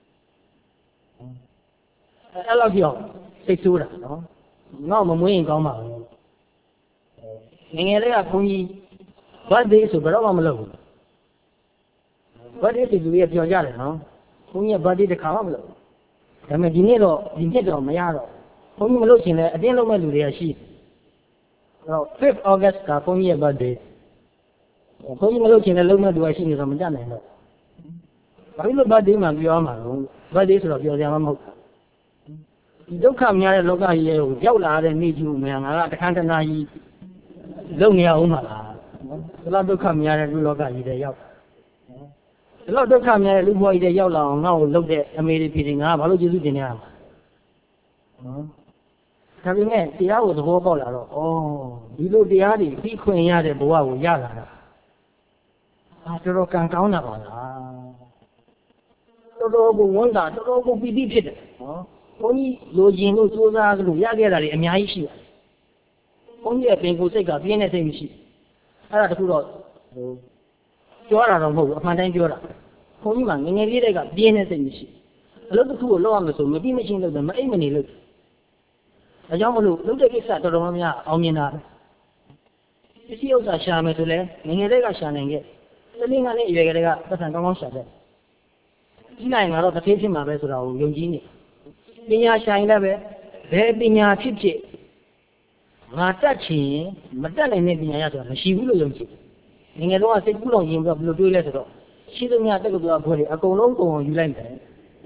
အဲ့လောက်ပြောင်းစိတ်ဆိုးတာနော်ငါ့ကိုမမွေးရင်ကောင်းပါဘူးငငယ်လေးကဘုန်းကြီး birthday ဆိုဘယ်တော့မှမလုပ်ဘူး birthday ဆိုသူတွေကပြောကြတယ်နော်ဘုန်းကြီးက birthday တစ်ခါမှမလုပ်ဘူးဒါပေမဲ့ဒီနေ့တော့ဒီနှစ်တော့မရတော့ဘုန်းကြီးမလုပ်ချင်လဲအတင်းလုပ်မဲ့လူတွေကရှိအဲ့တော့ fifth August ကဘုန်းကြီးရဲ့ birthday ဘုန်းကြီးမလုပ်ချင်လဲလုပ်မဲ့လူကရှိနေတော့မကြနိုင်တော့ဘာလို့ birthday မှာပြောရမှာလဲ birthday ဆိုတော့ပြောကြမှာမဟုတ်ဒီဒုက္ခများတဲ့လောကကြီးရဲ့ကိုရောက်လာတဲ့နေ့ကျူမြန်ငါကတခန်းတနာကြီးလုံနေအောင်ပါလားဒီလောက်ဒုက္ခများတဲ့လူလောကကြီးတဲ့ရောက်ဒီလောက်ဒုက္ခများတဲ့လူဘဝကြီးတဲ့ရောက်လာအောင်ငါ့ကိုလှုပ်တဲ့အမေတွေဖြစ်နေငါဘာလို့ကျေးဇူးတင်နေရမှာနော်ဒါပေမဲ့တရားကိုသဘောပေါက်လာတော့ဩဒီလိုတရားတွေပြီးခွင့်ရတဲ့ဘဝကိုရလာတာအာတော်တော်ကံကောင်းတာပါလားတော်တော်ကိုဝန်တာတော်တော်ကိုပီတိဖြစ်တယ်နော်ဘုန်းကြီးလိုချင်လို့စူးစမ်းလို့ရခဲ့တာတွေအများကြီးရှိပါတယ်ဘုန်းကြီးရဲ့ပင်ကိုယ်စိတ်ကပြင်းတဲ့စိတ်မရှိအဲ့ဒါတခုတော့ဟိုပြောတာတော့မဟုတ်ဘူးအမှန်တိုင်းပြောတာဘုန်းကြီးကငငယ်လေးတွေကပြင်းတဲ့စိတ်မရှိအလုပ်တစ်ခုကိုလုပ်ရမယ်ဆိုမပြီးမချင်းလုပ်တယ်မအိမ်မနေလို့ဒါကြောင့်မလို့လုပ်တဲ့ကိစ္စတော်တော်များများအောင်မြင်တာပစ္စည်းဥစ္စာရှာမယ်ဆိုလဲငငယ်လေးကရှာနိုင်ခဲ့တလင်းကလည်းအရွယ်ကလေးကပတ်စံကောင်းကောင်းရှာတယ်ဒီနိုင်မှာတော့တစ်သေးဖြစ်မှာပဲဆိုတာကိုယုံကြည်နေပညာရှာရင်လည်းပဲဘယ်ပညာဖြစ်ဖြစ်ငါတတ်ချင်မတတ်နိုင်တဲ့ပညာရဆိုတာမရှိဘူးလို့ယုံကြည်ငယ်တော့စိတ်ကူးလုံးရင်ပြီးတော့ဘယ်လိုတွေးလဲဆိုတော့ရှိသမျှတက္ကသိုလ်ဘွဲတွေအကုန်လုံးကုန်အောင်ယူလိုက်တယ်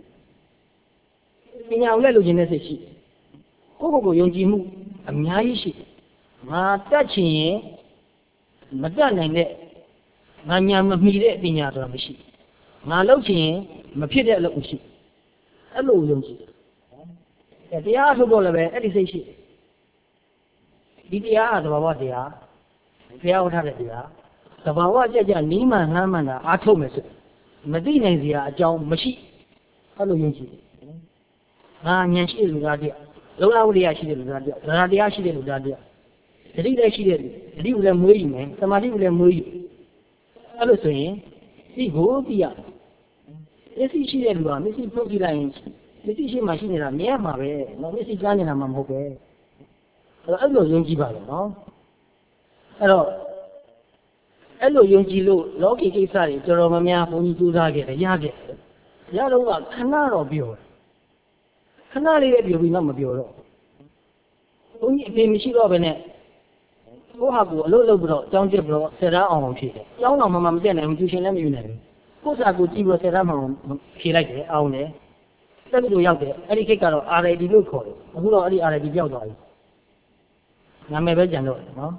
ပညာကိုလည်းလိုချင်တဲ့စိတ်ရှိကိုယ့်ကိုယ်ကိုယုံကြည်မှုအများကြီးရှိငါတတ်ချင်ရင်မတတ်နိုင်တဲ့ငါညာမမီတဲ့ပညာဆိုတာမရှိငါလုပ်ချင်ရင်မဖြစ်တဲ့အလုပ်မရှိအဲ့လိုယုံကြည်တယ်တရားထုတ်တော့လည်းပဲအဲ့ဒီစိတ်ရှိဒီတရားဟာသဘာဝတရားဘုရားဟောထားတဲ့တရားသဘာဝကြကြနီးမှန်နှမ်းမှန်တာအားထုတ်မယ်ဆိုမသိနိုင်စရာအကြောင်းမရှိအဲ့လိုယုံကြည်တယ်ငါဉာဏ်ရှိတဲ့လူသားတရားလုံလဝိရိယရှိတဲ့လူသားတရားသရတရားရှိတဲ့လူသားတရားတတိလည်းရှိတဲ့လူတတိကိုလည်းမွေးယူမယ်သမာဓိကိုလည်းမွေးယူအဲ့လိုဆိုရင်ဒီကိုပြရမျက်စိရှိတဲ့လူကမျက်စိဖွင့်ကြည့်လိုက်ရင်မျက်စိရှိမှရှိနေတာမြင်ရမှာပဲနော်မျက်စိကြားနေတာမှမဟုတ်ပဲအဲ့တော့အဲ့လိုယုံကြည်ပါလေနော်အဲ့တော့အဲ့လိုယုံကြည်လို့လောကီကိစ္စတွေတော်တော်များများဘုန်းကြီးကြိုးစားခဲ့တယ်ရခဲ့တယ်ရတော့ကခဏတော့ပြောတယ်ခဏလေးပဲပြောပြီးတော့မပြောတော့ဘုန်းကြီးအပြင်မရှိတော့ဘဲနဲ့ကိုဟာကိုအလုပ်လုပ်ပြီးတော့ကြောင်းကျစ်ပြီးတော့ဆယ်တန်းအောင်အောင်ဖြစ်တယ်။ကြောင်းတော်မှမတက်နိုင်ဘူးကျူရှင်လည်းမယူနိုင်ဘူး။ကိုစာကိုကြည့်ပြီးတော့ဆယ်တန်းမှဖြေလိုက်တယ်အောင်တယ်။တက်ပြီးတော့ရောက်တယ်အဲ့ဒီခေတ်ကတော့ R I D လို့ခေါ်တယ်။အခုတော့အဲ့ဒီ R I D ပြောက်သွားပြီ။နာမည်ပဲကျန်တော့တယ်နော်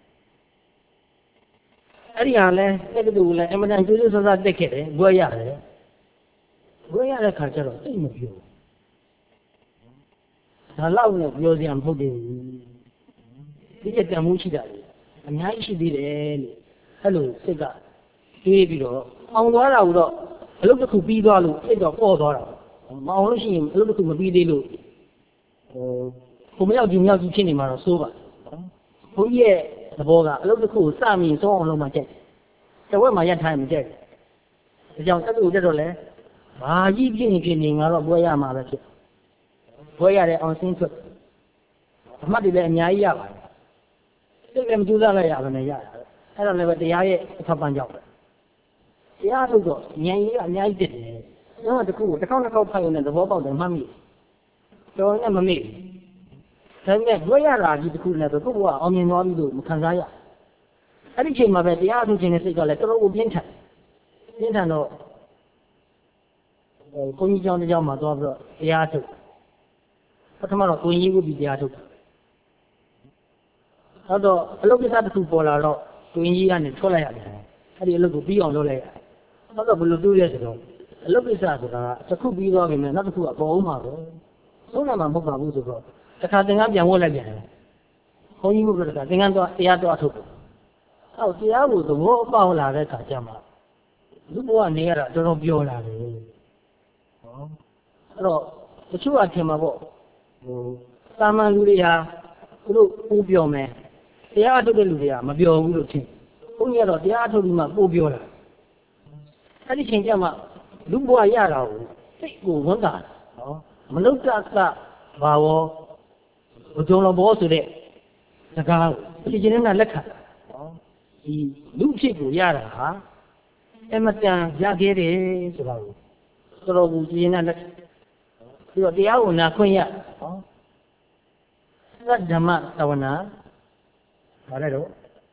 ။အဲ့ဒီဟာလဲတက်ပြီးတော့လည်းအမှန်တန်ကျိုးကျိုးဆဆတက်ခဲ့တယ်ဘွဲရတယ်။ဘွဲရတဲ့ခါကျတော့သိမပြောဘူး။ဒါလောက်နဲ့ပြောစရာမဟုတ်သေးဘူး။ဒီကတမှုရှိတာလေအများကြီးရှိသေးတယ်လို့အဲ့လိုစိတ်ကတွေးပြီးတော့အောင်သွားတာတော့အလုပ်တစ်ခုပြီးသွားလို့စိတ်တော့ပေါ်သွားတာမအောင်လို့ရှိရင်အလုပ်တစ်ခုမပြီးသေးလို့ဟိုကိုမရောက်ဒီမရောက်ဒီဖြစ်နေမှာတော့စိုးပါဘုန်းကြီးရဲ့သဘောကအလုပ်တစ်ခုကိုစမိရင်ဆုံးအောင်လုပ်မှကြက်တဝက်မှရက်ထိုင်မှကြက်ဒါကြောင့်တက်လို့တက်တော့လဲဘာကြီးဖြစ်နေဖြစ်နေငါတော့ဘွဲရမှာပဲဖြစ်ဘွဲရတဲ့အောင်စင်းထွက်အမှတ်တွေလည်းအများကြီးရပါတယ်စိတ်လည်းမကြိုးစားလိုက်ရပါနဲ့ရတာအဲ့တော့လည်းပဲတရားရဲ့အထပ်ပန်းကြောက်တယ်တရားထုတ်တော့ဉာဏ်ကြီးကအများကြီးတက်တယ်ကျွန်တော်တခုကိုတစ်ခေါက်တစ်ခေါက်ဖတ်ရုံနဲ့သဘောပေါက်တယ်မှတ်မိတော်နဲ့မမေ့ဒါပေမဲ့ဘွဲရတာကြီးတစ်ခုနဲ့ဆိုကိုယ့်ဘဝအောင်မြင်သွားပြီလို့မခံစားရအဲ့ဒီချိန်မှာပဲတရားထုတ်ခြင်းနဲ့စိတ်ကလည်းတော်တော်ကိုပြင်းထန်ပြင်းထန်တော့ဘုန်းကြီးကျောင်းတစ်ကျောင်းမှာသွားပြီးတော့တရားထုတ်ပထမတော့ကိုကြီးကိုပြီးတရားထုတ်အဲ့တော့အလုပ်ကိစ္စတစ်ခုပေါ်လာတော့တွင်ကြီးကနေထွက်လိုက်ရတယ်အဲ့ဒီအလုပ်ကိုပြီးအောင်လုပ်လိုက်ရတယ်အဲ့တော့ဘယ်လိုတွေးလဲဆိုတော့အလုပ်ကိစ္စဆိုတာတစ်ခုပြီးသွားပြီမဲ့နောက်တစ်ခုကပေါ်အောင်မှာပဲဆုံးနိုင်မှာမဟုတ်ပါဘူးဆိုတော့တခါသင်္ကန်းပြန်ဝတ်လိုက်ပြန်တယ်ဘုန်းကြီးကတခါသင်္ကန်းတော့တရားတော့ထုတ်တယ်အဲ့တရားကိုသဘောပေါက်လာတဲ့အခါကျမှလူဘဝနေရတာတော်တော်ပြောလာတယ်ဟောအဲ့တော့တချို့ကထင်မှာပေါ့ဟိုသာမန်လူတွေဟာသူတို့ပို့ပြောမယ်တရားထုတ်တဲ့လူတွေကမပြောဘူးလို့ထင်ဘုန်းကြီးကတော့တရားထုတ်ပြီးမှပို့ပြောတာအဲ့ဒီချိန်ကျမှလူဘဝရတာကိုစိတ်ကိုဝန်တာနော်မလုတ်တကဘာဝဘုံလုံးဘောဆိုတဲ့စကားကိုဖြစ်ချင်းနဲ့လက်ခံနော်ဒီလူဖြစ်ကိုရတာဟာအမတန်ရခဲ့တယ်ဆိုတာကိုတော်တော်ကိုကြည်နေလက်ပြီးတော့တရားကိုနာခွင့်ရနော်သတ္ဓမ္မသဝနာဘာလဲတော့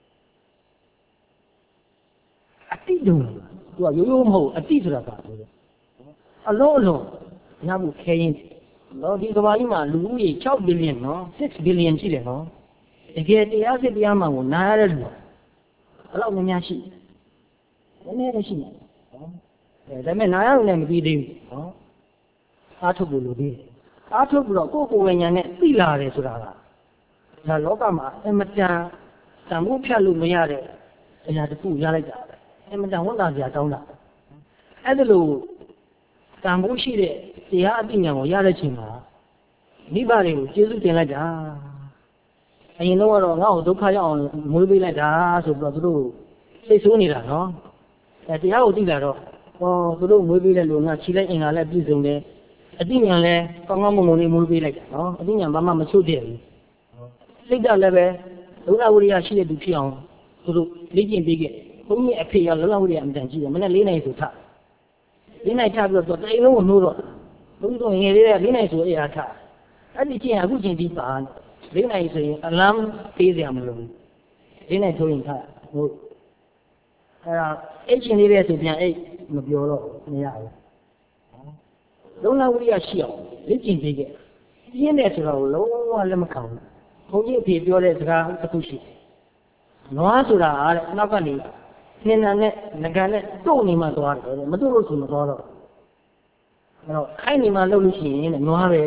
အတိတုံးသူကရိုးရိုးမဟုတ်အတိဆိုတာပါဆိုတော့အလုံးအလုံးရဖို့ခဲရင်တော့ဒီကမ္ဘာကြီးမှာလူဦးရေ၆ဘီလီယံနော်၆ဘီလီယံရှိတယ်နော်တကယ်တရားစစ်တရားမှန်ကိုနားရတဲ့လူဘယ်လောက်များများရှိနည်းနည်းလည်းရှိတယ်နော်အဲဒါပေမဲ့နားရလို့လည်းမပြီးသေးဘူးနော်အားထုတ်လို့လို့ပြီးအားထုတ်ပြီးတော့ကိုယ့်ကိုယ်ဝိညာဉ်နဲ့သိလာတယ်ဆိုတာကဒါလောကမှာအမတန်တန်ဖိုးဖြတ်လို့မရတဲ့အရာတစ်ခုရလိုက်တာပဲအမတန်ဝန်တာစရာတောင်းတာအဲ့ဒါလို့တန်ဖိုးရှိတဲ့တရားအသိဉာဏ်ကိုရတဲ့ချိန်မှာမိဘတွေကိုကျေးဇူးတင်လိုက်တာအရင်တော့ကတော့ငါ့ကိုဒုက္ခရောက်အောင်မွေးပေးလိုက်တာဆိုပြီးတော့သူတို့စိတ်ဆိုးနေတာနော်အဲတရားကိုသိလာတော့ဟောသူတို့မွေးပေးတဲ့လူကခြိလိုက်အင်္ဂါလည်းပြည့်စုံတယ်အသိဉာဏ်လည်းကောင်းကောင်းမွန်မွန်လေးမွေးပေးလိုက်တာနော်အသိဉာဏ်ဘာမှမချို့တဲ့ဘူးစိတ်ဓာတ်လည်းပဲလုံလဝိရိယရှိတဲ့သူဖြစ်အောင်သူတို့လေ့ကျင့်ပေးခဲ့ဘုန်းကြီးအဖေကလုံလဝိရိယအမှန်တန်ရှိတယ်မနေ့လေးနိုင်ဆိုထလေးနိုင်ထပြီးတော့တအိမ်လုံးကိုနှိုးတော့ဘုန်းကြီးတို့ငယ်လေးကလေးနိုင်ဆိုအရာထအဲ့ဒီကျင့်အခုကျင့်ပြီးပါလေးနိုင်ဆိုရင်အလမ်းပေးစရာမလိုဘူးလေးနိုင်ဆိုရင်ထဟုတ်အဲ့ချင်းလေးတဲ့ဆိုပြန်အဲ့မပြောတော့မရဘူးလုံးလုံးဝိရိယရှိအောင်လေ့ကျင့်ပေးခဲ့ပြင်းတယ်ဆိုတော့လုံးဝလက်မခံဘူးဘုန်းကြီးအဖေပြောတဲ့စကားတစ်ခုရှိနွားဆိုတာတဲ့နောက်ကနေနှင်းနဲ့ငကန်နဲ့တုံနေမှသွားတယ်မတုလို့ဆိုမသွားတော့အဲ့တော့ခိုင်းနေမှလှုပ်လို့ရှိရင်နွားပဲ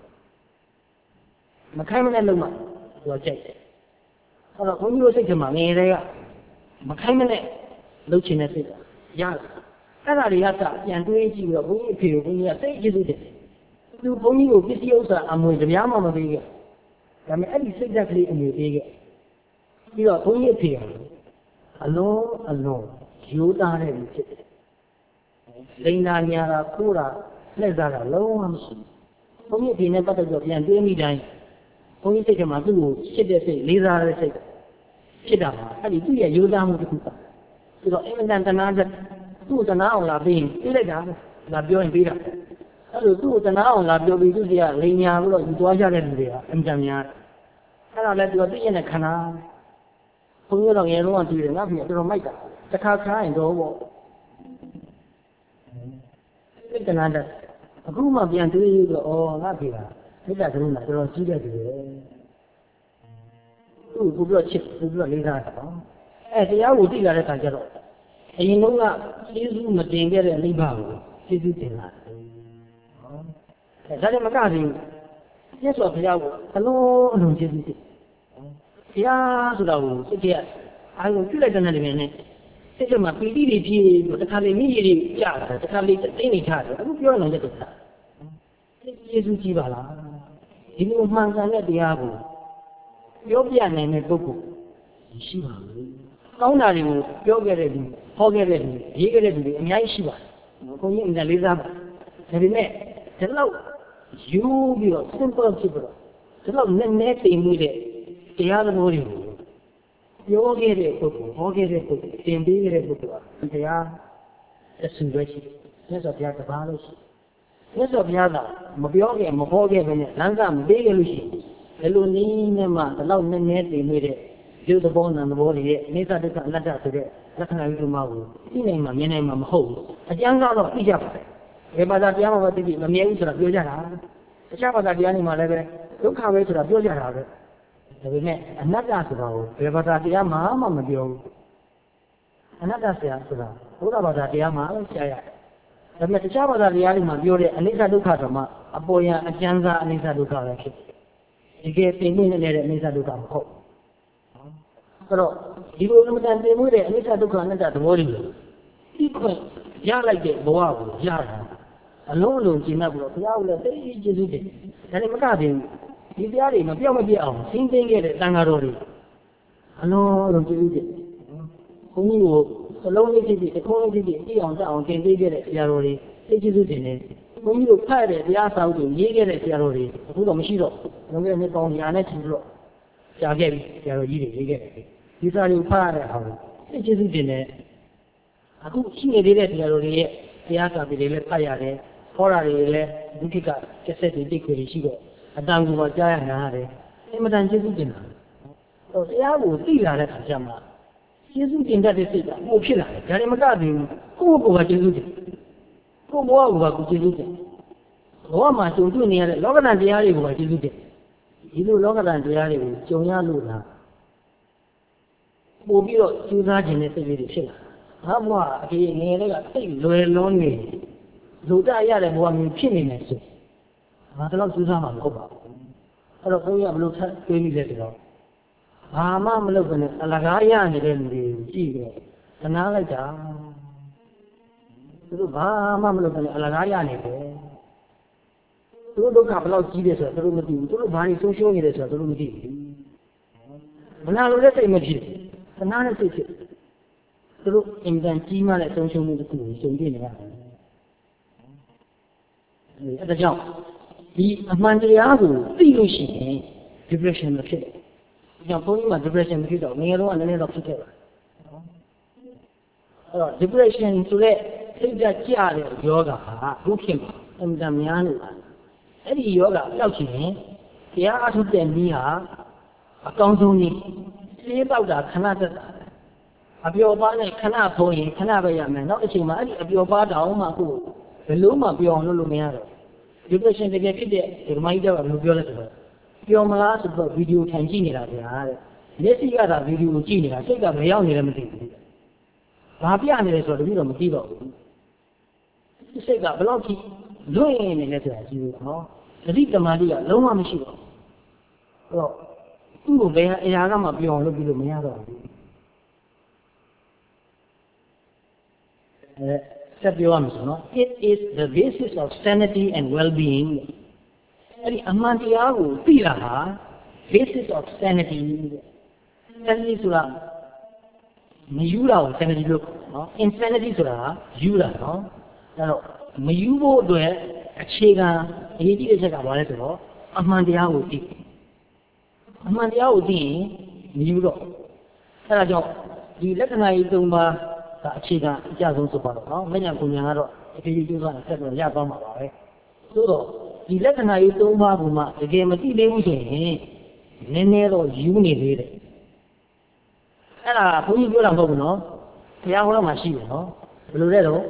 မခိုင်းမနဲ့လှုပ်မှတော့ကြိုက်တယ်အဲ့တော့ဘုန်းကြီးတို့စိတ်ထဲမှာငယ်တွေကမခိုင်းမနဲ့လှုပ်ချင်တဲ့စိတ်ကရတယ်အဲ့ဒါတွေကစပြန်တွေးကြည့်ပြီးတော့ဘုန်းကြီးအဖေကိုဘုန်းကြီးကစိတ်ကျေးဇူးတင်သူဘုန်းကြီးကိုပစ္စည်းဥစ္စာအမွေတပြားမှမပေးခဲ့ဒါပေမဲ့အဲ့ဒီစိတ်ဓာတ်ကလေးအမွေပေးခဲ့ပြီးတော့ဘုန်းကြီးအဖေကအလုံးအလုံးရိုးသားတဲ့လူဖြစ်တယ်လိန်နာညာတာခိုးတာလက်စားတာလုံးဝမရှိဘူးဘုန်းကြီးအဖေနဲ့ပတ်သက်တော့ပြန်တွေးမိတိုင်းဘုန်းကြီးစိတ်ထဲမှာသူ့ကိုရှစ်တဲ့စိတ်လေးစားတဲ့စိတ်ဖြစ်တာပါအဲ့ဒီသူ့ရဲ့ရိုးသားမှုတစ်ခုပါပြီးတော့အင်မတန်တနာတဲ့သူ့တနာအောင်လာပြီးပြလိုက်တာလာပြောရင်ပြီးတာအဲ့လိုသူ့တနာအောင်လာပြောပြီးသူစီကလိန်ညာပြီးတော့ယူသွားကြတဲ့လူတွေကအင်မတန်များအဲ့ဒါလည်းသူကသိရင်ခဏဘုန်းကြီးတော်ငယ်လုံးကတွေ့တယ်ငါဖေတော်မိုက်တာတစ်ခါခါရင်တော့ပေါ့စိတ်တနာတဲ့အခုမှပြန်တွေးရတော့အော်ငါဖေကစိတ်ကကလေးကတော်တော်ကြီးတဲ့သူတွေသူ့ကိုပြောချစ်သူပြောလေးစားတာနော်အဲတရားကိုသိလာတဲ့ခါကျတော့အရင်ကကျေးဇူးမတင်ခဲ့တဲ့နိဗ္ဗာန်ကိုကျေးဇူးတင်လာတယ်နော်အဲဒါလည်းမကသေးဘူးမြတ်စွာဘုရားကအလုံးအလုံးကျေးဇူးတင်ဘုရားဆိုတာကိုစိတ်ကအာရုံပြုလိုက်တဲ့နေနဲ့စိတ်ကမှာပီတိတွေဖြစ်ပြီးတခါလေမိရည်တွေပြတာတခါလေတိတ်နေထားတယ်အခုပြောရအောင်တဲ့တော့ကျေးဇူးကြီးပါလားဒီလိုမှန်ကန်တဲ့တရားကိုပြောပြနိုင်တဲ့ပုဂ္ဂိုလ်ရှိပါဘူးကောင်းတာတွေကိုပြောခဲ့တဲ့လူဟောခဲ့တဲ့လူရေးခဲ့တဲ့လူတွေအများကြီးရှိပါတယ်ဘုန်းကြီးအင်တာလေးစားပါဒါပေမဲ့ဒီလောက်ယူပြီးတော့ simple ဖြစ်ပြီးတော့ဒီလောက်နည်းနည်းသိမှုတဲ့တရားသဘောတွေကိုပြောခဲ့တဲ့ပုဂ္ဂိုလ်ဟောခဲ့တဲ့ပုဂ္ဂိုလ်သင်ပေးခဲ့တဲ့ပုဂ္ဂိုလ်ကတရားအဆူပဲရှိတယ်ဆိုတော့ဘုရားတပါးလို့ရှိတယ်ဆိုတော့ဘုရားကမပြောခဲ့မဟောခဲ့ဘဲနဲ့လမ်းကမပေးခဲ့လို့ရှိတယ်ဘယ်လိုနည်းနဲ့မှဒီလောက်နည်းနည်းသိမှုတဲ့ဒီသဘောနာသဘောတွေရဲ့အိသဒုက္ခအနတ္တဆိုတဲ့လက္ခဏာဥပမာကိုသိနိုင်မှာမြင်နိုင်မှာမဟုတ်ဘူးအကျမ်းကတော့သိကြပါတယ်ဘယ်ဘာသာတရားမှမသိပြီးမမြဲဘူးဆိုတာပြောကြတာတခြားဘာသာတရားတွေမှာလည်းပဲဒုက္ခပဲဆိုတာပြောကြတာပဲဒါပေမဲ့အနတ္တဆိုတာကိုဘယ်ဘာသာတရားမှမပြောဘူးအနတ္တဆရာဆိုတာဘုရားဘာသာတရားမှလည်းဆရာရတယ်ဒါပေမဲ့တခြားဘာသာတရားတွေမှာပြောတဲ့အနိစ္စဒုက္ခဆိုမှအပေါ်ယံအကျမ်းစာအနိစ္စဒုက္ခပဲဖြစ်တယ်ဒီကသိနေနေတဲ့အနိစ္စဒုက္ခမဟုတ်အဲ့တော့ဒီလိုအမှန်တန်တင်မှုတဲ့အနိစ္စဒုက္ခအနတ္တသဘောတွေကိုသိခွင့်ရလိုက်တဲ့ဘဝကိုရတာအလုံးအလုံးကျင့်တတ်ပြီးတော့ဘုရားကလည်းသိကျေးဇူးတင်ဒါနဲ့မကသေးဘူးဒီတရားတွေမပြောင်းမပြတ်အောင်သင်သိခဲ့တဲ့တန်ဃာတော်တွေအလုံးအလုံးကျေးဇူးတင်ဘုန်းကြီးကိုစလုံးလေးဖြစ်ဖြစ်အခေါ်လေးဖြစ်ဖြစ်သိအောင်တတ်အောင်သင်ပေးခဲ့တဲ့ဆရာတော်တွေသိကျေးဇူးတင်တယ်ဘုန်းကြီးတို့ဖတ်တဲ့တရားစာအုပ်တွေရေးခဲ့တဲ့ဆရာတော်တွေအခုတော့မရှိတော့လွန်ခဲ့တဲ့နှစ်ပေါင်းရာနဲ့ချီပြီးတော့ကြာခဲ့ပြီဆရာတော်ကြီးတွေရေးခဲ့တယ်ဒီစာတွေကိုဖတ်ရတဲ့အခါမှာသိကျေးဇူးတင်တယ်အခုရှိနေသေးတဲ့ဆရာတော်တွေရဲ့တရားစာပေတွေလည်းဖတ်ရတယ်ဟောတာတွေလည်းဒုက္ခကကျက်ဆက်တွေတိတ်ခွေတွေရှိတော့အတန်ကိုပါကြားရနာရတယ်အင်မတန်ကျေးဇူးတင်တာဟိုတရားကိုသိလာတဲ့အခါကျမှကျေးဇူးတင်တတ်တဲ့စိတ်ကပိုဖြစ်လာတယ်ဒါတွေမကသေးဘူးကိုယ့်ကိုယ်ကကျေးဇူးတင်ကိုယ့်ဘဝကကိုယ်ကျေးဇူးတင်ဘဝမှာကြုံတွေ့နေရတဲ့လောကဓာတ်တရားတွေကိုကျေးဇူးတင်ဒီလိုလောကဓာတ်တရားတွေကိုကြုံရလို့လားပို့ပြီးတော့ကြိုးစားခြင်းနဲ့စိတ်လေးတွေဖြစ်လာငါဘဝအပြေငယ်လေးကစိတ်လွယ်လွန်းနေလူတရတဲ့ဘဝမျိုးဖြစ်နေတယ်ဆိုငါတော့ကြိုးစားမှာမဟုတ်ပါဘူးအဲ့တော့ဘုန်းကြီးကဘလို့ထပ်တွေးမိလဲဆိုတော့ဘာမှမလုပ်ဘဲနဲ့အလကားရနေတဲ့လူတွေကြည့်ပြီးသနာလိုက်တာသူတို့ဘာမှမလုပ်ဘဲနဲ့အလကားရနေတယ်သူတို့ဒုက္ခဘလောက်ကြီးတယ်ဆိုတော့သူတို့မသိဘူးသူတို့ဘာတွေဆုံးရှုံးနေတယ်ဆိုတော့သူတို့မသိဘူးမနာလို့လည်းစိတ်မဖြစ်ဘူးသနာနဲ့စိတ်ဖြစ်သူတို့အင်တန်ကြီးမားတဲ့ဆုံးရှုံးမှုတစ်ခုကိုရှုံးပြနေရတယ်အဲဒါကြောင့်ဒီအမှန်တရားကိုသိလို့ရှိရင် depression မဖြစ်ဘူး။ကြောင့်ဘုန်းကြီးမှာ depression မဖြစ်တော့ငယ်တော့နည်းနည်းတော့ဖြစ်ခဲ့ပါအဲ့တော့ depression ဆိုတဲ့စိတ်ဓာတ်ကျတဲ့ယောဂဟာအခုဖြစ်မှာအမှန်များလို့အဲ့ဒီယောဂတောက်ချင်ရင်တရားအထုတ်တဲ့နည်းဟာအကောင်းဆုံးနည်းစေးပေါက်တာခဏသက်တာအပျော်ပါးနဲ့ခဏဖုံးရင်ခဏပဲရမယ်နောက်တစ်ချိန်မှာအဲ့ဒီအပျော်ပါးတောင်မှအခုဘယ်လို့မှပျော်အောင်လုပ်လို့မရတော့ depression တကယ်ဖြစ်တဲ့ဒီမိုင်းတော့ဘယ်လိုပြောလဲဆိုတော့ပျော်မလားဆိုတော့ဗီဒီယိုထိုင်ကြည့်နေတာဗျာတဲ့မျက်စိကသာဗီဒီယိုကြည့်နေတာစိတ်ကမရောက်နေလည်းမသိဘူးဘာပြနေလဲဆိုတော့တပည့်တော်မသိတော့ဘူးစိတ်ကဘယ်လောက်ကြီးလွင့်နေလဲဆိုတာကြည့်လို့နော်သတိတမာတိကလုံးဝမရှိတော့အဲ့တော့သူ့ကိုဘယ်အရာကမှပြောင်းလို့ပြီးလို့မရတော့ဘူးအဲဆက်ပြောရမယ်ဆိုနော် it is the basis of sanity and well-being အဲ့ဒီအမှန်တရားကိုသိတာဟာ basis of sanity sanity ဆိုတာမယူတာကို sanity လို့နော် insanity ဆိုတာယူတာနော်အဲ့တော့မယူဖို့အတွက်အခြေခံအရေးကြီးတဲ့ချက်ကဘာလဲဆိုတော့အမှန်တရားကိုသိအမှန်တရားကိုသိရင်မယူတော့အဲ့ဒါကြောင့်ဒီလက္ခဏာကြီးသုံးပါးကအခြေခံအကျဆုံးဆိုပါတော့နော်မညာကုညာကတော့အဖြေကြီးသွားတာဆက်ပြီးရသွားမှာပါပဲသို့တော့ဒီလက္ခဏာကြီးသုံးပါးကမှတကယ်မသိသေးဘူးဆိုရင်နည်းနည်းတော့ယူနေသေးတယ်အဲ့ဒါဘုန်းကြီးပြောတာမဟုတ်ဘူးနော်ဘုရားဟောတော့မှရှိတယ်နော်ဘယ်လိုလဲတော့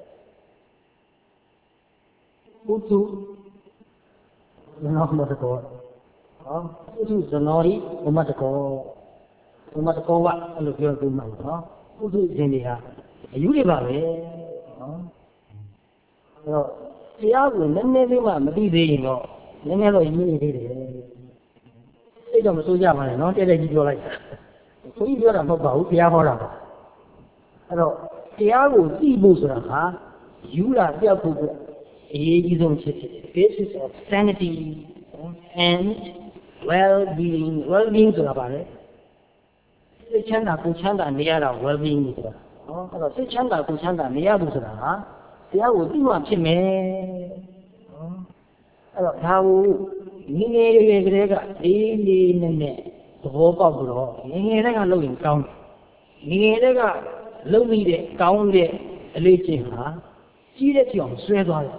ဘုသူဇနောမတ်ကောနော်ဘုသူဇနောရီဘမတ်ကောဘမတ်ကောကအဲ့လိုပြောပြီးမှနော်ဘုသူရှင်တွေဟာအယူတွေပါပဲနော်အဲ့တော့တရားကိုနည်းနည်းလေးမှမသိသေးရင်တော့နည်းနည်းတော့ယူနေသေးတယ်စိတ်တော့မစိုးကြပါနဲ့နော်တဲ့တဲ့ကြီးပြောလိုက်ဘုန်းကြီးပြောတာမဟုတ်ပါဘူးတရားဟောတာပါအဲ့တော့တရားကိုသိဖို့ဆိုတာဟာယူတာပြောက်ဖို့အရေးကြီးဆုံးဖြစ်ဖြစ် basis of sanity and well-being well-being ဆိုတာပါလေစိတ်ချမ်းသာကိုယ်ချမ်းသာနေရတာ well-being ဆိုတာနော်အဲ့တော့စိတ်ချမ်းသာကိုယ်ချမ်းသာနေရဖို့ဆိုတာဟာတရားကိုသိမှဖြစ်မယ်နော်အဲ့တော့ဒါကိုငယ်ငယ်ရွယ်ကလေးကလေးလေးနဲ့နဲ့သဘောပေါက်ပြီးတော့ငယ်ငယ်တည်းကလုပ်ရင်ကောင်းတယ်ငယ်ငယ်တည်းကလုပ်ပြီးတဲ့ကောင်းတဲ့အလေးချင်းဟာကြီးတဲ့ကြောင်ဆွဲသွားတယ်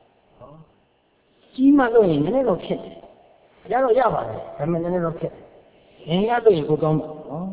ကြီးမှလို့ရင်နည်းနည်းတော့ဖြစ်တယ်ရတော့ရပါတယ်ဒါပေမဲ့နည်းနည်းတော့ဖြစ်တယ်ငယ်ရလို့ရင်ကိုကောင်းပါနော်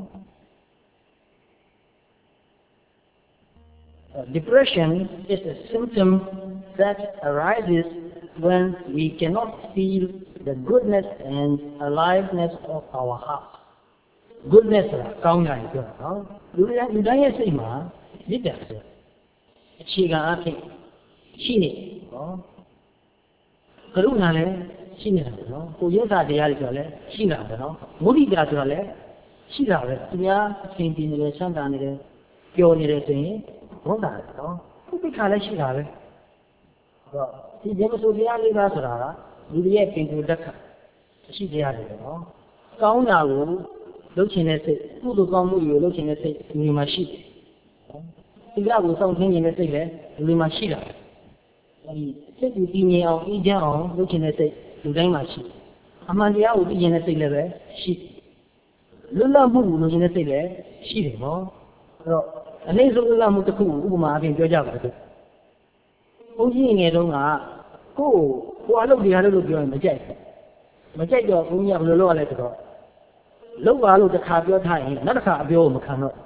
Depression is a symptom that arises when we cannot feel the goodness and aliveness of our heart goodness ဆိုတာကောင်းတာပြောတာနော်လူတိုင်းလူတိုင်းရဲ့စိတ်မှာမြစ်တယ်ဆိုအခြေခံအဖြစ်ရှိနေနော်ကရုဏာလည်းရှိနေတာပဲနော်ကိုရုပ်သာတရားတွေဆိုလည်းရှိတာပဲနော်မုဒိတာဆိုလည်းရှိတာပဲသူများအရှင်ပြင်းနေတယ်ချမ်းသာနေတယ်ပျော်နေတယ်ဆိုရင်ဘုန်းတာနော်ဥပိ္ပခါလည်းရှိတာပဲဟောဒီဇေမဆိုတရားလေးပါဆိုတာကလူတွေရဲ့ပင်ကိုလက်ခံရှိတရားတွေပဲနော်ကောင်းတာကိုလုပ်ချင်တဲ့စိတ်ကုသိုလ်ကောင်းမှုကိုလုပ်ချင်တဲ့စိတ်ဒီမှာရှိတယ်ဒီကကိုစောင့်ထင်းနေတဲ့စိတ်လည်းဒီမှာရှိတာအဲဒီစိတ်ကိုတည်ငြိမ်အောင်အေးချမ်းအောင်လုပ်ချင်တဲ့စိတ်လူတိုင်းမှာရှိအမှန်တရားကိုသိချင်တဲ့စိတ်လည်းပဲရှိလွတ်လပ်မှုကိုလုပ်ချင်တဲ့စိတ်လည်းရှိတယ်နော်အဲ့တော့အနည်းဆုံးလွတ်လပ်မှုတစ်ခုဥပမာအပြင်ပြောကြပါစို့ဘုန်းကြီးငယ်တုန်းကကိုယ်ကိုအလုပ်တရားလုပ်လို့ပြောရင်မကြိုက်ဘူးမကြိုက်တော့ဘုန်းကြီးကဘယ်လိုလုပ်ရလဲဆိုတော့လုပ်ပါလို့တစ်ခါပြောထားရင်နောက်တစ်ခါအပြောကိုမခံတော့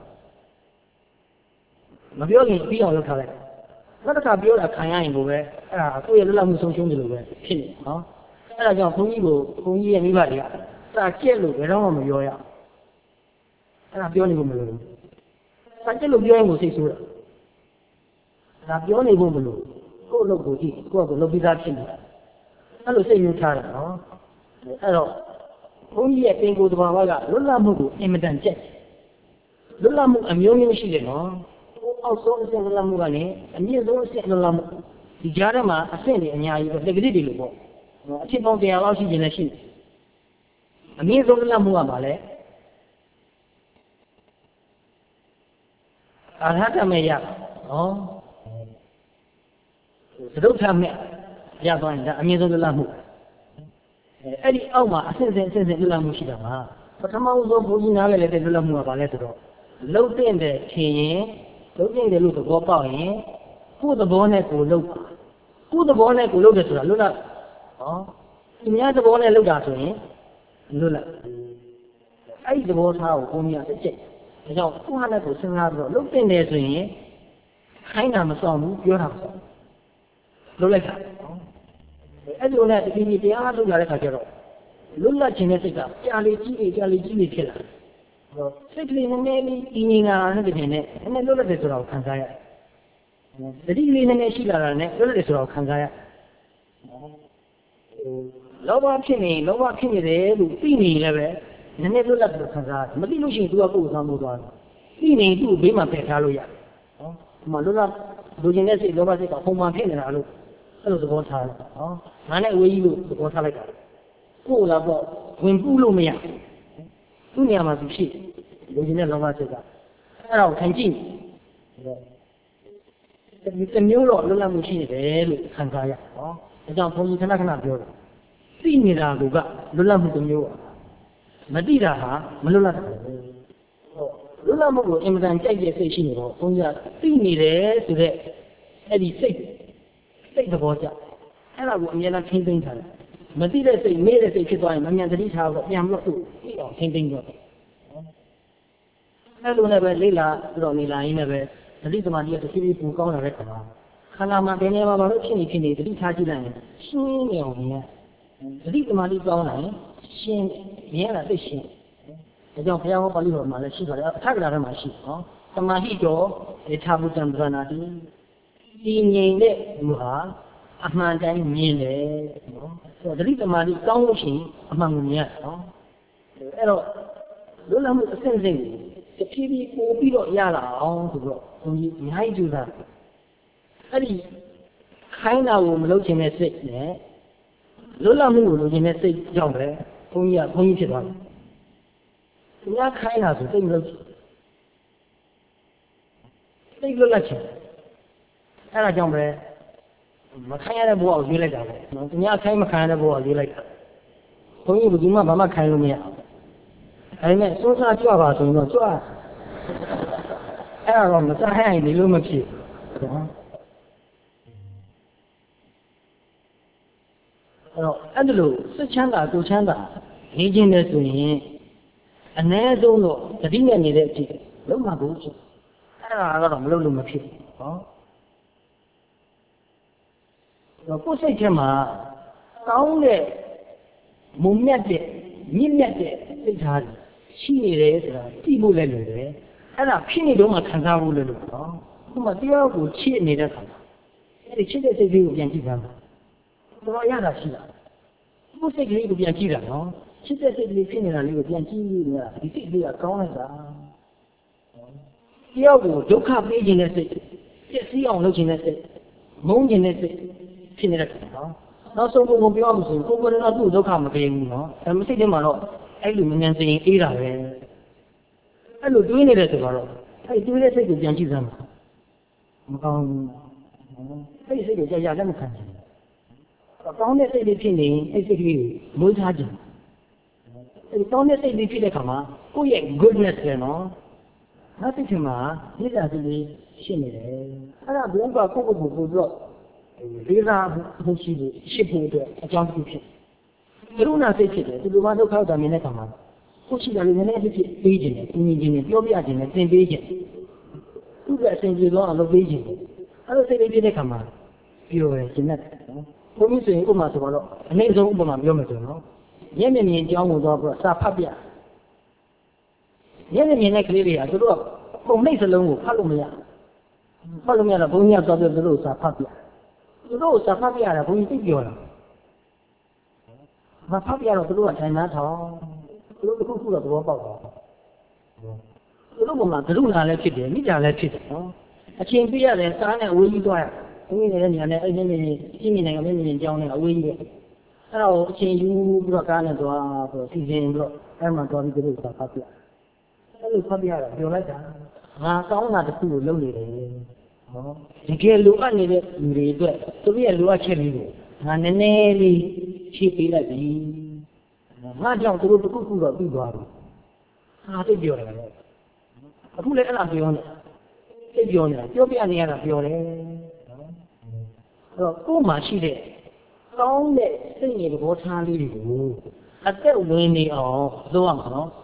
မပြောရင်ပြီးအောင်လုပ်ထားလိုက်နောက်တစ်ခါပြောတာခံရရင်ကိုပဲအဲ့ဒါကိုယ့်ရဲ့လွတ်လပ်မှုဆုံးရှုံးတယ်လို့ပဲဖြစ်နေနော်အဲ့ဒါကြောင့်ဘုန်းကြီးကိုဘုန်းကြီးရဲ့မိဘတွေကစာကျက်လို့ဘယ်တော့မှမပြောရအဲ့ဒါပြောနေဖို့မလိုဘူးစာကျက်လို့ပြောရင်ကိုစိတ်ဆိုးတာဒါပြောနေဖို့မလိုကိုယ့်အလုပ်ကိုကြည့်ကိုယ့်ကိုလုပ်ပြီးသားဖြစ်နေတာအဲ့လိုစိတ်ယူထားတာနော်အဲ့တော့ဘုန်းကြီးရဲ့ပင်ကိုယ်တဘာဝကလွတ်လပ်မှုကိုအင်မတန်ကြက်လွတ်လပ်မှုအမျိုးမျိုးရှိတယ်နော်အောက်ဆုံးအဆင့်လွတ်လပ်မှုကလည်းအမြင့်ဆုံးအဆင့်လွတ်လပ်မှုဒီကြားထဲမှာအဆင့်တွေအများကြီးပဲလက်ကလေးတွေလို့ပေါ့အဖြစ်ပေါင်းတရားလောက်ရှိခြင်းလည်းရှိတယ်အမြင့်ဆုံးလွတ်လပ်မှုကဘာလဲအာရဟတမေရနော်သဒုဋ္ဌမေရသွားရင်ဒါအမြင့်ဆုံးလွတ်လပ်မှုအဲ့ဒီအောက်မှာအဆင့်ဆင့်အဆင့်ဆင့်လွတ်လပ်မှုရှိတာပါပထမဆုံးဘုန်းကြီးနားလည်တဲ့လွတ်လပ်မှုကဘာလဲဆိုတော့လုံးတဲ့တဲ့ထင်ရင်လုံးတဲ့လို့သဘောပေါက်ရင်ကိုယ့်သဘောနဲ့ကိုယ်လုပ်ပါကိုယ့်သဘောနဲ့ကိုယ်လုပ်တယ်ဆိုတာလွတ်လပ်ဟောသူများသဘောနဲ့လုပ်တာဆိုရင်လွတ်လပ်အဲ့ဒီသဘောထားကိုဘုန်းကြီးကတစ်ချက်ဒါကြောင့်ကိုယ့်ဟာနဲ့ကိုယ်စဉ်းစားပြီးတော့လုပ်တင်တယ်ဆိုရင်ခိုင်းတာမဆောင်ဘူးပြောတာမဆောင်လုပ်လိုက်တာအဲ့ဒီလိုနဲ့ဒီဒီတရားလုပ်လာတဲ့ခါကျတော့လွတ်လပ်ခြင်းတဲ့စိတ်ကကြာလေကြီးလေကြာလေကြီးလေဖြစ်လာစိတ်ကလေးနည်းနည်းလေးတည်ငြိမ်လာတဲ့ပြင်နဲ့နည်းနည်းလွတ်လပ်တယ်ဆိုတာကိုခံစားရတတိလေးနည်းနည်းရှိလာတာနဲ့လွတ်လပ်တယ်ဆိုတာကိုခံစားရလောဘဖြစ်နေလောဘဖြစ်နေတယ်လို့သိနေလည်းပဲနည်းနည်းလွတ်လပ်တယ်ခံစားမသိလို့ရှိရင်သူကကိုယ်ဆောင်လို့သွားတယ်သိနေသူ့ဘေးမှာဖယ်ထားလို့ရတယ်နော်ဒီမှာလွတ်လပ်လူကျင်တဲ့စိတ်လောဘစိတ်ကပုံမှန်ဖြစ်နေတာလို့အဲ့လိုသဘောထားတယ်နော်ငါနဲ့အဝေးကြီးလို့သဘောထားလိုက်တာကိုယ်လာတော့ဝင်ပူးလို့မရသူ့နေရာမှာသူဖြစ်လူကျင်တဲ့လောဘစိတ်ကအဲ့ဒါကိုခံကြည့်ဒီတမျိုးတော့လွတ်လပ်မှုရှိနေတယ်လို့ခံစားရနော်ဒါကြောင့်ဘုန်းကြီးခဏခဏပြောတယ်သိနေတာကလွတ်လပ်မှုတစ်မျိုးမသိတာဟာမလွတ်လပ်ဘူးလွတ်လပ်မှုကိုအင်မတန်ကြိုက်တဲ့စိတ်ရှိနေတော့ဘုန်းကြီးကသိနေတယ်ဆိုတဲ့အဲ့ဒီစိတ်စိတ်သဘောကျအဲ့ဒါကိုအမြဲတမ်းထိန်းသိမ်းထားတယ်မသိတဲ့စိတ်မေ့တဲ့စိတ်ဖြစ်သွားရင်မမြန်သတိထားတော့ပြန်ပြီးတော့သူ့သိအောင်ထိန်းသိမ်းတော့အဲ့လိုနဲ့ပဲလေးလာပြီးတော့နေလာရင်းနဲ့ပဲသတိသမာဓိကတစ်ဖြည်းဖြည်းပူကောင်းလာတဲ့ခါမှာခန္ဓာမှာဘယ်နေရာမှာဘာလို့ဖြစ်နေဖြစ်နေသတိထားကြည့်လိုက်ရင်ရှင်းနေအောင်မြင်သတိသမာဓိကောင်းလာရင်ရှင်းမြင်ရတာသိရှင်းဒါကြောင့်ဘုရားဟောပါဠိတော်မှာလည်းရှိပါတယ်အထက်ကရာထဲမှာရှိနော်သမာဟိတော်ဧထာဘုတ္တံပရဏာတိဒီငြိမ်တဲ့လူဟာအမှန်တိုင်းမြင်တယ်နော်ဆိုတော့သတိသမာဓိကောင်းလို့ရှိရင်အမှန်ကိုမြင်ရနော်အဲ့တော့လွတ်လပ်မှုအဆင့်ဆင့်ကိုတဖြည်းဖြည်းပို့ပြီးတော့ရလာအောင်ဆိုတော့ဘုန်းကြီးအများကြီးကြိုးစားအဲ့ဒီခိုင်းတာကိုမလုပ်ချင်တဲ့စိတ်နဲ့လွတ်လပ်မှုကိုလုပ်ချင်တဲ့စိတ်ကြောင့်ပဲဘုန်းကြီးကဘုန်းကြီးဖြစ်သွားတယ်သူများခိုင်းတာဆိုစိတ်မလုပ်ချင်စိတ်လွတ်လပ်ချင်အဲ့ဒါကြောင့်ပဲမခိုင်းရတဲ့ဘဝကိုရွေးလိုက်တာပဲနော်သူများခိုင်းမခိုင်းရတဲ့ဘဝကိုရွေးလိုက်တာဘုန်းကြီးဘယ်သူမှဘာမှခိုင်းလို့မရဘူးဒါပေမဲ့စွန်းစားကြွပါဆိုရင်တော့ကြွအဲ့ဒါတော့မစားဟဲ့ရင်ဒီလိုမဖြစ်ဘူးနော်အဲ့တော့အဲ့ဒါလို့စိတ်ချမ်းသာကိုယ်ချမ်းသာနေခြင်းနဲ့ဆိုရင်အ ਨੇ ဆုံးတော့တတိနဲ့နေတဲ့အဖြစ်လုံးဝကိုဖြစ်အဲ့ဒါကတော့မလုပ်လို့မဖြစ်ဘူးဟောတော့ကိုယ်စိတ်ထဲမှာကောင်းတဲ့မုံမြတ်တဲ့မြင့်မြတ်တဲ့စိတ်ထားရှိနေတယ်ဆိုတာသိဖို့လည်းလွယ်တယ်အဲ့ဒါဖြစ်နေတော့မှခံစားဖို့လည်းလွယ်တော့ဥပမာတရားကိုချစ်နေတဲ့ခါအဲ့ဒီချစ်တဲ့စိတ်လေးကိုပြန်ကြည့်ပါမယ်တော်ရတာရှိတာကိုယ်စိတ်ကလေးကိုပြန်ကြည့်တာနော်ချစ်တဲ့စိတ်ကလေးဖြစ်နေတာလေးကိုပြန်ကြည့်နေတာဒီစိတ်လေးကကောင်းလိုက်တာတရားကိုဒုက္ခပေးခြင်းတဲ့စိတ်ပြည့်စည်အောင်လုပ်ခြင်းတဲ့စိတ်မုန်းခြင်းတဲ့စိတ်ဖြစ်နေတဲ့ခါနော်နောက်ဆုံးပုံပြောရမှာဆိုရင်ကိုယ်ကတော့သူ့ဒုက္ခမပေးဘူးနော်အဲမစိတ်ထဲမှာတော့အဲ့လိုမြန်မြန်စင်အေးတာပဲအဲ့လိုတွေးနေတဲ့ဆိုတော့အဲ့တွေးတဲ့စိတ်ကိုပြန်ကြည့်စမ်းမကောင်းဘူးအဲ့ဒီစိတ်ကိုကြာကြာလည်းမခံဘူးကောင်းတဲ့စိတ်လေးဖြစ်နေအဲ့စိတ်လေးကိုမွေးထားခြင်းအဲ့ကောင်းတဲ့စိတ်လေးဖြစ်တဲ့ခါမှာကိုယ့်ရဲ့ goodness လေနော်နောက်စိတ်ထဲမှာနိစ္စစိတ်လေးရှိနေတယ်အဲ့ဒါဘုရားကကိုယ့်ကိုယ်ကိုပို့ပြီးတော့လေးစားမှုရှိလို့ရှိဖို့အတွက်အကြောင်းတစ်ခုဖြစ်ကရုဏာစိတ်ဖြစ်တယ်ဒီလိုမှဒုက္ခတာမြင်တဲ့ခါမှာကိုရှိတာလေးနည်းနည်းဖြစ်ဖြစ်ပေးခြင်းနဲ့ပြင်းပြင်းချင်းပြောပြခြင်းနဲ့သင်ပေးခြင်းသူ့ရဲ့အစဉ်ပြေသောအလုပ်ပေးခြင်းအဲ့လိုစိတ်လေးဖြစ်တဲ့ခါမှာပြောရခြင်းနဲ့နော်ဘုန်းကြီးဆိုရင်ဥပမာဆိုတော့အနည်းဆုံးဥပမာပြောမယ်ဆိုတော့မျက်မြင်မြင်ကြောင်းကိုတော့ပြီးတော့စာဖတ်ပြမျက်မြင်မြင်တဲ့ကလေးတွေကသူတို့ကပုံနှိပ်စလုံးကိုဖတ်လို့မရဖတ်လို့မရတော့ဘုန်းကြီးကတော့သူတို့စာဖတ်ပြသူတို့စာဖတ်ပြရတာဘုန်းကြီးသိပြောတာမဖတ်ပြတော့သူတို့ကထိုင်နာထောင်သူတို့တစ်ခုခုတော့သဘောပေါက်တော့သူတို့ကမှကရုဏာလည်းဖြစ်တယ်မိကြလည်းဖြစ်တယ်နော်အချင်းပြရတယ်စားနဲ့အဝေးကြီးသွားရဘုန်းကြီးလည်းညာနဲ့အဲ့ဒီနေပြင်းနေနိုင်ငံမျက်မြင်ကြောင်းနဲ့အဝေးကြီးပဲအဲ့တော့အချင်းယူပြီးတော့ကားနဲ့သွားဆိုစီစဉ်ပြီးတော့အဲ့မှာသွားပြီးသူတို့စာဖတ်ပြအဲ့လိုဖတ်ပြရတာပြောလိုက်တာငါကောင်းတာတစ်ခုကိုလုပ်နေတယ်နော်တကယ်လိုအပ်နေတဲ့လူတွေအတွက်သူတို့ရဲ့လိုအပ်ချက်လေးကိုငါနည်းနည်းလေးဖြည့်ပေးလိုက်ပြီငါကြောင့်သူတို့တစ်ခုခုတော့ပြီးသွားပြီဟာသိပြောတယ်လေအခုလည်းအဲ့ဒါပြောနေသိပြောနေတာပြောပြနေရတာပြောတယ်နော်အဲ့တော့ကိုယ်မှာရှိတဲ့ကောင်းတဲ့စိတ်ငြိမ်သဘောထားလေးတွေကိုအသက်ဝင်နေအောင်လုပ်ရမှာနော်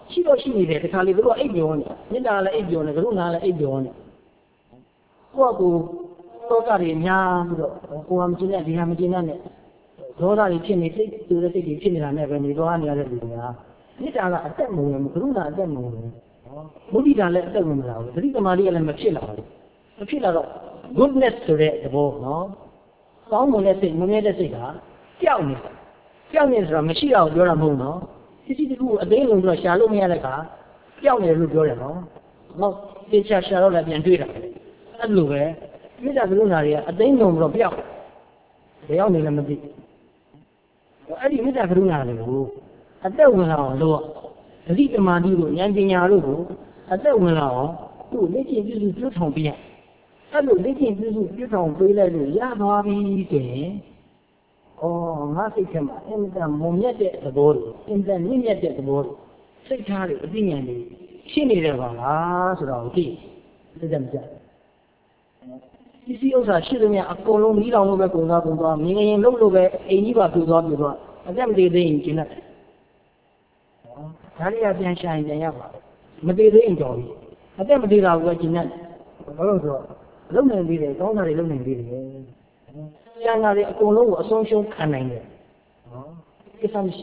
ရှိတော့ရှိနေတယ်တခါလေတို့ကအိပ်ပြောနေမေတ္တာလည်းအိပ်ပြောနေကရုဏာလည်းအိပ်ပြောနေကိုယ့်ကိုတောကတွေများပြီးတော့ကိုယ်ကမကျင်တဲ့ဒီဟာမကျင်တဲ့ဒေါသတွေဖြစ်နေစိတ်တူတဲ့စိတ်တွေဖြစ်နေတာနဲ့ပဲနေသွားနေရတဲ့လူတွေကမေတ္တာကအသက်မဝင်ဘူးကရုဏာအသက်မဝင်ဘူးမုဒိတာလည်းအသက်ဝင်မလာဘူးသတိသမารိကလည်းမဖြစ်လာဘူးမဖြစ်လာတော့ goodness ဆိုတဲ့သဘောနော်ကောင်းမွန်တဲ့စိတ်မမြဲတဲ့စိတ်ကကြောက်နေကြောက်နေဆိုတော့မရှိတော့ပြောတာမဟုတ်နော်စစ်စစ်တူအသိဉာဏ်ပြီးတော့ရှာလို့မရတဲ့ခါကြောက်နေလို့ပြောတယ်နော်ဟုတ်တေချာရှာတော့လည်းပြန်တွေ့တာအဲ့လိုပဲမေတ္တာကရုဏာတွေကအသိဉာဏ်ပြီးတော့ပြောက်ဘယ်ရောက်နေလဲမသိအဲ့ဒီမေတ္တာကရုဏာတွေကိုအသက်ဝင်လာအောင်လို့သတိတမာတိကိုဉာဏ်ပညာတို့ကိုအသက်ဝင်လာအောင်သူ့လက်ကျင့်ပြုစုပြုထောင်ပြရအဲ့လိုလက်ကျင့်ပြုစုပြုထောင်ပေးလိုက်လို့ရသွားပြီဆိုရင်အော်ငါစိတ်ထဲမှာအင်တာမုံမြတ်တဲ့သဘောတွေအင်တာမြင့်မြတ်တဲ့သဘောတွေစိတ်ထားတွေအသိဉာဏ်တွေရှိနေတယ်ပါလားဆိုတော့သိသိတယ်မကြဒီစီဥစ္စာရှိသမျှအကုန်လုံးကြီးတောင်လို့ပဲကုန်သွားကုန်သွားမြင်ရင်လုံးလို့ပဲအိမ်ကြီးပါပြူသွားပြူသွားအသက်မသေးသေးရင်ကျင်တတ်တယ်ဒါလေးကပြန်ရှာရင်ပြန်ရပါမသေးသေးရင်ကြော်ပြီအသက်မသေးတာကကျင်တတ်ဘာလို့ဆိုတော့လုံနေသေးတယ်ကောင်းတာတွေလုံနေသေးတယ်ကျန်တာတွေအကုန်လုံးကိုအဆုံးရှုံးခံနိုင်တယ်နော်ကိစ္စမရှိ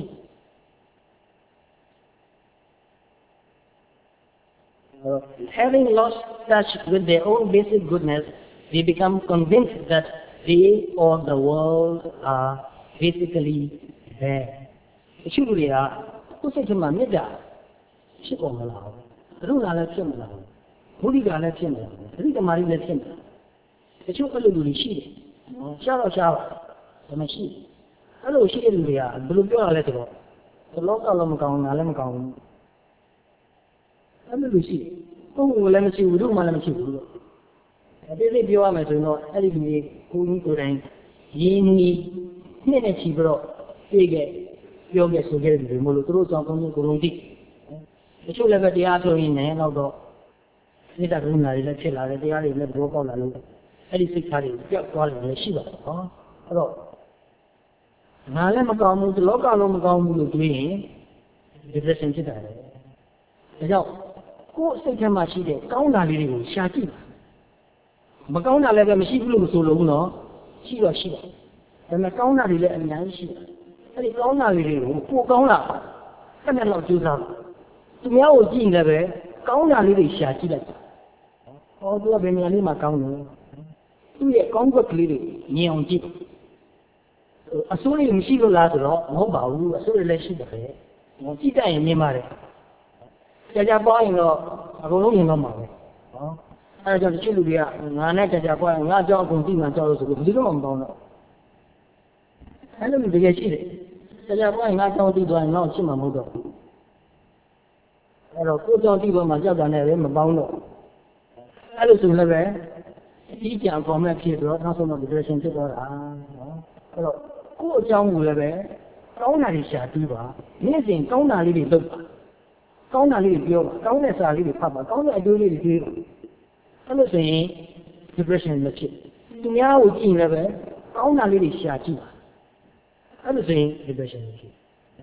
Uh, having lost touch with their own basic goodness, they become convinced that they or the world are basically bad. တချို့လူတွေကကိုယ်စိတ်ထဲမှာမေတ္တာဖြစ်ပေါ်မလာဘူး။ကရုဏာလည်းဖြစ်မလာဘူး။မုဒိတာလည်းဖြစ်မလာဘူး။သတိသမารိလည်းဖြစ်မလာဘူး။တချို့အဲ့လိုလူတွေရှိတယ်။ရှားတော့ရှားပါဒါမရှိဘူး။အဲ့လိုရှိတဲ့လူတွေကဘယ်လိုပြောရလဲဆိုတော့ဒီလောကလုံးမကောင်းတာလည်းမကောင်းဘူး။အဲ့လိုလူရှိတယ်။ကိုယ်ကလည်းမရှိဘူးတို့မှလည်းမရှိဘူးလို့။အဲ့ဒီပြောရမယ်ဆိုရင်တော့အဲ့ဒီလူတွေကိုကြီးကိုယ်တိုင်ရင်းနှီးနှစ်နဲ့ချီပြီးတော့ပြေးခဲ့ပြောခဲ့ဆိုခဲ့တယ်လို့မလို့သူတို့ကြောင့်ကောင်းကောင်းကိုယ်လုံးသိတချို့လည်းပဲတရားဆိုရင်လည်းတော့မေတ္တာကရုဏာတွေလည်းဖြစ်လာတယ်တရားတွေလည်းဘောပေါက်လာလို့အဲ့ဒီစိတ်ထားတွေပြောက်သွားတယ်လည်းရှိပါတယ်ဟောအဲ့တော့ငါလည်းမကောင်းဘူးဒီလောကလုံးမကောင်းဘူးလို့တွေးရင် depression ဖြစ်တာလေဒါကြောင့်ကိုယ်စိတ်ထဲမှာရှိတဲ့ကောင်းတာလေးတွေကိုရှာကြည့်မကောင်းတာလည်းပဲမရှိဘူးလို့မဆိုလို့ဘူးနော်ရှိတော့ရှိတယ်ဒါပေမဲ့ကောင်းတာတွေလည်းအများကြီးရှိတယ်အဲ့ဒီကောင်းတာလေးတွေကိုပိုကောင်းလာအဲ့နဲ့တော့ကြိုးစားသူများကိုကြည့်နေလည်းပဲကောင်းတာလေးတွေရှာကြည့်လိုက်ဟောသူကဘယ်နေရာလေးမှာကောင်းလဲသူ့ရဲ့ကောင်းကွက်ကလေးတွေမြင်အောင်ကြည့်အစိုးရမရှိလို့လားဆိုတော့မဟုတ်ပါဘူးအစိုးရလည်းရှိတယ်ပဲကြည့်တတ်ရင်မြင်ပါတယ်ကြာကြာပွားရင်တော့အကုန်လုံးမြင်တော့မှာပဲဟောအဲဒါကြောင့်တချို့လူတွေကငါနဲ့ကြာကြာပွားရင်ငါအကြောင်းအကုန်သိမှကြောက်လို့ဆိုလို့ဘယ်လိုမှမပေါင်းတော့အဲ့လိုလူတကယ်ရှိတယ်ကြာကြာပွားရင်ငါအကြောင်းသိသွားရင်တော့ရှင်းမှာမဟုတ်တော့ဘူးအဲ့တော့ကိုယ်ကြောင့်သိသွားမှကြောက်တာနဲ့ပဲမပေါင်းတော့အဲ့လိုဆိုလည်းပဲအကြီးကျယ်ပေါ်မဲ့ဖြစ်တော့နောက်ဆုံးတော့ depression ဖြစ်သွားတာနော်အဲ့တော့ကိုယ့်အကြောင်းကိုလည်းပဲကောင်းတာတွေရှာတွေးပါနေ့စဉ်ကောင်းတာလေးတွေလုပ်ပါကောင်းတာလေးတွေပြောပါကောင်းတဲ့စာလေးတွေဖတ်ပါကောင်းတဲ့အတွေးလေးတွေတွေးပါအဲ့လိုဆိုရင် depression မဖြစ်သူများကိုကြည့်လည်းပဲကောင်းတာလေးတွေရှာကြည့်ပါအဲ့လိုဆိုရင် depression မဖြစ်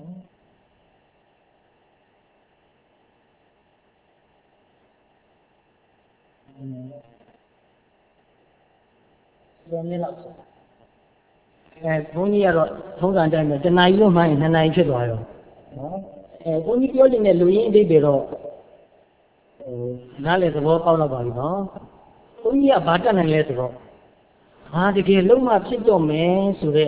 ဘယ်နည်းလောက်အဲဘုန်းကြီးကတော့ထုံးစံတိုင်းပဲတဏှာကြီးလို့မှရင်နှစ်နာရီဖြစ်သွားရောနော်အဲဘုန်းကြီးပြောနေတဲ့လူရင်းအတိတ်တွေတော့ဟိုနားလေသဘောပေါက်တော့ပါပြီနော်ဘုန်းကြီးကဘာတတ်နိုင်လဲဆိုတော့ဟာတကယ်လုံးဝဖြစ်တော့မယ်ဆိုတော့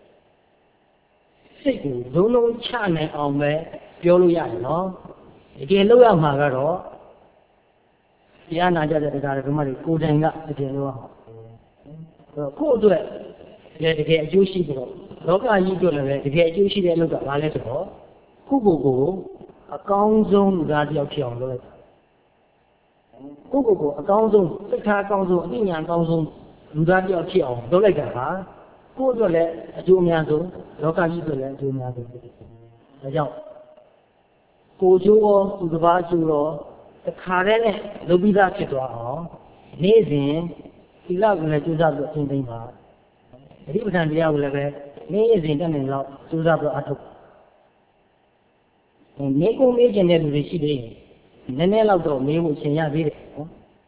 စိတ်ကိုလုံးလုံးချနိုင်အောင်ပဲပြောလို့ရတယ်နော်တကယ်လုံးရမှာကတော့တရားနာကြတဲ့တရားဓမ္မတွေကိုယ်တိုင်ကတကယ်လို့ကိုယ့်အတွက်တကယ်အကျိုးရှိပြီးတော့လောကကြီးအတွက်လည်းတကယ်အကျိုးရှိတဲ့အလုပ်ကဘာလဲဆိုတော့ကိုယ့်ကိုယ်ကိုအကောင်းဆုံးလူသားတစ်ယောက်ဖြစ်အောင်လုပ်လိုက်ကိုယ့်ကိုယ်ကိုအကောင်းဆုံးစိတ်ထားအကောင်းဆုံးအသိဉာဏ်အကောင်းဆုံးလူသားတစ်ယောက်ဖြစ်အောင်လုပ်လိုက်တာဟာကိုယ့်အတွက်လည်းအကျိုးအများဆုံးလောကကြီးအတွက်လည်းအကျိုးအများဆုံးဒါကြောင့်ကိုယ်ကျိုးရောသူတစ်ပါးကျိုးရောတခါတည်းနဲ့လုပ်ပြီးသားဖြစ်သွားအောင်နေ့စဉ်သီလကိုလည်းကျူးစာပြီးအသင်သိမ်းပါအဓိပ္ပာယ်တရားကိုလည်းပဲနေ့စဉ်တက်နေတော့ကျူးစာပြီးအထုတ်မေကုမေးခြင်းတဲ့လူတွေရှိသေးတယ်နည်းနည်းလောက်တော့မေးဖို့ရှင်ရသေးတယ်နော်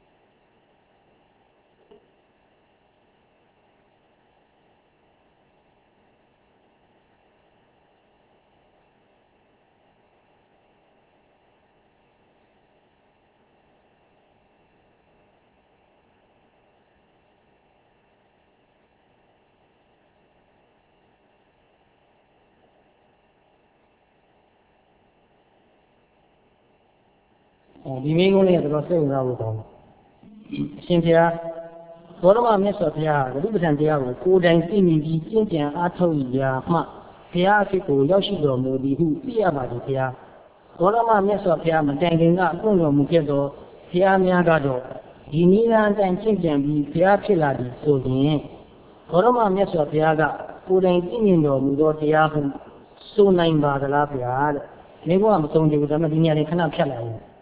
ဒီမိကုန်းလေးကတော့စိတ်ဝင်စားဖို့ကောင်းတယ်အရှင်ဘုရားဘောဓမမြတ်စွာဘုရားကဘုဒ္ဓတရားကိုကိုယ်တိုင်သိမြင်ပြီးကျင့်ကြံအားထုတ်ရာမှဘုရားအဖြစ်ကိုရောက်ရှိတော်မူသည်ဟုသိရပါသည်ဘုရားဘောဓမမြတ်စွာဘုရားမတိုင်ခင်ကပွင့်တော်မူခဲ့သောဘုရားများကတော့ဒီနိလန်းတိုင်ကျင့်ကြံပြီးဘုရားဖြစ်လာသည်ဆိုရင်ဘောဓမမြတ်စွာဘုရားကကိုယ်တိုင်သိမြင်တော်မူသောတရားဟုဆိုနိုင်ပါသလားဘုရားတဲ့မိဘကမဆုံးကြဘူးဒါပေမဲ့ဒီနေရာတွေခဏဖြတ်လိုက်အောင်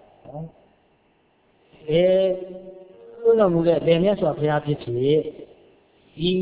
အဲဘုရားမူတဲ့ဗေမြတ်စွာဘုရားဖြစ်ဖြစ်ဒီ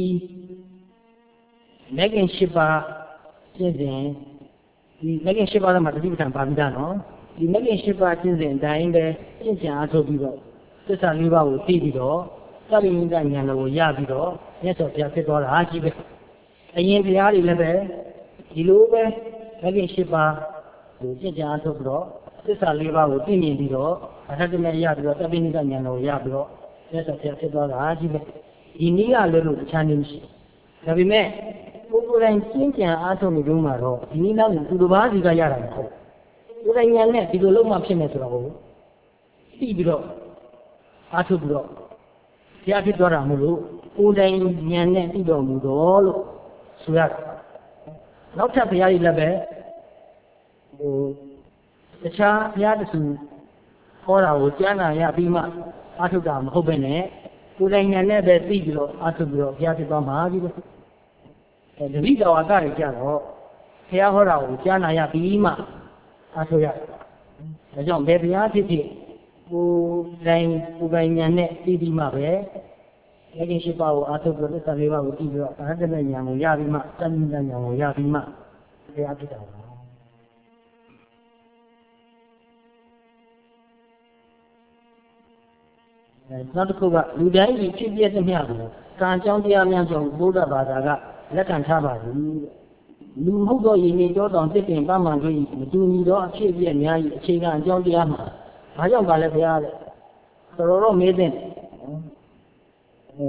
မဂ္ဂင်၈ပါးကျင့်စဉ်ဒီမဂ္ဂင်၈ပါးမှာတတိပဋ္ဌာန်ပါဠိတာနော်ဒီမဂ္ဂင်၈ပါးကျင့်စဉ်အတိုင်းပဲကျင့်ကြံအားထုတ်ပြီးတော့သစ္စာ၄ပါးကိုသိပြီးတော့သဗ္ဗညုတဉာဏ်ကိုရပြီးတော့မြတ်စွာဘုရားဖြစ်သွားတာကြီးပဲအရင်ဘုရားတွေလည်းပဲဒီလိုပဲမဂ္ဂင်၈ပါးကိုကျင့်ကြံအားထုတ်ပြီးတော့သစ္စာ၄ပါးကိုသိမြင်ပြီးတော့အထက်တမဲ့ရပြီးတော့သဗ္ဗညုတဉာဏ်ကိုရပြီးတော့မြတ်စွာဘုရားဖြစ်သွားတာကြီးပဲဒီနည်းကလည်းလို့တခြားနည်းမရှိဒါပေမဲ့ကိုယ်ကိုယ်တိုင်ကျင့်ကြံအားထုတ်နေလို့မှာတော့ဒီနည်းနောက်သူတစ်ပါးစီကရတာမဟုတ်ကိုယ်တိုင်ဉာဏ်နဲ့ဒီလိုလုံးမှဖြစ်နေဆိုတော့ဟုတ်သိပြီးတော့အားထုတ်ပြီးတော့ဘုရားဖြစ်သွားတာမလို့ကိုယ်တိုင်ဉာဏ်နဲ့သိတော်မူတော့လို့ဆိုရတာနောက်ထပ်ဘုရားကြီးလည်းပဲဟိုတခြားဘုရားတဆူဟောတာကိုကြားနာရပြီးမှအားထုတ်တာမဟုတ်ပဲနဲ့ကိုယ်တိုင်ဉာဏ်နဲ့ပဲသိပြီးတော့အားထုတ်ပြီးတော့ဘုရားဖြစ်သွားမှာကြီးပဲအဲတတိတော်အကတွေကြတော့ဘုရားဟောတာကိုကြားနာရပြီးမှအားထုတ်ရတယ်ဒါကြောင့်ဘယ်ဘုရားဖြစ်ဖြစ်ကိုယ်တိုင်ကိုယ်ပိုင်ဉာဏ်နဲ့သိပြီးမှပဲဒီကိစ္စပါကိုအားထုတ်ပြီးတော့သစ္စာလေးပါးကိုသိပြီးတော့အရဟတမေဉာဏ်ကိုရပြီးမှသံဉာဏ်ဉာဏ်ကိုရပြီးမှဘုရားဖြစ်တာပါနောက်တစ်ခုကလူတိုင်းကြီးဖြစ်ပြတဲ့မြတ်ကိုကံကြောင်းတရားများကြောင့်ဘုရားဘာသာကလက်ခံထားပါဘူးလူဟုတ်သောယဉ်ကျေးကြောတောင်တစ်ပင်ပမှန်တွေ့မတူညီသောအဖြစ်အပျက်များ၏အခြေခံအကြောင်းတရားမှာဘာကြောင့်ပါလဲဘုရားတဲ့တော်တော်မေးတဲ့အဲ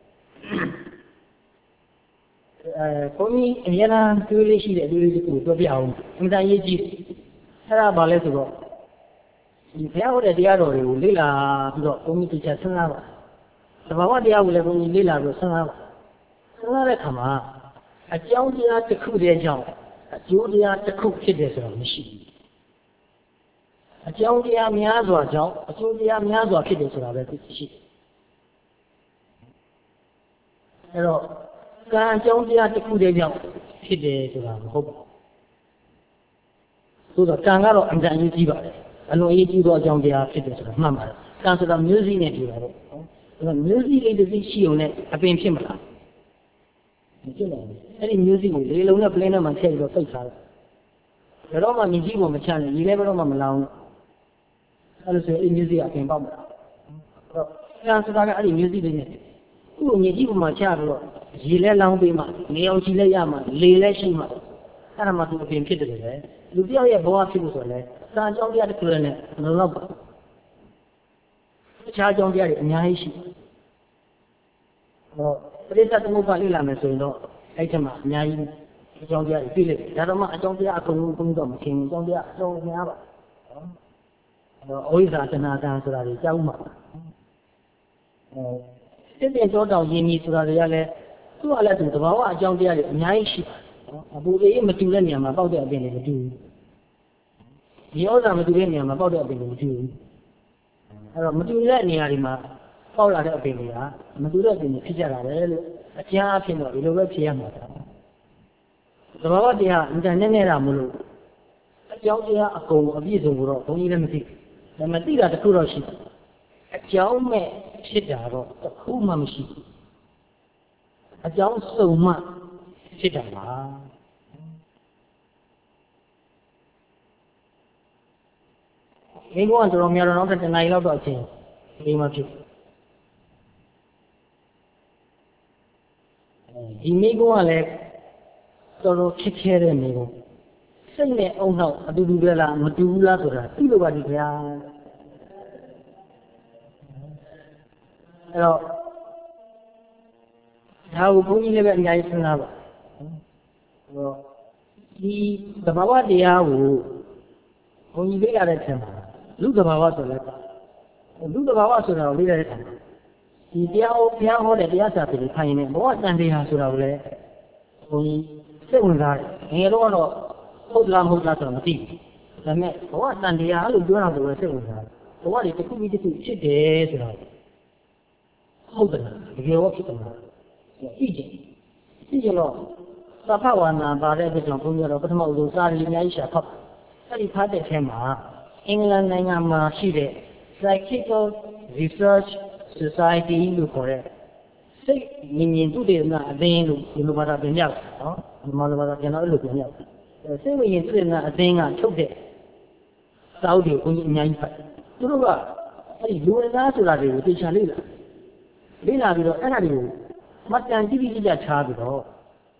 အဲဘုန်းကြီးအများအားတွေ့လို့ရှိတဲ့အတွေ့အကြုံကိုပြောပြအောင်အမှန်တရေးကြည့်အဲ့ဒါဘာလဲဆိုတော့ဒီဘုရားဟောတဲ့တရားတော်တွေကိုလေ့လာပြီးတော့ဘုန်းကြီးတရားစဉ်းစားပါသဘာဝတရားကိုလည်းဘုန်းကြီးလေ့လာပြီးစဉ်းစားပါစဉ်းစားတဲ့အခါမှာအကြောင်းတရားတစ်ခုတည်းကြောင့်အကျိုးတရားတစ်ခုဖြစ်တယ်ဆိုတာမရှိဘူးအကြောင်းတရားများစွာကြောင့်အကျိုးတရားများစွာဖြစ်တယ်ဆိုတာပဲသိရှိတယ်အဲ့တော့ကံအကြောင်းတရားတစ်ခုတည်းကြောင့်ဖြစ်တယ်ဆိုတာမဟုတ်ဘူးဆိုတော့ကံကတော့အမှန်တန်ကြီးပါတယ်အလွန်အရေးကြီးသောအကြောင်းတရားဖြစ်တယ်ဆိုတာမှန်ပါတယ်ကံဆိုတာမျိုးစိနဲ့တူတယ်အဲ့တော့မျိုးစိလေးတစ်စိရှိုံနဲ့အပင်ဖြစ်မလားမဖြစ်နိုင်ဘူးအဲ့ဒီမျိုးစိကိုလေလုံးနဲ့ပလင်းနဲ့မှထည့်ပြီးတော့ပိတ်ထားတယ်ဘယ်တော့မှမြည်ကြီးပေါ်မချနဲ့ရေလည်းဘယ်တော့မှမလောင်းအဲ့လိုဆိုရင်အဲ့ဒီမျိုးစိကအပင်ပေါက်မလားအဲ့တော့ကံဆိုတာကအဲ့ဒီမျိုးစိလေးနဲ့သူ့ကိုမြည်ကြီးပေါ်မှာချပြီးတော့ရေလည်းလောင်းပေးမှနေအောင်ကြည့်လိုက်ရမှလေလည်းရှိမှအဲ့ဒါမှသူအပင်ဖြစ်တယ်လေလူတယောက်ရဲ့ဘဝဖြစ်လို့ဆိုရင်လည်းကံအကြောင်းတရားတစ်ခုနဲ့မလုံလောက်ပါတခြားအကြောင်းတရားတွေအများကြီးရှိတယ်ဟောပရိသတ်သမုပ္ပါလေ့လာမယ်ဆိုရင်တော့အဲ့ဒီမှာအများကြီးအကြောင်းတရားတွေပြည့်လိုက်ဒါတော့မှအကြောင်းတရားအကုန်လုံးဘုံတော့မခင်ဘူးအကြောင်းတရားအလုံးများပါနော်အဝိဇ္ဇာတဏှာကံဆိုတာတွေကြောက်မှာအဲတစ်တင်တော့တောင်ယဉ်ကြီးဆိုတာတွေကလည်းသူ့အလည်းသူတဘာဝအကြောင်းတရားတွေအများကြီးရှိတယ်အပူအေးမတူတဲ့နေရာမှာပေါက်တဲ့အပင်တွေမတူဘူးဒီဥစ္စာမတူတဲ့နေရာမှာပေါက်တဲ့အပင်တွေမတူဘူးအဲ့တော့မတူတဲ့နေရာတွေမှာပေါက်လာတဲ့အပင်တွေကမတူတဲ့အပင်တွေဖြစ်ကြတာပဲလို့အကျဉ်းအဖြစ်တော့ဒီလိုပဲဖြစ်ရမှာသဘာဝတရားအင်တာနက်နဲ့တာမလို့အကြောင်းတရားအကုန်အပြည့်စုံကိုတော့ဘုန်းကြီးလည်းမသိဘူးဒါမှသိတာတစ်ခုတော့ရှိတယ်အကြောင်းမဲ့ဖြစ်တာတော့တစ်ခုမှမရှိဘူးအကြောင်းစုံမှဖြစ်တာပါမိကုန်းကတော်တော်များတော့နောက်ထပ်တစ်နိုင်လောက်တော့အချင်းဒီမှာဖြစ်ဒီမိကုန်းကလည်းတော်တော်ခက်ခဲတဲ့မိကုန်းစိတ်နဲ့အုံနောက်အတူတူပဲလားမတူဘူးလားဆိုတာသိလို့ပါဒီဗျာအဲ့တော့ဒါကိုဘုန်းကြီးလည်းပဲအများကြီးစဉ်းစားပါဟောဒီသဘာဝတရားကိုဘုန်းကြီးလေ့လာတဲ့ချိန်မှာလူသဘာဝဆိုလည်းပါလူသဘာဝဆိုတာကိုလေ့လာတဲ့ချိန်မှာဒီတရားဟောဘုရားဟောတဲ့တရားစာပေကိုခိုင်းနေဘဝတန်တရားဆိုတာကိုလည်းဘုန်းကြီးစိတ်ဝင်စားတယ်ငယ်တော့တော့ဟုတ်လားမဟုတ်လားဆိုတော့မသိဘူးဒါပေမဲ့ဘဝတန်တရားလို့ပြောတာဆိုတော့စိတ်ဝင်စားတယ်ဘဝတွေတစ်ခုပြီးတစ်ခုဖြစ်တယ်ဆိုတော့ဟုတ်တယ်တကယ်တော့ဖြစ်တယ်သိကြသိကြတော့သဖဝါနာပါတဲ့အတွက်ကြောင့်ဘုန်းကြီးကတော့ပထမဦးဆုံးစာရီအများကြီးရှာဖတ်အဲ့ဒီဖတ်တဲ့ထဲမှာအင်္ဂလန်နိုင်ငံမှာရှိတဲ့ Psychical Research Society လို့ခေါ်တဲ့စိတ်ဉာဏ်ဉာဏ်သုတေသနအသင်းလို့ဒီလိုပါတာပြင်ပြတယ်နော်ဒီမှာလိုပါတာကျွန်တော်အဲ့လိုပြင်ပြတယ်စိတ်ဉာဏ်သုတေသနအသင်းကထုတ်တဲ့စာအုပ်တွေကိုဘုန်းကြီးအများကြီးဖတ်သူတို့ကအဲ့ဒီလူဝင်သားဆိုတာတွေကိုသိချာလေ့လာလေ့လာပြီးတော့အဲ့ဒါတွေကိုမှတ်တမ်းကြည့်ကြည့်ကြချားပြီးတော့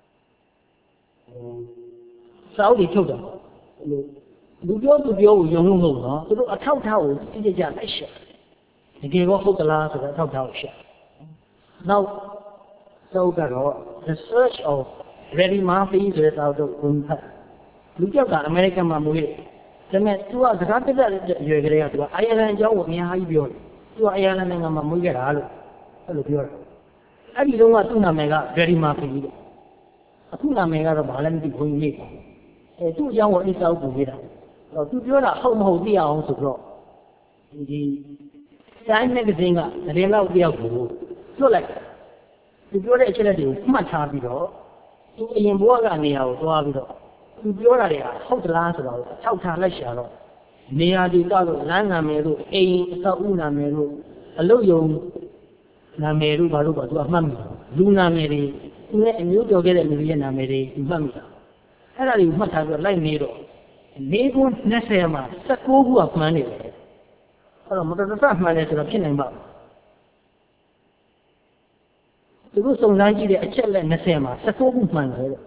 စာအုပ်တွေထုတ်တယ်လူပြောသူပြောကိုယုံလို့မဟုတ်နော်သူတို့အထောက်ထားကိုကြည့်ကြည့်ကြလိုက်ရှာတကယ်တော့ဟုတ်သလားဆိုတော့အထောက်ထားကိုရှာနောက်စာအုပ်ကတော့ The Search of Freddie Murphy ဆိုတဲ့စာအုပ်ကိုဝင်ဖတ်လူပြောက်ကအမေရိကန်မှာမွေးတယ်ဒါပေမဲ့သူကစကားပြတ်တဲ့ရွယ်ကလေးကသူကအိုင်ယာလန်အကြောင်းကိုအများကြီးပြောတယ်သူကအိုင်ယာလန်နိုင်ငံမှာမွေးခဲ့တာလို့အဲ့လိုပြောတယ်အဲ့ဒီတော့ကသူ့နာမည်က Freddie Murphy လို့အခုနာမည်ကတော့ဘာလဲမသိဘူးကြီးအဲသူ့အကြောင်းကိုအိစာအုပ်ပူနေတာတော့သူပြောတာဟုတ်မဟုတ်သိအောင်ဆိုတော့ဒီ Time Magazine ကသတင်းလောက်တယောက်ကိုလွတ်လိုက်သူပြောတဲ့အချက်လက်တွေကိုမှတ်ထားပြီးတော့သူအရင်ဘဝကနေရာကိုသွားပြီးတော့သူပြောတာတွေကဟုတ်သလားဆိုတော့ထောက်ထားလိုက်ရှာတော့နေရာဒီတော့လမ်းနာမည်တို့အိမ်အဆောက်အဦနာမည်တို့အလုပ်ရုံနာမည်တို့ဘာလို့ပေါ့သူကမှတ်မိလူနာမည်တွေသူနဲ့အမျိုးပြောခဲ့တဲ့လူရဲ့နာမည်တွေသူမှတ်မိတာအဲ့ဒါတွေကိုမှတ်ထားပြီးတော့လိုက်နေတော့လေးခုနှစ်ဆယ်မှာ၁၉ခုကမှန်းနေတယ်အဲ့တော့မတော်တဆမှန်းတယ်ဆိုတော့ဖြစ်နိုင်ပါသူတို့စုံစမ်းကြည့်တဲ့အချက်လက်၂၀မှာ၁၉ခုမှန်းတယ်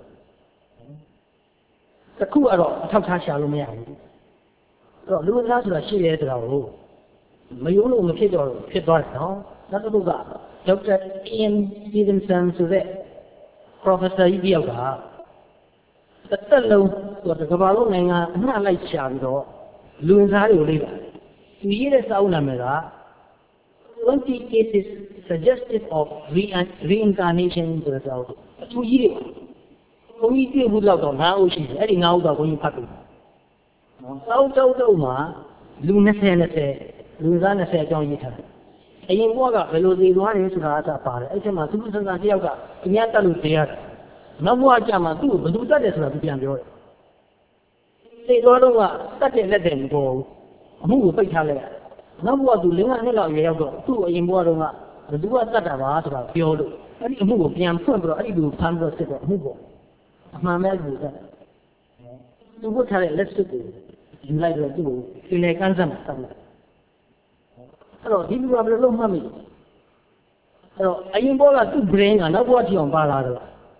တစ်ခုကတော့အထောက်ထားရှာလို့မရဘူးအဲ့တော့လူသားဆိုတာရှိရဲဆိုတာကိုမယုံလို့မဖြစ်တော့ဖြစ်သွားတယ်နော်နောက်တစ်ခုကဒေါက်တာအင်စတီဗန်ဆန်ဆိုတဲ့ professor ကြီးတယောက်ကတစ်သက်လုံးဆိုတော့ကမ္ဘာလုံးနိုင်ငံအနှံ့လိုက်ရှာပြီးတော့လူသားတွေကိုလေ့လာသူရေးတဲ့စာအုပ်နာမည်ကtwenty cases suggestive of reincarnation ဆိုတဲ့စာအုပ်အထူးကြီးတွေဘုန်းကြီးတွေ့ဘူးတော့တော့ငါးအုပ်ရှိတယ်အဲ့ဒီငါးအုပ်တော့ဘုန်းကြီးဖတ်ပြီနော်စာအုပ်တောက်တော့မှာလူ၂၀၂၀လူသား၂၀အကြောင်းရေးထားတယ်အရင်ဘုရားကဘယ်လိုသေသွားတယ်ဆိုတာအသာပါတယ်အဲ့ဒီမှာသူစံစာတယောက်ကအများတက်လို့တရားတယ်နောက်ဘုရားကြမှာသူ့ကိုဘယ်သူတတ်တယ်ဆိုတာသူပြန်ပြောတယ်သေသွားတော့ကတတ်တဲ့လက်တယ်မပေါ်ဘူးအမှုကိုပိတ်ထားလိုက်ရတယ်နောက်ဘုရားသူလင်းကနှစ်လောက်ရေရောက်တော့သူ့အရင်ဘုရားတော့ကဘယ်သူကတတ်တာပါဆိုတာပြောလို့အဲ့ဒီအမှုကိုပြန်ဖွင့်ပြီးတော့အဲ့ဒီလူဖမ်းပြီးတော့စစ်တော့အမှုပေါ်အမှန်ပဲလူတတ်သူ့ဘုထားတဲ့လက်စွပ်ကိုယူလိုက်တော့သူ့ကိုသင်လေကန်းစမ်းတာတယ်အဲ့တော့ဒီလူကဘယ်လိုလုပ်မှတ်မိအဲ့တော့အရင်ဘောကသူ့ brain ကနောက်ဘဝထိအောင်ပါလာတယ်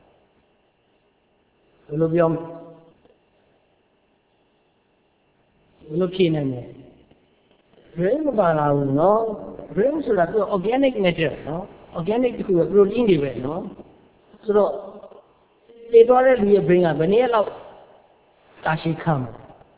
ဘယ်လိုပြောဘယ်လိုဖြေနိုင်လဲ brain မပါလာဘူးနော် brain ဆိုတာသူ organic matter နော် organic တခုက protein တွေပဲနော်ဆိုတော့လေသွားတဲ့လူရဲ့ brain ကဘယ်နည်းလောက်တာရှိခံမှာ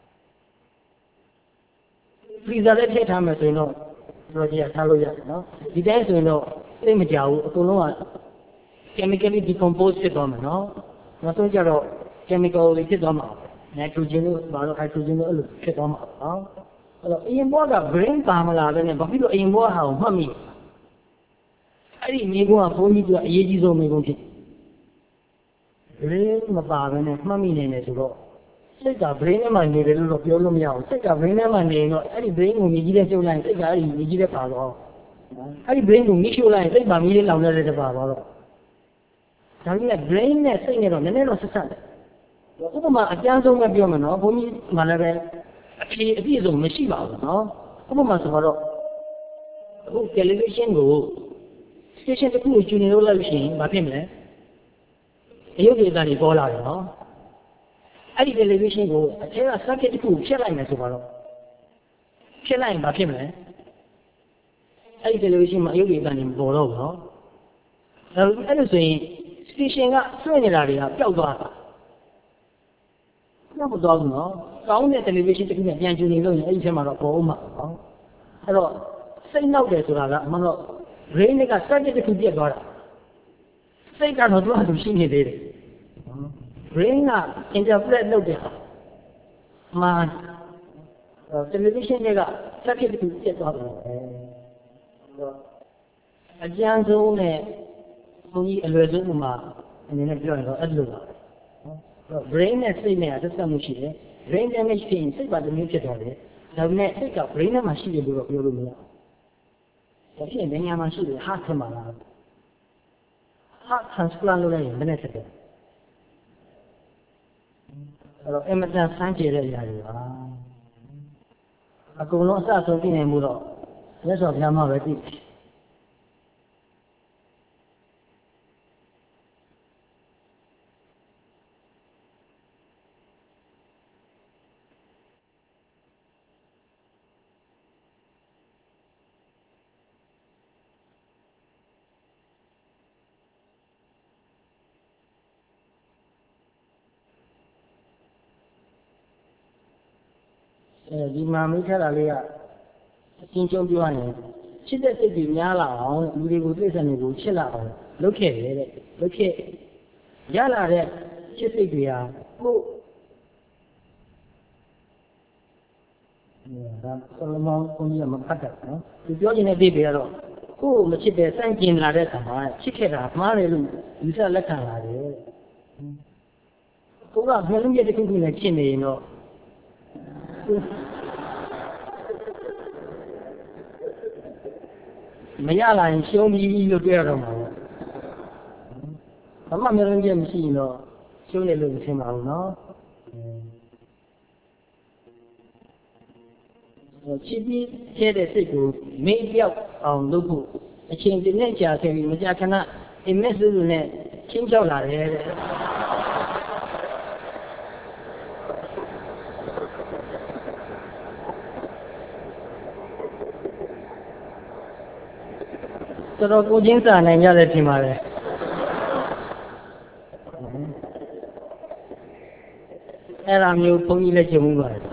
freezer နဲ့ထည့်ထားမယ်ဆိုရင်တော့တော့ကြည့်ရထားလို့ရတယ်နော်ဒီတိုင်းဆိုရင်တော့သိမကြဘူးအကုန်လုံးက chemically decompose ဖြစ်သွားမှာနော်နောက်ဆုံးကျတော့ chemical တွေဖြစ်သွားမှာ nitrogen တို့ဘာလို့ hydrogen တို့အဲ့လိုဖြစ်သွားမှာနော်အဲ့တော့အရင်ဘဝက brain ပါမလာတဲ့နဲ့ဘာဖြစ်လို့အရင်ဘဝဟာကိုမှတ်မိအဲ့ဒီမိဘကဘုန်းကြီးကအရေးကြီးဆုံးမိဘဖြစ် brain မပါဘဲနဲ့မှတ်မိနေတယ်ဆိုတော့စိတ်က brain ထဲမှာနေတယ်လို့တော့ပြောလို့မရဘူးစိတ်က brain ထဲမှာနေရင်တော့အဲ့ဒီ brain ကိုမြည်ကြီးတဲ့ကျုပ်လိုက်စိတ်ကအဲ့ဒီမြည်ကြီးတဲ့ပါတော့အဲ့ဒီ brain ကိုမြည်ရှို့လိုက်စိတ်ပါမြည်လေးလောင်နေတဲ့တပါတော့ဒါပေမဲ့ brain နဲ့စိတ်နဲ့တော့နည်းနည်းတော့ဆက်ဆက်တယ်ဥပမာအကျဉ်းဆုံးပဲပြောမယ်နော်ဘုန်းကြီးမှလည်းပဲအဖြေအပြည့်စုံမရှိပါဘူးနော်အခုမှဆိုတော့အခု television ကို station တစ်ခုကိုကျူနေလို့လိုက်လို့ရှိရင်ဘာဖြစ်မလဲအယုတ်ဒေသတွေပေါ်လာတယ်နော်အဲ့ဒီ television ကိုအထက်က circuit တစ်ခုဖြတ်လိုက်မယ်ဆိုတော့ဖြတ်လိုက်ရင်ဘာဖြစ်မလဲအဲ့ဒီ television မှာအယုတ်ဒေသတွေပေါ်တော့ဘူးနော်အဲ့လိုဆိုရင် station ကဆွဲနေတာတွေကပျောက်သွားတာပျောက်မသွားဘူးနော်ကောင်းတဲ့ television တစ်ခုနဲ့ပြန်ကျူနေလို့ရင်အဲ့ဒီထဲမှာတော့ပေါ်ဦးမှာနော်အဲ့တော့စိတ်နောက်တယ်ဆိုတာကအမှန်တော့ brain က circuit တစ်ခုပြတ်သွားတာစိတ်ကတော့သူ့အတူရှိနေသေးတယ် brain က interpret လုပ်တယ်မှာ television တွေက circuit တစ်ခုပြတ်သွားတယ်အကျဉ်းဆုံးနဲ့ဘုန်းကြီးအလွယ်ဆုံးမှာအနေနဲ့ပြောရင်တော့အဲ့လိုပါ brain နဲ့စိတ်နဲ့ဆက်ဆက်မှုရှိတယ် brain damage ဖြစ်ရင်စိတ်ပါတစ်မျိုးဖြစ်သွားတယ်ဒါပေမဲ့စိတ်က brain ထဲမှာရှိတယ်လို့တော့ပြောလို့မရဘူးဒါဖြစ်ရင်ဘယ်နေရာမှာရှိတယ် heart ထဲမှာလား heart transplant လုပ်လိုက်ရင်ဘယ်နဲ့ဖြစ်တယ်အဲ့တော့အမတန်ဆန်းကျယ်တဲ့အရာတွေပါအကုန်လုံးအစအဆုံးသိနိုင်မှုတော့မြတ်စွာဘုရားမှာပဲသိတယ်အဲဒီမှာမိထားတာလေးကအချင်းချင်းပြောရရင်ချစ်တဲ့စိတ်တွေများလာအောင်လူတွေကိုသိစံတွေကိုချစ်လာအောင်လုပ်ခဲ့တယ်တဲ့လုပ်ခဲ့ရလာတဲ့ချစ်စိတ်တွေဟာကိုဒါဆလမောင်းကိုကြီးကမဖတ်တတ်နော်သူပြောနေတဲ့ဒီတွေကတော့ကိုယ်မချစ်တဲ့စန့်ကျင်လာတဲ့ခါမှာချစ်ခဲ့တာမှားတယ်လို့ယူဆလက်ခံလာတယ်ကိုကမျက်လုံးပြတစ်ခုခုနဲ့ချစ်နေရင်တော့မရလာရင်ရှုံးပြီလို့ပြောရတော့မှာပေါ့ဘာမှမျက်လုံးပြမရှိရင်တော့ရှုံးတယ်လို့မထင်ပါဘူးနော်ချစ်ပြီးကျဲတဲ့စိတ်ကိုမင်းပြောက်အောင်လုပ်ဖို့အချိန်တည်းနဲ့ကြာခဲ့ပြီးမကြာခဏအမက်စုစုနဲ့ချင်းချောက်လာတယ်တဲ့တော်တော်ကိုချင်းစာနိုင်ကြတယ်ထင်ပါတယ်အဲ့ဒါမျိုးဘုန်းကြီးလည်းကြုံမှုပါတယ်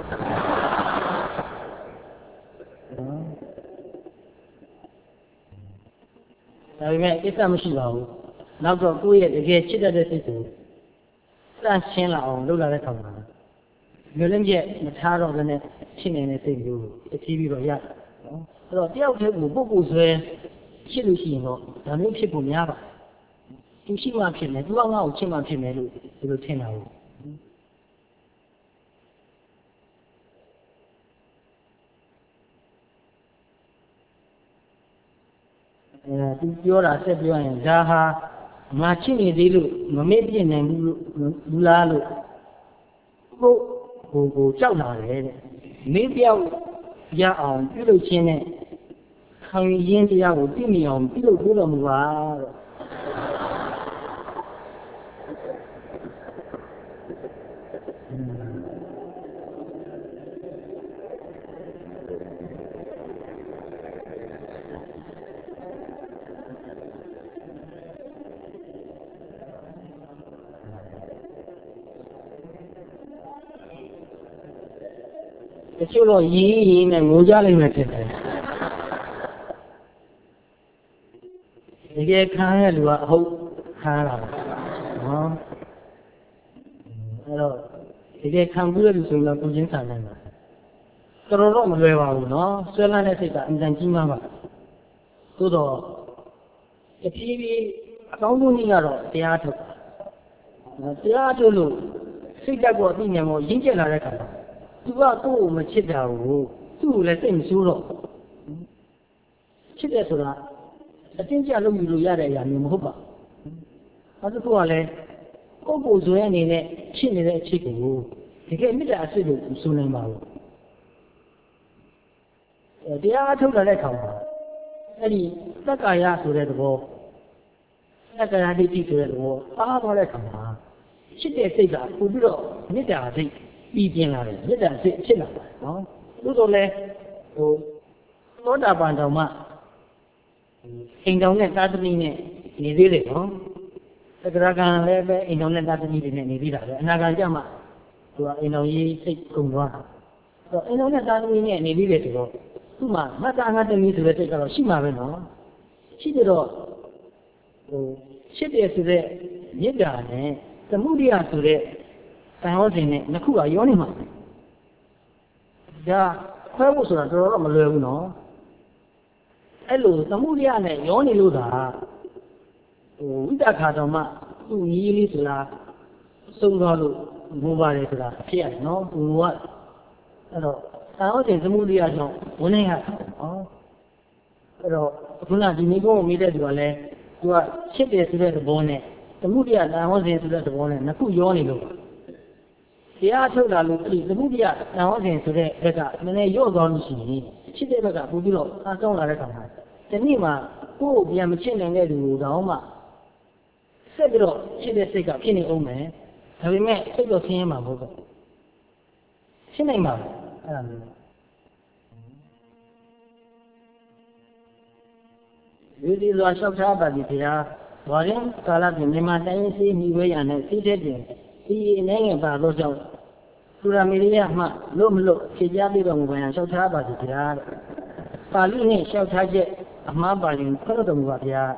ဒါပေမဲ့ကိစ္စမရှိပါဘူးနောက်တော့ကိုယ့်ရဲ့တကယ်ချစ်တတ်တဲ့စိတ်ကိုစရှင်းလာအောင်လုပ်လာတဲ့ခါမှာမျိုးလည်းပြည့်မထားတော့လည်းချစ်နေတဲ့စိတ်မျိုးကိုအကြည့်ပြီးတော့ရအဲ့တော့တယောက်တည်းကိုပုတ်ပုတ်ဆွဲချစ်လို့ရှိရင်တော့ဒါမျိုးဖြစ်ဖို့များပါသူရှိမှဖြစ်မယ်သူကငါ့ကိုချစ်မှဖြစ်မယ်လို့ဒီလိုထင်တာဘူးအဲသူပြောတာဆက်ပြောရင်ဒါဟာငါချစ်နေသေးလို့မမေ့ပြစ်နိုင်ဘူးလို့လူလားလို့ကိုဟိုကိုကြောက်လာတယ်တဲ့မေးပြောက်ရအောင်ပြုလုပ်ခြင်းနဲ့ခံရင်းတရားကိုသိမြင်အောင်ပြုလုပ်ဖို့တော်မူပါတဲ့တချို့တော့ရင်းရင်းနဲ့ငိုကြလိမ့်မယ်ထင်တယ်တကယ်ခံရတဲ့လူကအဟုတ်ခံရတာနော်အဲ့တော့တကယ်ခံပြီးတဲ့လူဆိုတော့ကိုချင်းဆန်နိုင်မှာတော်တော်တော့မလွယ်ပါဘူးနော်ဆွဲလန်းတဲ့စိတ်ကအင်တန်ကြီးမားပါသို့တော့တဖြည်းဖြည်းအကောင်းဆုံးနည်းကတော့တရားထုတ်တရားထုတ်လို့စိတ်ဓာတ်ကိုအသိဉာဏ်ကိုရင့်ကျက်လာတဲ့အခါသူကကိုယ့်ကိုမချစ်တာဘူးသူ့ကိုလည်းစိတ်မဆိုးတော့ချစ်တယ်ဆိုတာအတင်းကျပ်လုပ်ယူလို့ရတဲ့အရာမျိုးမဟုတ်ပါဘူးအဲဒါကလည်းကိုယ့်ကိုယ်ဇွဲအနေနဲ့ချစ်နေတဲ့အချစ်ကိုတကယ်မေတ္တာအစစ်လို့ဆိုနိုင်ပါဘူးတရားထုတ်လာတဲ့အခါမှာအဲ့ဒီသက္ကာယဆိုတဲ့သဘောသက္ကာယဒိဋ္ဌိဆိုတဲ့သဘောအားသွားတဲ့အခါမှာချစ်တဲ့စိတ်ကပို့ပြီးတော့မေတ္တာစိတ်ပြီးပြင်းလာတယ်မေတ္တာစိတ်ဖြစ်လာတယ်နော်သို့တော်လည်းဟိုသောတာပန်တော်မှအိမ်တော်နဲ့သာသမီနဲ့နေသေးတယ်နော်သက္ကရာကံလည်းပဲအိမ်တော်နဲ့သာသမီတွေနဲ့နေသေးတာပဲအနာဂတ်ကျမှသူကအိမ်တော်ကြီးစိတ်ကုန်သွားတာအဲ့တော့အိမ်တော်နဲ့သာသမီနဲ့နေသေးတယ်ဆိုတော့သူ့မှာမတ္တငါသမီးဆိုတဲ့စိတ်ကတော့ရှိမှာပဲနော်ရှိကြတော့ဟိုရှိတယ်ဆိုတဲ့မေတ္တာနဲ့သမုဒိယဆိုတဲ့သံဟောစဉ်နဲ့နှစ်ခုကရောနေမှာဒါခွဲဖို့ဆိုတာတော်တော်တော့မလွယ်ဘူးနော်အဲ့လိုသမုဒိယနဲ့ရောနေလို့သာဟိုဝိတ္တခါတော်မှသူ့ညီလေးဆိုတာသုံးသွားလို့ဘုံပါတယ်ဆိုတာဖြစ်ရတယ်နော်ဘုံကအဲ့တော့သံဟောစဉ်သမုဒိယကြောင့်ဝင်နေရတာနော်အဲ့တော့ခုနဒီမိဘကိုမိတဲ့သူကလည်းသူကချစ်တယ်ဆိုတဲ့သဘောနဲ့သမုဒိယသံဟောစဉ်ဆိုတဲ့သဘောနဲ့နှစ်ခုရောနေလို့တရားထုတ်လာလို့ဒီသမုဒိယသံဟောစဉ်ဆိုတဲ့ဘက်ကနည်းနည်းရော့သွားလို့ရှိရင်ချစ်တဲ့ဘက်ကပို့ပြီးတော့အားကောင်းလာတဲ့ခါမှာဒီနေ့မှာကိုယ်ပြန်မချစ်နိုင်တဲ့လူတော့မှဆက်ပြီးတော့ချစ်တဲ့စိတ်ကဖြစ်နေအောင်မယ်ဒါပေမဲ့စိတ်တော့ဆင်းရဲမှာမဟုတ်ဘူးရှင်းနိုင်ပါဘူးအဲ့ဒါမျိုးဒီဒီလိုလျှောက်ထားပါသည်ဗျာဘာရင်ကာလပြင်မြန်မာတိုင်းစီမိဝဲရနဲ့စီးတဲ့တင်ဒီအနေငယ်ပါလို့ကြောင့်သူရမေရိယမှလို့မလို့ဖြေကြားပြီးတော့ငွေရလျှောက်ထားပါသည်ဗျာပါဠိနဲ့လျှောက်ထားချက်အမှားပါရင်ဖတ်တော်မူပါဗျာ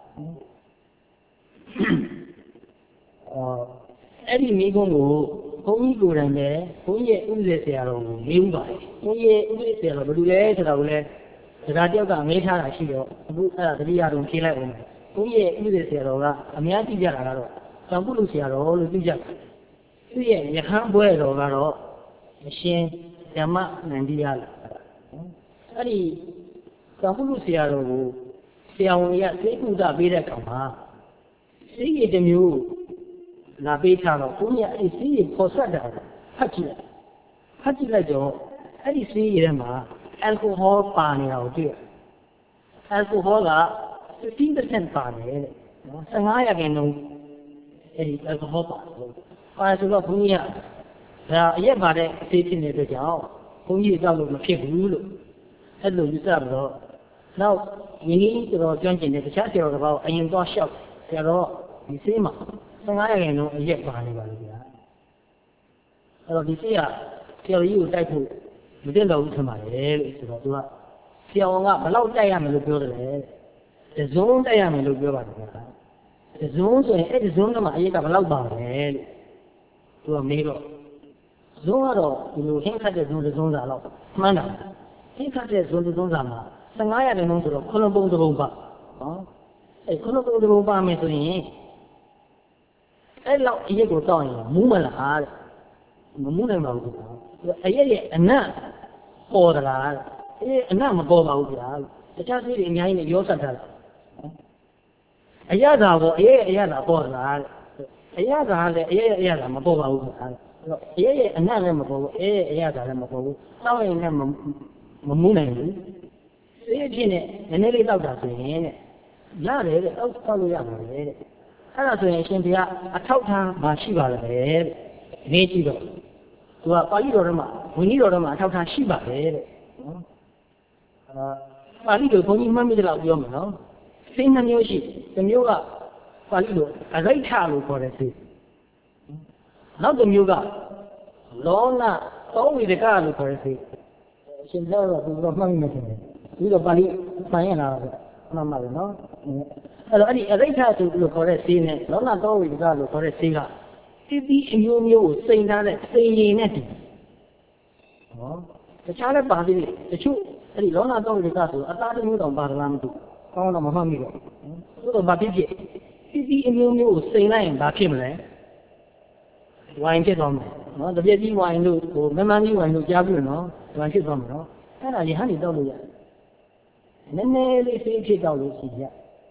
အော်အဲ့ဒီမိကုန်းကိုဘုန်းကြီးကိုယ်တိုင်ပဲဘုန်းကြီးရဲ့ဥပဒေဆရာတော်ကိုမေးဥပါတယ်ဘုန်းကြီးရဲ့ဥပဒေဆရာတော်ဘယ်လိုလဲဆိုတာကိုလည်းဒါတယောက်ကမေးထားတာရှိတော့အခုအဲ့ဒါတတိယတုံးဖြေလိုက်အောင်ဘုန်းကြီးရဲ့ဥပဒေဆရာတော်ကအများကြီးကြတာကတော့သံပုလူဆရာတော်လို့သိကြတယ်သူ့ရဲ့ရဟန်းဘွဲတော်ကတော့အရှင်ဓမ္မနန္ဒီယလားအဲ့ဒီသံပုလူဆရာတော်ကိုဆရာဝန်ကြီးကသိကုသပေးတဲ့အခါမှာစိတ်ရည်တစ်မျိုးလာပေးထားတော့ဘုန်းကြီးအဲ့ဒီစိတ်ရည်ပေါ်ဆက်တာဖတ်ကြည့်လိုက်ဖတ်ကြည့်လိုက်တော့အဲ့ဒီစိတ်ရည်ထဲမှာအယ်ကိုဟောပါနေတာကိုတွေ့အယ်ကိုဟောကfifteen percent ပါတယ်တဲ့နော်fifteenရာခိုင်နှုန်းအဲ့ဒီအယ်ကိုဟောပါပါဆိုတော့ဘုန်းကြီးကဒါအရက်ပါတဲ့အသေးဖြစ်နေတဲ့ကြောင့်ဘုန်းကြီးတောက်လို့မဖြစ်ဘူးလို့အဲ့လိုယူဆပြီးတော့နောက်ယင်းကြီးတော်ကျွမ်းကျင်တဲ့တခြားဆရာတော်ကအရင်တော့ရှောက်ဆရာတော်ဒီစေးမှာfifteenရာခိုင်နှုန်းအရက်ပါနေပါလို့ဗျာအဲ့တော့ဒီစေးကဆရာကြီးကိုတိုက်ဖို့မသိတော့ဘူးထင်ပါတယ်လို့ဆိုတော့သူကဆရာဝန်ကဘယ်လောက်တိုက်ရမယ်လို့ပြောတယ်လေတစုံတိုက်ရမယ်လို့ပြောပါတယ်ဗျာတစုံဆိုရင်အဲ့ဒီဇုံးကမှအရက်ကဘယ်လောက်ပါလဲလို့သူကမေးတော့ဇုံးကတော့ဒီလိုဟင်းခတ်တဲ့ဇုံးတစ်စုံစာလောက်မှန်းတာဟင်းခတ်တဲ့ဇုံးတစ်စုံစာမှာfifteenရာခိုင်နှုန်းဆိုတော့ခုနှစ်ပုံတစ်ပုံပါနော်အဲ့ခုနှစ်ပုံတစ်ပုံပါမယ်ဆိုရင်အဲ့လောက်အရက်ကိုတောက်ရင်မူးမလားတဲ့မမူးနိုင်ပါဘူးအရက်ရဲ့အနံ့ပေါ်သလားအေးအနံ့မပေါ်ပါဘူးဗျာတခြားသေးတွေအများကြီးနဲ့ရောဆက်ထားတာအရသာပေါ်အရက်ရဲ့အရသာပေါ်သလားအရသာလည်းအရက်ရဲ့အရသာမပေါ်ပါဘူးဗျာအရက်ရဲ့အနံ့လည်းမပေါ်ဘူးအရက်ရဲ့အရသာလည်းမပေါ်ဘူးတောက်ရင်လည်းမမူးနိုင်ဘူးစေးအဖြစ်နဲ့နည်းနည်းလေးတောက်တာဆိုရင်တဲ့ရတယ်တဲ့တောက်တောက်လို့ရပါတယ်တဲ့အဲ့ဒါဆိုရင်ရှင်ဘုရားအထောက်ထားမရှိပါလည်းတဲ့နေကြည့်တော့သူကပါဠိတော်ထဲမှာဝိနည်းတော်ထဲမှာအထောက်ထားရှိပါတယ်တဲ့နော်အာပါဠိတော်ဘုန်းကြီးမှတ်မိတယ်လို့ပြောမယ်နော်စိတ်နှမျိုးရှိတစ်မျိုးကပါဠိတော်အရိဋ္ဌလို့ခေါ်တဲ့စိတ်နောက်တစ်မျိုးကလောနသောဝိဒကလို့ခေါ်တဲ့စိတ်အရှင်ဘုရားကသူတို့မှတ်မိမယ်ထင်တယ်ဒီတော့ပါဠိမှန်ရလားဆိုမှတ်မှာပဲနော်အဲ့တော့အဲ့ဒီအရိဋ္ဌဆိုလို့ခေါ်တဲ့စိတ်နဲ့လောနသောဝိဒကလို့ခေါ်တဲ့စိတ်ကတိတိအမျိုးမျိုးကိုစိန်ထားတဲ့စိန်ရည်နဲ့တည်ဟောတခြားလည်းပါသေးတယ်တချို့အဲ့ဒီလောနာတောင်းတွေကဆိုအသားတစ်မျိုးတောင်ပါသလားမသိဘူးကောင်းတော့မမှတ်မိတော့သူတို့ဘာဖြစ်ဖြစ်တိတိအမျိုးမျိုးကိုစိန်လိုက်ရင်ဘာဖြစ်မလဲဝိုင်းဖြစ်သွားမယ်နော်တပြည့်ကြီးဝိုင်းလို့ဟိုမမှန်ကြီးဝိုင်းလို့ကြားပြီးနော်ဝိုင်းဖြစ်သွားမယ်နော်အဲ့ဒါကြီးဟန်နေတောက်လို့ရတယ်နည်းနည်းလေးစိတ်ဖြစ်တောက်လို့ရှိရ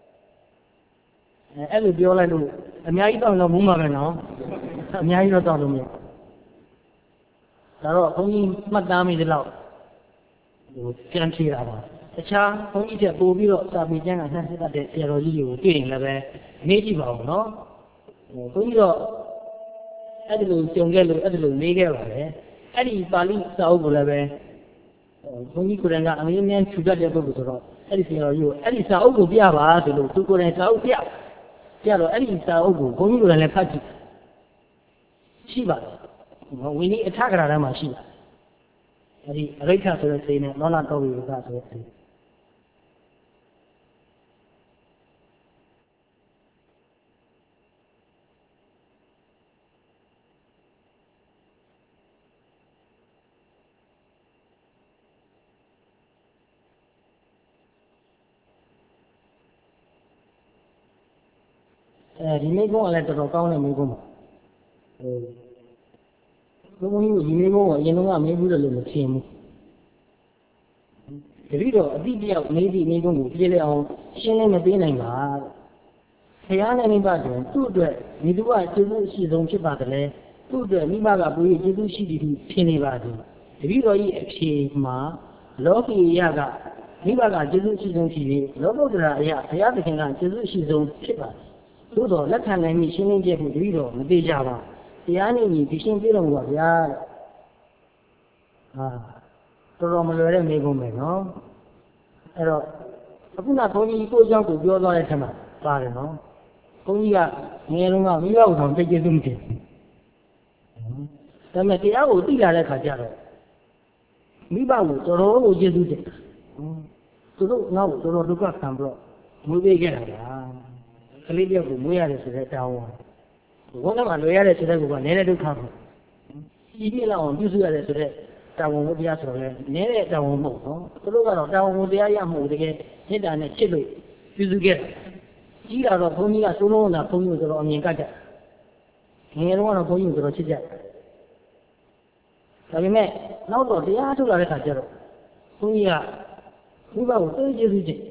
အဲအဲ့လိုပြောလိုက်လို့အများကြီးတောက်တော့မူးမှာပဲနော်အများကြီးတော့တောက်လို့မရဒါတော့ဘုန်းကြီးမှတ်သားမိသလောက်ပြန်ဖြေတာပါတခြားဘုန်းကြီးတွေပို့ပြီးတော့စာပေကျမ်းကနှံ့စက်တဲ့ဆရာတော်ကြီးတွေကိုတွေ့ရင်လည်းပဲမေးကြည့်ပါဦးနော်ဘုန်းကြီးတော့အဲ့ဒီလိုကြုံခဲ့လို့အဲ့ဒီလိုမေးခဲ့ပါတယ်အဲ့ဒီပါဠိစာအုပ်ကိုလည်းပဲဘုန်းကြီးကိုယ်တိုင်ကအမြဲတမ်းထူတတ်တဲ့ပုဂ္ဂိုလ်ဆိုတော့အဲ့ဒီဆရာတော်ကြီးကိုအဲ့ဒီစာအုပ်ကိုပြပါဆိုလို့သူကိုယ်တိုင်စာအုပ်ပြပြတော့အဲ့ဒီစာအုပ်ကိုဘုန်းကြီးကိုယ်တိုင်လည်းဖတ်ကြည့်ရှိပါတယ်ဝိနည်းအထကရာထဲမှာရှိပါတယ်အဲ့ဒီအရိဋ္ဌဆိုတဲ့စိတ်နဲ့နောနာတော်ဝိဝကဆိုတဲ့စိတ်အဲဒီမိကုန်းကလည်းတော်တော်ကောင်းတဲ့မိကုန်းပါဟိုဘုန်းကြီးဒီမိကုန်းကအရင်ကမေးဘူးတယ်လို့မထင်ဘူးတတိတော့အတိတယောက်မေးပြီးမိကုန်းကိုပြေးလဲအောင်ရှင်းလင်းမပေးနိုင်ပါဘုရားနဲ့မိဘတွင်သူ့အတွက်ဒီသူကကျေးဇူးရှိဆုံးဖြစ်ပါတယ်လေသူ့အတွက်မိဘကပူပြီးကျေးဇူးရှိသည်ဟုထင်နေပါသည်တတိတော်ကြီးအဖြေမှာလောကီယကမိဘကကျေးဇူးရှိဆုံးဖြစ်ပြီးလောကုတ္တရာအရာဘုရားသခင်ကကျေးဇူးရှိဆုံးဖြစ်ပါတယ်သို့တော်လက်ခံနိုင်မှုရှင်းလင်းပြမှုတတိတော်မသေးကြပါတရားနဲ့ညီဒီရှင်းပြတော်မူပါဗျာဟာတော်တော်မလွယ်တဲ့မိကုန်းပဲနော်အဲ့တော့အခုနဘုန်းကြီးကိုเจ้าကိုပြောသွားတဲ့ထက်မှာပါတယ်နော်ဘုန်းကြီးကငယ်လုံးကမိဘကိုတော့သိကျေးဇူးမတင်ဘူးဒါပေမဲ့တရားကိုသိလာတဲ့ခါကျတော့မိဘကိုတော်တော်ကိုကျေးဇူးတင်သူတို့ငါ့ကိုတော်တော်ဒုက္ခခံပြီးတော့မွေးပေးခဲ့တာဗျာကလေးတယောက်ကိုမွေးရတယ်ဆိုတဲ့တောင်းဝန်ဘုန်းကမှလွယ်ရတယ်ဆိုတဲ့ကောနည်းတဲ့ဒုက္ခကိုကြီးပြလောက်အောင်ပြုစုရတယ်ဆိုတဲ့တောင်းဝန်ကိုတရားဆိုတော့လည်းနည်းတဲ့တောင်းဝန်မဟုတ်နော်သူတို့ကတော့တောင်းဝန်ကိုတရားရမှုတကယ်မေတ္တာနဲ့ချစ်လို့ပြုစုခဲ့တယ်ကြီးလာတော့ဘုန်းကြီးကစိုးလုံးတာဘုန်းကြီးကိုတော်တော်အမြင်ကတ်တယ်ငယ်တော့ကတော့ဘုန်းကြီးကိုတော်တော်ချစ်ကြတယ်ဒါပေမဲ့နောက်တော့တရားထုတ်လာတဲ့ခါကျတော့ဘုန်းကြီးကမိဘကိုသိကျေးဇူးတင်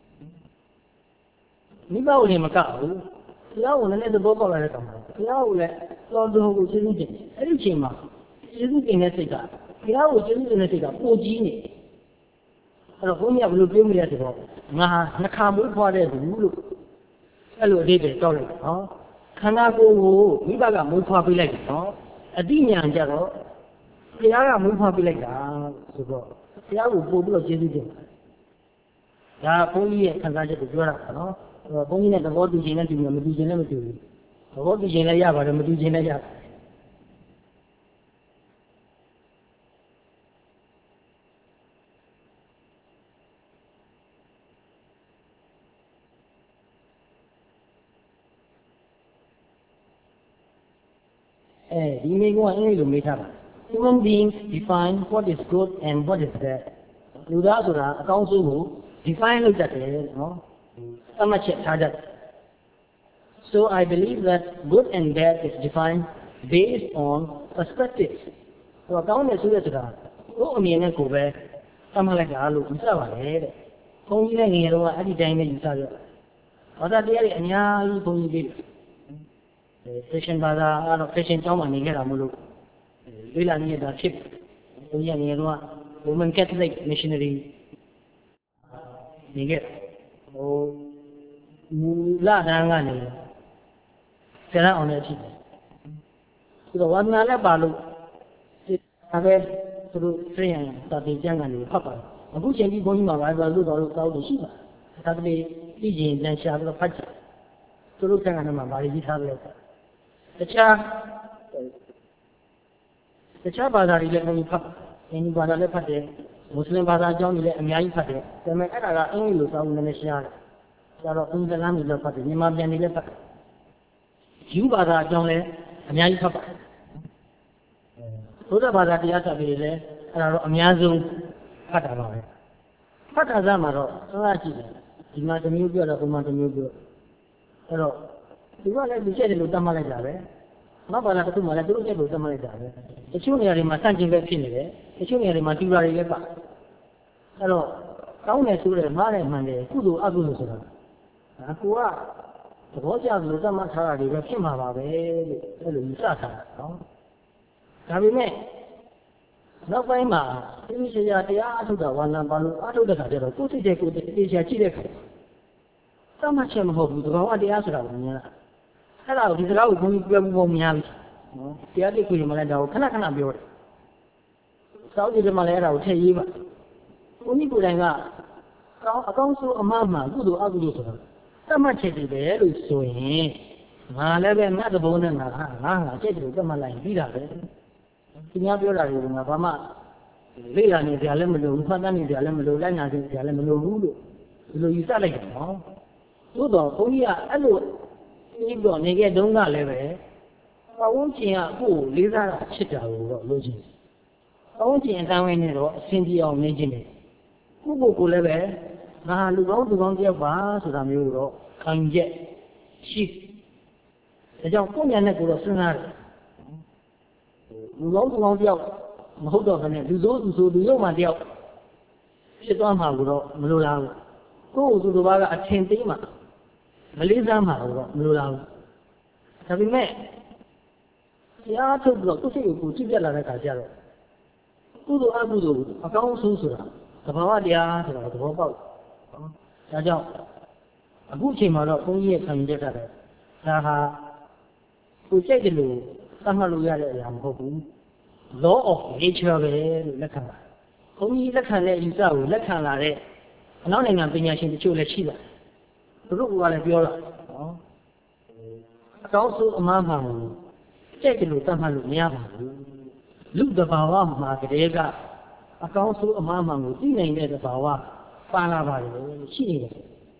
မိဘကိုလည်းမကဘူးတရားကိုလည်းသဘောပေါက်လာတဲ့ကောင်တရားကိုလည်းတော်တော်ကိုကျေးဇူးတင်အဲ့ဒီအချိန်မှာကျေးဇူးတင်တဲ့စိတ်ကတရားကိုကျေးဇူးတင်တဲ့စိတ်ကပိုကြီးနေအဲ့တော့ဘုန်းကြီးကဘယ်လိုပြောမလဲဆိုတော့ငါနှခါမွေးဖွားတဲ့သူလို့အဲ့လိုအဓိပ္ပာယ်တောက်လိုက်နော်ခန္ဓာကိုယ်ကိုမိဘကမွေးဖွားပေးလိုက်တယ်နော်အတိညာကြတော့တရားကမွေးဖွားပေးလိုက်တာဆိုတော့တရားကိုပို့ပြီးတော့ကျေးဇူးတင်ဒါဘုန်းကြီးရဲ့ခံစားချက်ကိုပြောတာပါနော်ဘုန်းကြီးနဲ့သဘောတူခြင်းနဲ့တူတယ်မတူခြင်းနဲ့မတူဘူးသဘောတူခြင်းလည်းရပါတယ်မတူခြင်းလည်းရပါတယ်အဲဒီမိကုန်းကအင်္ဂလိပ်လိုမေးထားတာ Human beings define what is good and what is bad လူသားဆိုတာအကောင်းဆုံးကို define လုပ်တတ်တယ်နော်သတ်မှတ်ချက်ထားတတ်တယ် So I believe that good and bad is defined based on perspective ဆိုတော့ကောင်းတယ်ဆိုတဲ့စကားကိုအမြင်နဲ့ကိုပဲသတ်မှတ်လိုက်တာလို့ယူဆပါတယ်တဲ့ဘုန်းကြီးနဲ့ငယ်တော့အဲ့ဒီတိုင်းပဲယူဆကြဘာသာတရားတွေအများကြီးဘုန်းကြီးပြီးChristian ဘာသာအဲ့တော့ Christian ကျောင်းမှာနေခဲ့တာမလို့လေ့လာနေတာဖြစ်ဘုန်းကြီးငယ်တော့ Roman Catholic missionary နေခဲ့ဟိုမူလတန်းကနေဆရာအောင်တဲ့အဖြစ်ဆိုတော့ဝါသနာလည်းပါလို့ဒါပဲသူတို့ပြင်ရတာတင်ကျမ်းကနေဖတ်ပါတယ်အခုချိန်ကြီးဘုန်းကြီးမှာဘာပဲလို့တော်လို့တောက်လို့ရှိပါတယ်ဒါကလေးသိကျင်တန်ရှာပြီးတော့ဖတ်ကြသူတို့ကျမ်းကနေမှာဘာတွေကြီးထားလဲတခြားတခြားဘာသာတွေလည်းဘုန်းကြီးဖတ်အင်းဒီဘာသာလည်းဖတ်တယ်မွတ်စလင်ဘာသာအကြောင်းတွေလည်းအများကြီးဖတ်တယ်ဒါပေမဲ့အဲ့ဒါကအင်္ဂလိပ်လိုစာအုပ်နဲ့ရှားတယ်ကျတော့အင်္ဂလန်လိုလည်းဖတ်တယ်မြန်မာပြန်တွေလည်းဖတ်တယ်ယူဘာသာအကြောင်းလည်းအများကြီးဖတ်ပါတယ်ဘုရားဘာသာတရားစာပေတွေလည်းအဲ့ဒါတော့အများဆုံးဖတ်တာပါပဲဖတ်တာစမှာတော့သုံးရရှိတယ်ဒီမှာတစ်မျိုးပြောတော့ဟိုမှာတစ်မျိုးပြောအဲ့တော့ဒီကလည်းဒီချက်တွေလို့တတ်မှတ်လိုက်တာပဲနောက်ဘာသာတစ်ခုမှလည်းသူတို့ချက်လို့တတ်မှတ်လိုက်တာပဲတချို့နေရာတွေမှာစန့်ကျင်ပဲဖြစ်နေတယ်တချို့နေရာတွေမှာတူတာတွေလည်းပါအဲ့တော့ကောင်းတယ်ဆိုတဲ့မှားတယ်မှန်တယ်ကုသိုလ်အကုသိုလ်ဆိုတာအကူကသဘောကျလို့တတ်မှတ်ထားတာတွေပဲဖြစ်မှာပါပဲလို့အဲ့လိုယူဆထားတာနော်ဒါပေမဲ့နောက်ပိုင်းမှာဒီစရာတရားအထုတ်တာဝါနာပါလို့အထုတ်တဲ့ခါကျတော့ကိုယ်စိတ်တဲ့ကိုယ်တေချာကြည့်တဲ့ခါသတ်မှတ်ချက်မဟုတ်ဘူးသဘာဝတရားဆိုတာကိုမြင်လာအဲ့ဒါကိုဒီစကားကိုဘုန်းကြီးပြောဖို့မများဘူးနော်တရားတိတ်ခွေမှလည်းဒါကိုခဏခဏပြောတယ်စောင့်ကြည့်တယ်မှလည်းအဲ့ဒါကိုထည့်ရေးပါဘုန်းကြီးကိုယ်တိုင်ကကောင်းအကောင်းဆုံးအမှားမှကုသိုလ်အကုသိုလ်ဆိုတာသတ်မှတ်ချက်တွေပဲလို့ဆိုရင်ငါလည်းပဲငါသဘောနဲ့ငါဟာငါဟာအချက်တွေသတ်မှတ်လိုက်ပြီးတာပဲသူများပြောတာတွေကငါဘာမှလေ့လာနေကြလည်းမလို့ဘူးဖတ်တတ်နေကြလည်းမလို့လိုက်နာနေကြလည်းမလို့ဘူးလို့ဒီလိုယူဆလိုက်တယ်နော်သို့တော့ဘုန်းကြီးကအဲ့လိုပြီးတော့နေခဲ့တုန်းကလည်းပဲပဝန်းကျင်ကကိုယ်လေးစားတာဖြစ်တာကိုတော့လို့ချင်းပဝန်းကျင်အတိုင်းဝိုင်းနေတော့အဆင်ပြေအောင်နေခြင်းတယ်ကိုယ့်ကိုယ်ကိုလည်းပဲငါလူကောင်းသူကောင်းတယောက်ပါဆိုတာမျိုးတော့ခံချက်ရှိဒါကြောင့်ကိုယ့်ဉာဏ်နဲ့ကိုယ်တော့စဉ်းစားတယ်လူကောင်းသူကောင်းတယောက်မဟုတ်တော့ဘဲနဲ့လူဆိုးလူဆိုးလူရုပ်မှတယောက်ဖြစ်သွားမှာကိုတော့မလိုလားဘူးကိုယ့်ကိုယ်သူတစ်ပါးကအထင်သေးမှာမလေးစားမှာတော့မလိုလားဘူးဒါပေမဲ့တရားထုတ်ပြီးတော့ကိုယ်စိတ်ကိုကိုယ်ကြည့်ပြလာတဲ့အခါကျတော့ကုသိုလ်အကုသိုလ်အကောင်းဆုံးဆိုတာသဘာဝတရားဆိုတာသဘောပေါက်ဒါကြောင့်အခုအချိန်မှာတော့ဘုန်းကြီးရဲ့ခံယူချက်ကတော့ဒါဟာကိုယ်စိတ်ကလေးသတ်မှတ်လို့ရတဲ့အရာမဟုတ်ဘူး law of nature ပဲလို့လက်ခံတာဘုန်းကြီးလက်ခံတဲ့အယူဆကိုလက်ခံလာတဲ့အနောက်နိုင်ငံပညာရှင်တချို့လည်းရှိတယ်သူတို့ကလည်းပြောတာနော်အကောင်းဆုံးအမှားမှန်ကိုစိတ်ကလေးသတ်မှတ်လို့မရပါဘူးလူတဘာဝမှာကလေးကအကောင်းဆုံးအမှားမှန်ကိုသိနိုင်တဲ့တဘာဝပါလာပါတယ်ရှိနေတယ်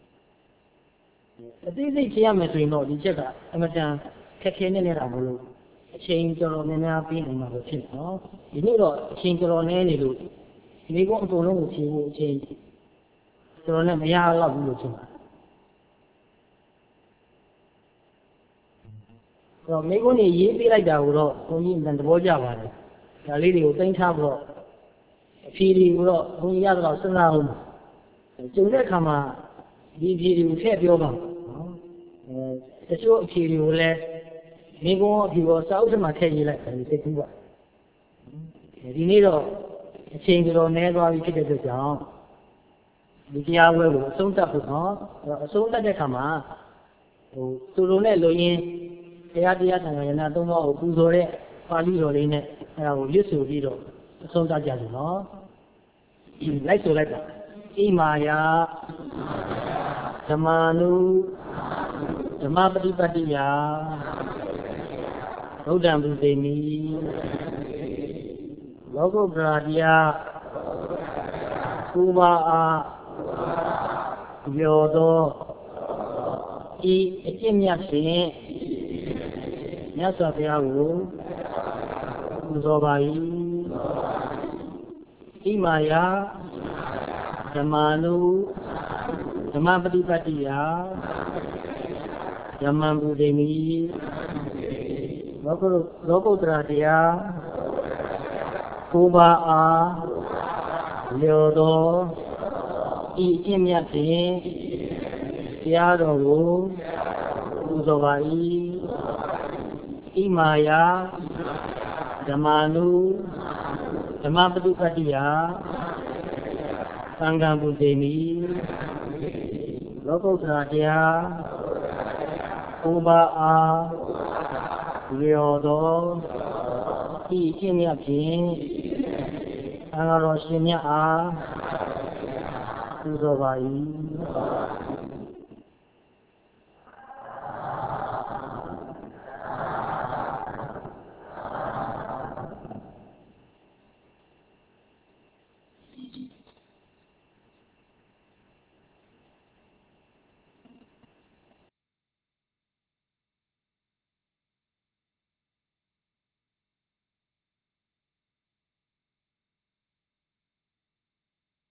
အသေးစိတ်ကြည့်ရမယ်ဆိုရင်တော့ဒီချက်ကအမတန်ခက်ခဲနေနေတာမလို့အချိန်တော်တော်များများပြီးနိုင်မှာပဲဖြစ်နော်ဒီနေ့တော့အချိန်တော်တော်နည်းနေလို့ဒီကောင်အကုန်လုံးကိုဖြေဖို့အချိန်တော်တော်နဲ့မရတော့ဘူးလို့ထင်ပါတယ်တော့မိကုန်းကြီးရေးပေးလိုက်တာကိုတော့ဘုန်းကြီးအတန်သဘောကျပါတယ်ဒါလေးတွေကိုသိမ်းထားပြီးတော့အဖြေတွေကိုတော့ဘုန်းကြီးရတော့စဉ်းစားအောင်ကျုံတဲ့အခါမှာဒီအဖြေတွေကိုထည့်ပြောပါနော်အဲတချို့အဖြေတွေကိုလည်းမိကုန်းအဖြေကိုစာအုပ်ထဲမှာထည့်ရေးလိုက်တယ်သိကူပါဒီနေ့တော့အချိန်တော်နည်းသွားပြီဖြစ်တဲ့အတွက်ကြောင့်ဒီတရားဝဲကိုအဆုံးသတ်ဖို့နော်အဆုံးသတ်တဲ့အခါမှာဟိုသူတို့နဲ့လူရင်းတရားတရားသံဃာယနာသုံးပါးကိုပူဇော်တဲ့ပါဠိတော်လေးနဲ့အဲဒါကိုရွတ်ဆိုပြီးတော့အဆုံးသတ်ကြတယ်နော်လိုက်ဆိုလိုက်ပါဣမာယဓမ္မာနုဓမ္မပฏิပတ်တိယဗုဒ္ဓံဘုသေမိလောကုတ္တရာတရားကုဘာအားပြောသောဤအကျင့်မြတ်ဖြင့်မြတ်စွာဘုရားကိုပူဇော်ပါ၏ဣမာယဓမ္မာနုဓမ္မပฏิပတ်တိယဓမ္မံဘုသေမိလောကုလောကုတ္တရာတရားကိုပါအားလျော်သောဤအကျင့်မြတ်ဖြင့်တရားတော်ကိုပူဇော်ပါ၏ဣမာယဓမ္မာနုဓမ္မပฏิပတ်တိယသံဃံဘုသေမိလောကုတ္တရာတရားကိုပါအားလျော်သောဤအကျင့်မြတ်ဖြင့်သံဃာတော်ရှင်မြတ်အားပူဇော်ပါ၏